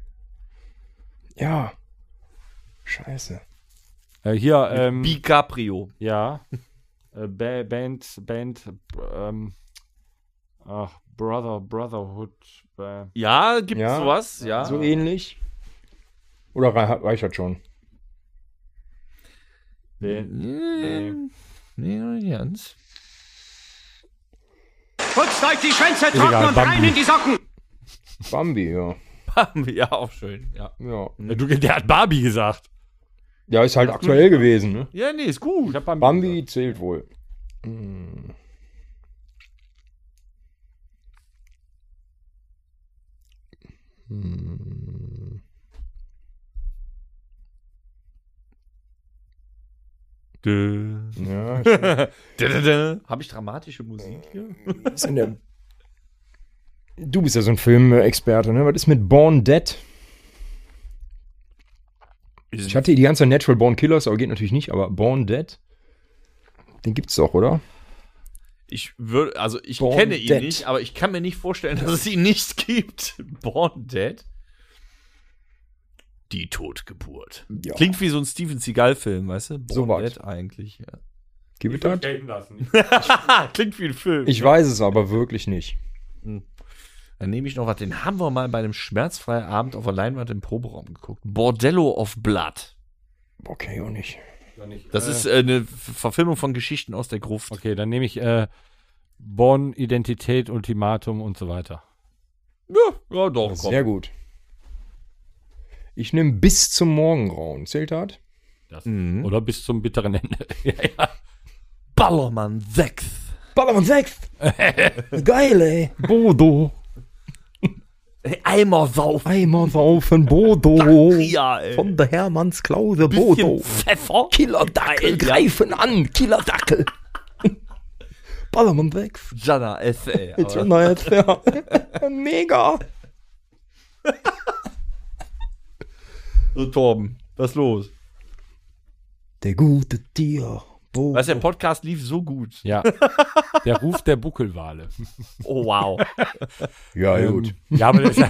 Ja. Scheiße. Äh, hier, ähm, DiCaprio. ja. Äh, ba Band, Band, ähm, ach, Brother, Brotherhood. Äh, Ja, gibt's Ja. sowas? Ja. So ähnlich. Oder rei- reicht das schon? nee, nee. Nee, nee, ganz. Putzt euch die Schwänze Egal, trocken und Bambi. rein in die Socken! Bambi, ja. Ja, auch schön. Ja. Ja, Äh, Du, der hat Barbie gesagt. ja ist halt aktuell gewesen, ne? Ja, nee, ist gut. Ich hab Bambi. Bambi zählt wohl. Hm. Hm. Dö. Ja, ich- Dö, dö, dö. Habe ich dramatische Musik hier? ist in der du bist ja so ein Filmexperte, ne? Was ist mit Born Dead? Ich hatte die ganze Natural Born Killers, aber geht natürlich nicht, aber Born Dead, den gibt's doch, oder? Ich würde, also ich Born kenne ihn Dead. nicht, aber ich kann mir nicht vorstellen, dass es ihn nicht gibt. Born Dead. Die Totgeburt. Ja. Klingt wie so ein Steven Seagal-Film, weißt du? Born So was. Dead eigentlich. Ja. Gib it that? Gelten lassen. Klingt wie ein Film. Ich weiß es aber wirklich nicht. Dann nehme ich noch was, den haben wir mal bei einem schmerzfreien Abend auf der Leinwand im Proberaum geguckt. Bordello of Blood. Okay, auch nicht. Das ist äh, eine Verfilmung von Geschichten aus der Gruft. Okay, dann nehme ich äh, Born, Identität, Ultimatum und so weiter. Ja, ja doch, komm. Sehr gut. Ich nehme bis zum Morgengrauen. Zählt das? Das, Mhm. Oder bis zum bitteren Ende. ja, ja. Ballermann sechs. Ballermann sechs. Geil, ey. Bodo. Eimer saufen. Eimer saufen, Bodo. Ja, ey. Von der Hermannsklause, Bisschen Bodo. Pfeffer. Killerdackel, Geil, ja. greifen an, Killerdackel. Ballermann sechs. Jana S, ey. Jetzt aber- schon jetzt, ja. Mega. So, Torben, was ist los? Der gute Tier. Bodo. Weißt du, der Podcast lief so gut. ja. Der Ruf der Buckelwale. Oh, wow. Ja, Ähm, gut. Ja, aber das ist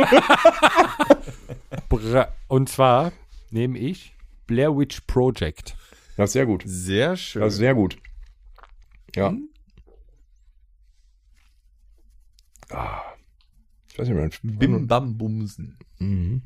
Bra- Und zwar nehme ich Blair Witch Project. Das ist sehr gut. Sehr schön. Das ist sehr gut. Ja. Ah. Ich weiß nicht mehr. Bim Bam Bumsen. Mhm.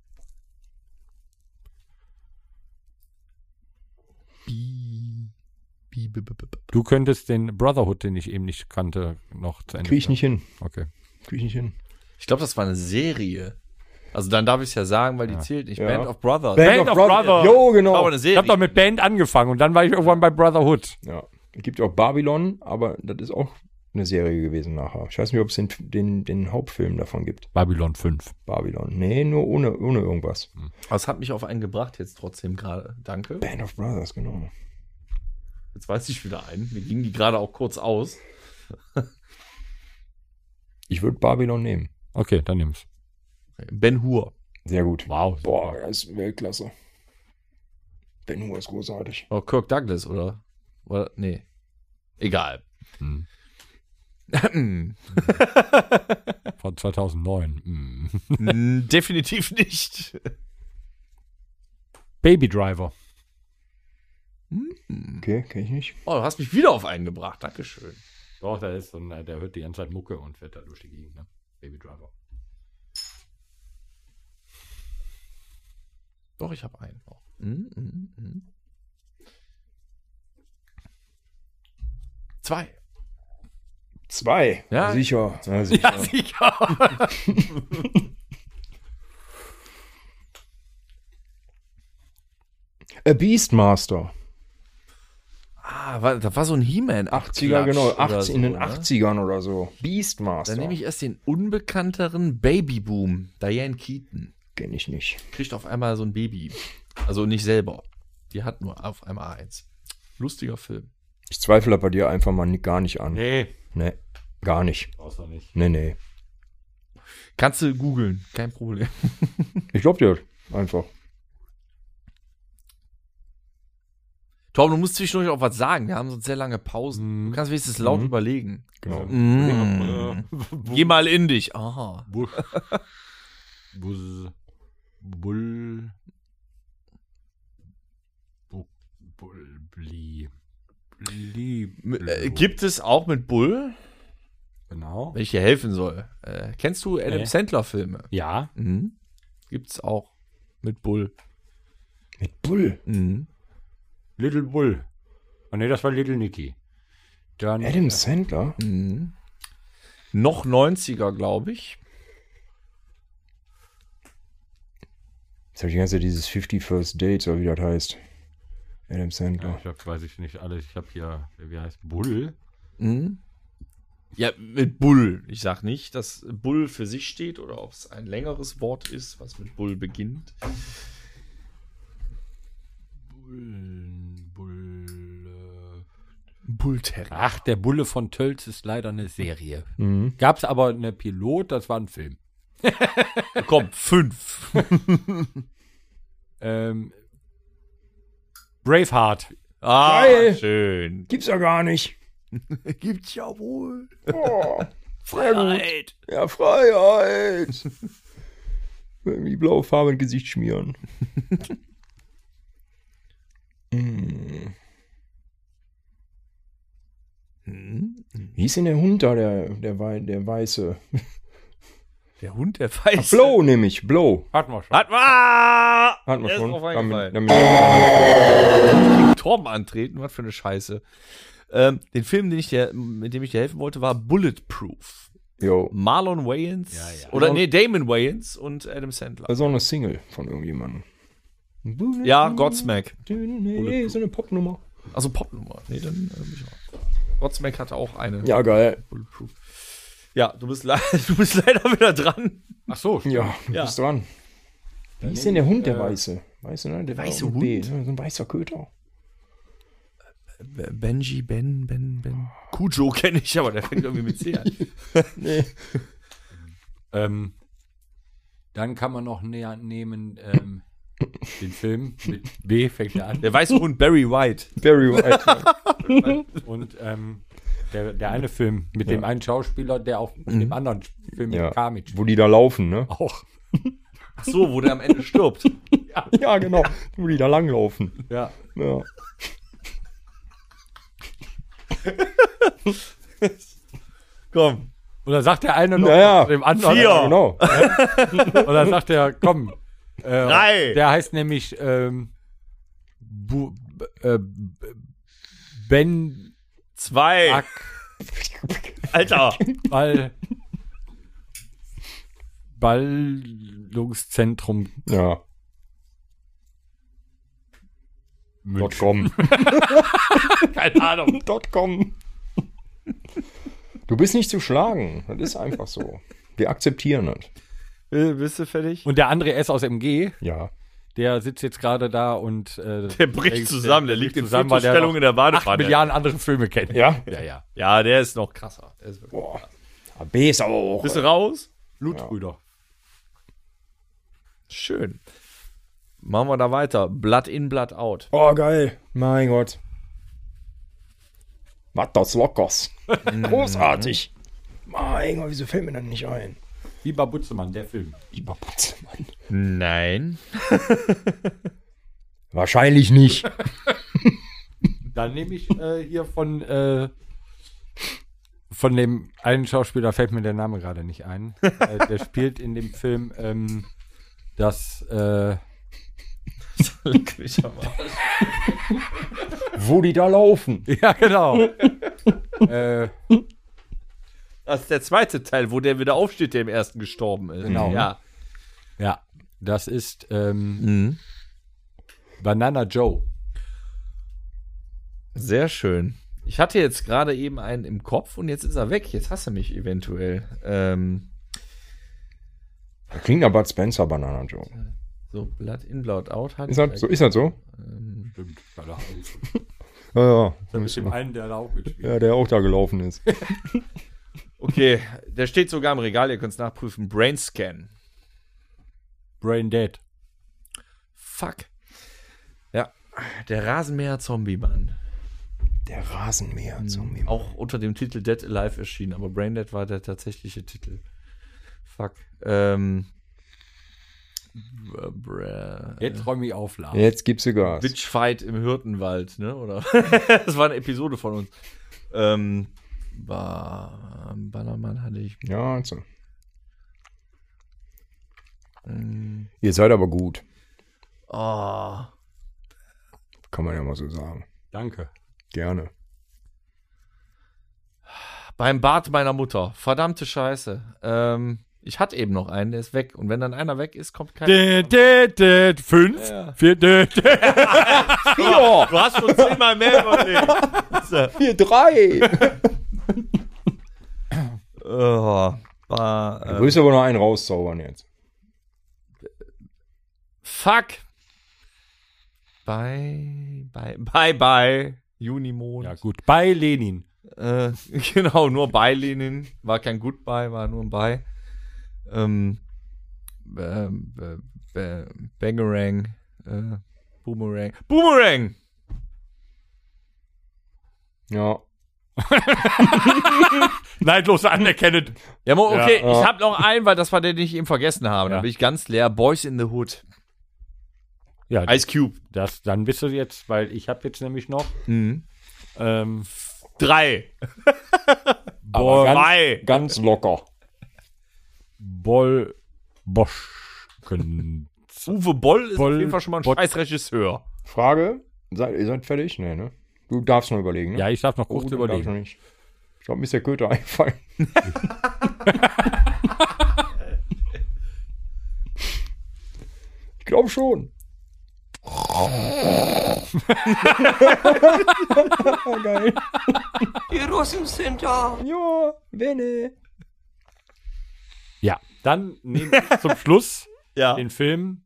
Bi, bi, bi, bi, bi, bi. Du könntest den Brotherhood, den ich eben nicht kannte, noch zu Ende Krieg ich führen. nicht hin. Okay. Krieg ich nicht hin. Ich glaube, das war eine Serie. Also dann darf ich es ja sagen, weil die Ja. zählt nicht. Ja. Band of Brothers. Band of Brothers. Jo, genau. Aber eine Ich Serie. habe doch mit Band angefangen und dann war ich irgendwann bei Brotherhood. Ja. Es gibt ja auch Babylon, aber das ist auch eine Serie gewesen nachher. Ich weiß nicht, ob es den, den, den Hauptfilm davon gibt. Babylon fünf. Babylon. Nee, nur ohne, ohne irgendwas. Das hat mich auf einen gebracht jetzt trotzdem gerade. Danke. Band of Brothers, genau. Jetzt weiß ich wieder einen. Mir ging die gerade auch kurz aus. Ich würde Babylon nehmen. Okay, dann nimm's. Ben Hur. Sehr gut. Wow. Boah, das ist Weltklasse. Ben Hur ist großartig. Oh, Kirk Douglas, oder? Oder? Nee. Egal. Hm. Von zweitausendneun. Hm. N- Definitiv nicht. Baby Driver. Okay, kenn ich nicht. Oh, du hast mich wieder auf einen gebracht. Dankeschön. Doch, der ist so ein, der hört die ganze Zeit Mucke und fährt da durch die Gegend, ne? Baby Driver. Doch, ich habe einen noch. Mm, mm, mm. Zwei. Zwei. Ja. Sicher. Ja, sicher. Ja, sicher. A Beastmaster. Ah, war, das war so ein He-Man. achtziger, genau. Klatsch oder achtzig, in den so, ne? achtzigern oder so. Beastmaster. Dann nehme ich erst den unbekannteren Babyboom. Diane Keaton. Kenn ich nicht. Kriegt auf einmal so ein Baby. Also nicht selber. Die hat nur auf einmal eins. Lustiger Film. Ich zweifle bei dir einfach mal ni- gar nicht an. Nee. Nee, gar nicht. Brauchst du nicht. Nee, nee. Kannst du googeln. Kein Problem. Ich glaub dir einfach. Tom, du musst zwischendurch auch was sagen. Wir haben sonst sehr lange Pausen. Mhm. Du kannst wenigstens laut Mhm. überlegen. Genau. Mm. Geh mal in dich. Aha. Busch. Bus. Bull. Bu- Bull. Bli. Bli. M- Äh, gibt es auch mit Bull, Genau. wenn ich dir helfen soll. Äh, kennst du Adam Nee. Sandler Filme? Ja. Mhm. Gibt's auch mit Bull. Mit Bull. Mhm. Little Bull. Oh ne, das war Little Nicky. Dann. Adam Sandler? Mhm. Noch neunziger, glaube ich. Jetzt habe ich die ganze Zeit dieses fifty First Dates, oder wie das heißt. Adam Ja, Sandler. ich hab, weiß ich nicht alles. Ich habe hier, wie heißt Bull? Mhm. Ja, mit Bull. Ich sag nicht, dass Bull für sich steht oder ob es ein längeres Wort ist, was mit Bull beginnt. Bull. Bull. Äh. Bullterrier. Ach, der Bulle von Tölz ist leider eine Serie. Mhm. Gab's aber eine Pilot, das war ein Film. Komm, fünf. Ähm, Braveheart. Ah, Geil. schön. Gibt's ja gar nicht. Gibt's ja wohl. Oh, Freiheit. ja, Freiheit. Die blaue Farbe ins Gesicht schmieren. Mm. Hm? Wie ist denn der Hund da, der, der, Wei- der Weiße? Der Hund, der weiß. Blow nämlich, Blow. Hatten wir schon. Hat man! Hat man Der ist schon. drauf Damit, eingefallen. damit, Torben antreten, was für eine Scheiße. Ähm, den Film, den ich dir, mit dem ich dir helfen wollte, war Bulletproof. jo. Marlon Wayans. Ja, ja. Oder Also- nee, Damon Wayans und Adam Sandler. Das ist auch eine Single von irgendjemandem. Ja, Godsmack. Nee, so eine Popnummer. Also Popnummer. Nee, dann äh, ich auch. Godsmack hatte auch eine. Ja, geil. Bulletproof. Ja, du bist, le- du bist leider wieder dran. Ach so, Ja, du Ja. bist dran. Wie ist denn der Hund, der Weiße? Weiße, ne? Der war weiße auch mit B, Hund? ne? So ein weißer Köter. Benji, Ben, Ben, Ben. Kujo kenne ich, aber der fängt irgendwie mit C an. Nee. Ähm, dann kann man noch näher nehmen ähm, den Film mit B fängt er an. Der weiße Hund Barry White. Barry White. Und ähm, der, der eine Film mit dem einen Schauspieler, der auch in Mhm. dem anderen Film mit Ja. Kamic Wo die da laufen, ne? auch. Ach so, wo der am Ende stirbt. Ja, genau. Wo die da langlaufen. Ja. Ja. Komm. Und dann sagt der eine noch Naja, dem anderen. vier. Ja, genau. Und dann sagt er, komm. Äh, Drei. Der heißt nämlich ähm, Bu, äh, Ben Zwei. Ak Alter. Ball Ballungszentrum Ja. Dot München. com. Keine Ahnung. Dot com. Du bist nicht zu schlagen. Das ist einfach so. Wir akzeptieren das. Äh, Bist du fertig? Und der andere S aus M G, Ja. der sitzt jetzt gerade da und äh, Der bricht zusammen, der liegt in zusammen, weil der Fotostellung noch in der acht Badewanne. Milliarden andere Filme kennt. Ja? Ja, ja. Ja, der ist noch krasser. Der ist wirklich- Boah. B ist aber auch. Bist du raus? Blutbrüder. Schön. Machen wir da weiter. Blood in, Blood out. Oh, geil. Mein Gott. Was das Lockers. Großartig. Mein Gott, wieso fällt mir das nicht ein? Lieber Butzemann, der Film. Lieber Putzemann. Nein. Wahrscheinlich nicht. Dann nehme ich äh, hier von äh, von dem einen Schauspieler, fällt mir der Name gerade nicht ein. äh, der spielt in dem Film ähm, das äh, Leck mich am Arsch. Wo die da laufen. ja genau. äh, Das ist der zweite Teil, wo der wieder aufsteht, der im ersten gestorben ist. Genau. Ja. ja, das ist ähm, Mhm. Banana Joe. Sehr schön. Ich hatte jetzt gerade eben einen im Kopf und jetzt ist er weg. Jetzt hast du mich eventuell. Ähm, Das klingt nach Bud Spencer, Banana Joe. so, Blood in, Blood out hat. Ist das so? Ist das so? Ähm, Stimmt, weil er Ja, ja. mit dem einen, der da auch mitspielt. Ja, der auch da gelaufen ist. okay, der steht sogar im Regal, ihr könnt es nachprüfen. Brain Scan. Brain Dead. Fuck. Ja, der Rasenmäher-Zombie-Mann. Der Rasenmäher-Zombie. Auch unter dem Titel Dead Alive erschienen, aber Brain Dead war der tatsächliche Titel. Fuck. Ähm. Br- br- Jetzt räume ich auf, Lars. Jetzt gibst du Gas. Witchfight im Hirtenwald, ne? Oder? Das war eine Episode von uns. Ähm. War. Ballermann hatte ich. Ja, also. Ähm, Ihr seid aber gut. oh. Kann man ja mal so sagen. Danke. Gerne. Beim Bad meiner Mutter. Verdammte Scheiße. Ähm. Ich hatte eben noch einen, der ist weg. Und wenn dann einer weg ist, kommt kein. Dä, dä, dä, fünf, Ja. vier, dä, dä. Ja, du hast schon zehnmal mehr überlegt. Hier, drei! Oh, war, Du ähm, willst aber noch einen rauszaubern jetzt. fuck. Bye, bye, bye, bye. Junimond. Ja, gut. Bei Lenin. Äh, genau, nur Beilehnen. War kein Goodbye, war nur ein Bye. Ähm, ähm, äh, äh, Bangerang. Äh, Boomerang. Boomerang! Ja. Neidlos anerkennend. Ja, mo- okay, Ja, ja. ich habe noch einen, weil das war der, den ich eben vergessen habe. Ja. Da bin ich ganz leer. Boys in the Hood. Ja, Ice Cube. das, dann bist du jetzt, weil ich habe jetzt nämlich noch Mhm. ähm, Drei. Boah, ganz, Drei. ganz locker. Boll Boschken. Uwe Boll ist Boll- auf jeden Fall schon mal ein Bot- scheiß Regisseur. Frage: Seid, ihr seid fertig? Nee, ne? Du darfst noch überlegen, ne? Ja, ich darf noch kurz du darfst noch überlegen. nicht. Ich glaube, mir ist der Köter eingefallen. ich glaube schon. Geil. Die Russen sind da. Ja, Bene. Ja, dann nehmen wir zum Schluss Ja. den Film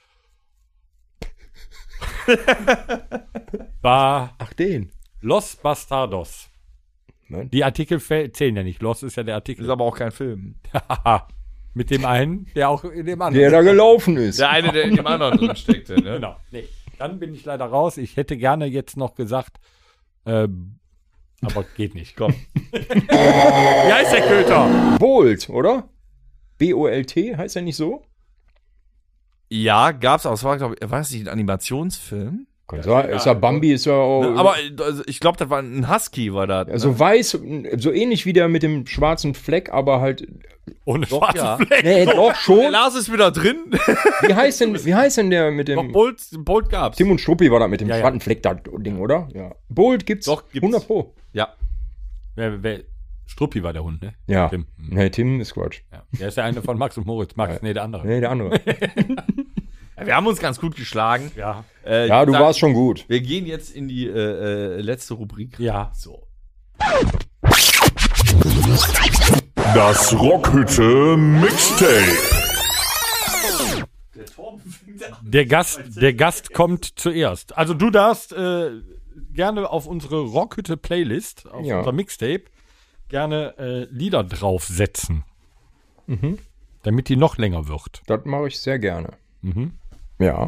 war Ach, den. Los Bastardos. Nein. Die Artikel fäll- zählen ja nicht. Los ist ja der Ist Artikel. aber auch kein Film. Mit dem einen, der auch in dem Der anderen. da gelaufen ist. Der eine, der in dem anderen drin steckte, ne? Genau. Nee. Dann bin ich leider raus. Ich hätte gerne jetzt noch gesagt, ähm, aber geht nicht. Komm. Wie heißt der Köter? Bolt, oder? B O L T, heißt er nicht so? Ja, gab's auch. Es war, glaube ich, war das nicht ein Animationsfilm? Kann sein. Ist ja Bambi, ist ja auch. Ne, aber äh, also ich glaube, das war ein Husky, war das. Also weiß, so ähnlich wie der mit dem schwarzen Fleck, aber halt. Ohne Doch, schwarzen ja. Fleck. Nee, doch Der schon. Lars ist wieder drin. Wie heißt denn, wie heißt denn der mit Doch, dem. Bolt, Bolt gab's. Tim und Struppi war da mit dem Ja, ja. schwarzen Fleck da Ding, oder? Ja. Bolt gibt's. Doch, gibt's. hundert Pro. Ja. Wer, wer, Struppi war der Hund, ne? Ja. Tim. Nee, Tim ist Quatsch. Ja. Der ist der eine von Max und Moritz. Max, nee, der andere. Nee, der andere. Ja, wir haben uns ganz gut geschlagen. Ja. Äh, Ja, du dann- warst schon gut. Wir gehen jetzt in die äh, äh, letzte Rubrik. Ja. So. Das Rockhütte Mixtape. Der Gast, der Gast kommt zuerst. Also du darfst äh, gerne auf unsere Rockhütte-Playlist, auf Ja. unser Mixtape, gerne äh, Lieder draufsetzen. Mhm. Damit die noch länger wird. Das mache ich sehr gerne. Mhm. Ja.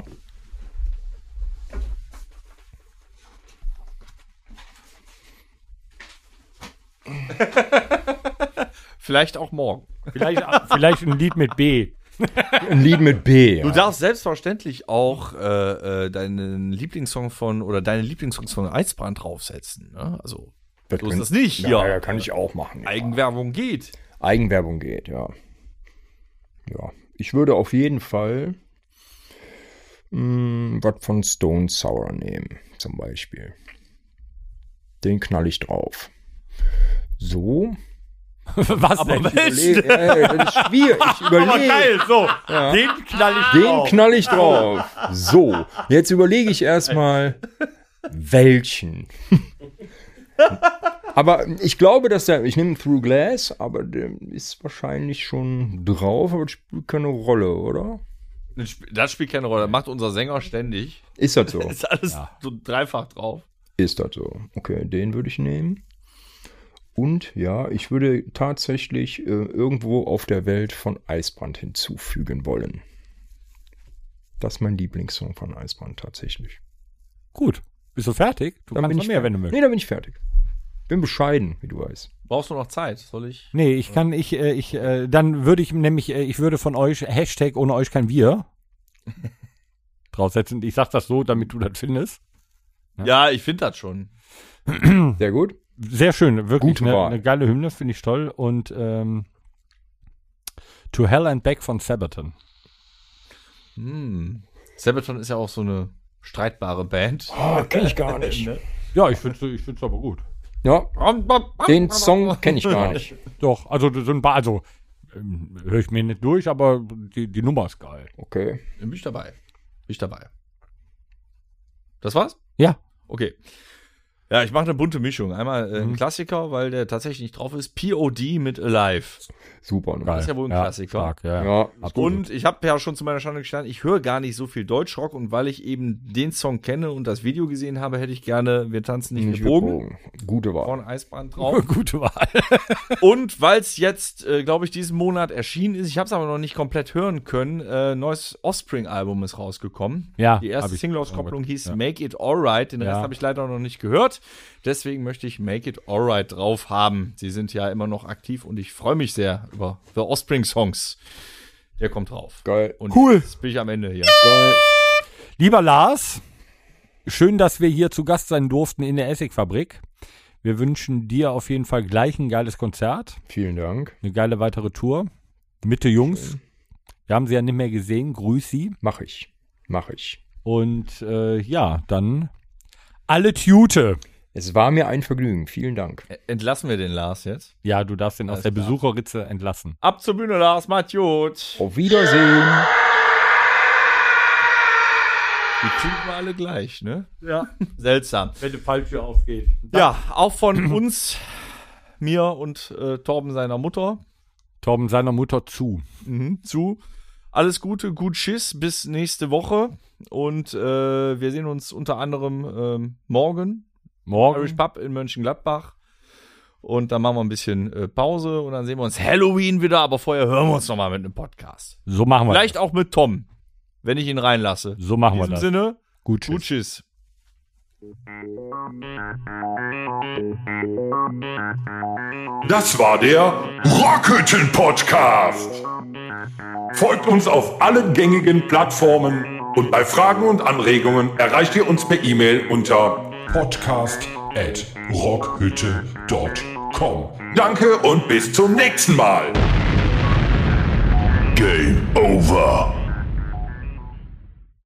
Vielleicht auch morgen. Vielleicht, vielleicht ein Lied mit B. Ein Lied mit B. Du Ja. darfst selbstverständlich auch äh, äh, deinen Lieblingssong von oder deine Lieblingssongs von Eisbrand draufsetzen. Ne? Also, Das so ist kann- das nicht. Ja, Ja, ja, kann ich auch machen. Ja. Eigenwerbung geht. Eigenwerbung geht, ja. Ja. Ich würde auf jeden Fall mh, was von Stone Sour nehmen, zum Beispiel. Den knall ich drauf. So. Was denn? Überleg, äh, das ist schwierig. Ich Aber überlege. geil, so. Den knall ich Den drauf. knall ich drauf. So, jetzt überlege ich erstmal, welchen. Aber ich glaube, dass der, ich nehme Through Glass, aber der ist wahrscheinlich schon drauf, aber das spielt keine Rolle, oder? Das sp- Das spielt keine Rolle. Das macht unser Sänger ständig. Ist das so? Ist alles so dreifach drauf. Ist das so? Okay, den würde ich nehmen. Und ja, ich würde tatsächlich äh, irgendwo auf der Welt von Eisbrand hinzufügen wollen. Das ist mein Lieblingssong von Eisbrand tatsächlich. Gut. Bist du fertig? Du Dann kannst bin noch ich mehr, fertig. wenn du möchtest. Nee, dann bin ich fertig. Bin bescheiden, wie du weißt. Brauchst du noch Zeit? Soll ich? Nee, ich kann, ich, äh, ich, äh, dann würde ich nämlich, äh, ich würde von euch Hashtag ohne euch kein Wir draufsetzen. Ich sag das so, damit du das findest. Ja, ich finde das schon. Sehr gut. Sehr schön, wirklich Gute eine, Wahl. eine geile Hymne, finde ich toll. Und ähm, To Hell and Back von Sabaton. Hm. Sabaton ist ja auch so eine streitbare Band. Oh, kenn ich gar nicht. Ja, ich finde es ich find's aber gut. Ja, den Song kenne ich gar nicht. Doch, also das sind ein paar, also ähm, höre ich mir nicht durch, aber die, die Nummer ist geil. Okay. Bin ich dabei. Bin ich dabei. Das war's? Ja. Okay. Ja, ich mache eine bunte Mischung. Einmal äh, ein Mhm. Klassiker, weil der tatsächlich nicht drauf ist. P O D mit Alive. Super. Ne? Das ist ja wohl ein Klassiker. Stark, ja. Ja, Und ich habe ja schon zu meiner Schande gestanden, ich höre gar nicht so viel Deutschrock und weil ich eben den Song kenne und das Video gesehen habe, hätte ich gerne Wir tanzen nicht, nicht mit Bogen gebogen. Gute Wahl. von Eisbrand drauf. Gute Wahl. Und weil es jetzt, äh, glaube ich, diesen Monat erschienen ist, ich habe es aber noch nicht komplett hören können, äh, neues Offspring-Album ist rausgekommen. Ja, Die hab erste ich- Single-Auskopplung hieß ja. Make It Alright, den Rest Ja. habe ich leider noch nicht gehört. Deswegen möchte ich Make It Alright drauf haben. Sie sind ja immer noch aktiv und ich freue mich sehr über The Offspring-Songs. Der kommt drauf. Geil. Und Cool. jetzt bin ich am Ende hier. Geil. Lieber Lars, schön, dass wir hier zu Gast sein durften in der Essigfabrik. Wir wünschen dir auf jeden Fall gleich ein geiles Konzert, Vielen Dank. eine geile weitere Tour. Mitte Jungs. Wir haben sie ja nicht mehr gesehen. Grüß sie. Mach ich. Mach ich. Und äh, ja, dann alle Tute. Es war mir ein Vergnügen. Vielen Dank. Entlassen wir den Lars jetzt. Ja, du darfst ihn aus Alles der klar. Besucherritze entlassen. Ab zur Bühne, Lars. Macht gut. Auf Wiedersehen. Die klingt mal alle gleich, ne? Ja. Seltsam. Wenn die falsche aufgeht. Ja, auch von uns, mir und äh, Torben seiner Mutter Torben seiner Mutter zu. mhm, zu. Alles Gute, gut Schiss, bis nächste Woche. Und äh, wir sehen uns unter anderem ähm, morgen. Morgen. Irish Pub in Mönchengladbach. Und dann machen wir ein bisschen äh, Pause und dann sehen wir uns Halloween wieder. Aber vorher hören wir uns nochmal mit einem Podcast. So machen wir Vielleicht auch mit Tom, wenn ich ihn reinlasse. das. So machen In wir diesem das. Sinne, Gut, tschüss. gut Tschüss. Das war der Rockhütten Podcast. Folgt uns auf allen gängigen Plattformen und bei Fragen und Anregungen erreicht ihr uns per E-Mail unter podcast at rockhütte dot com. Danke und bis zum nächsten Mal. Game over.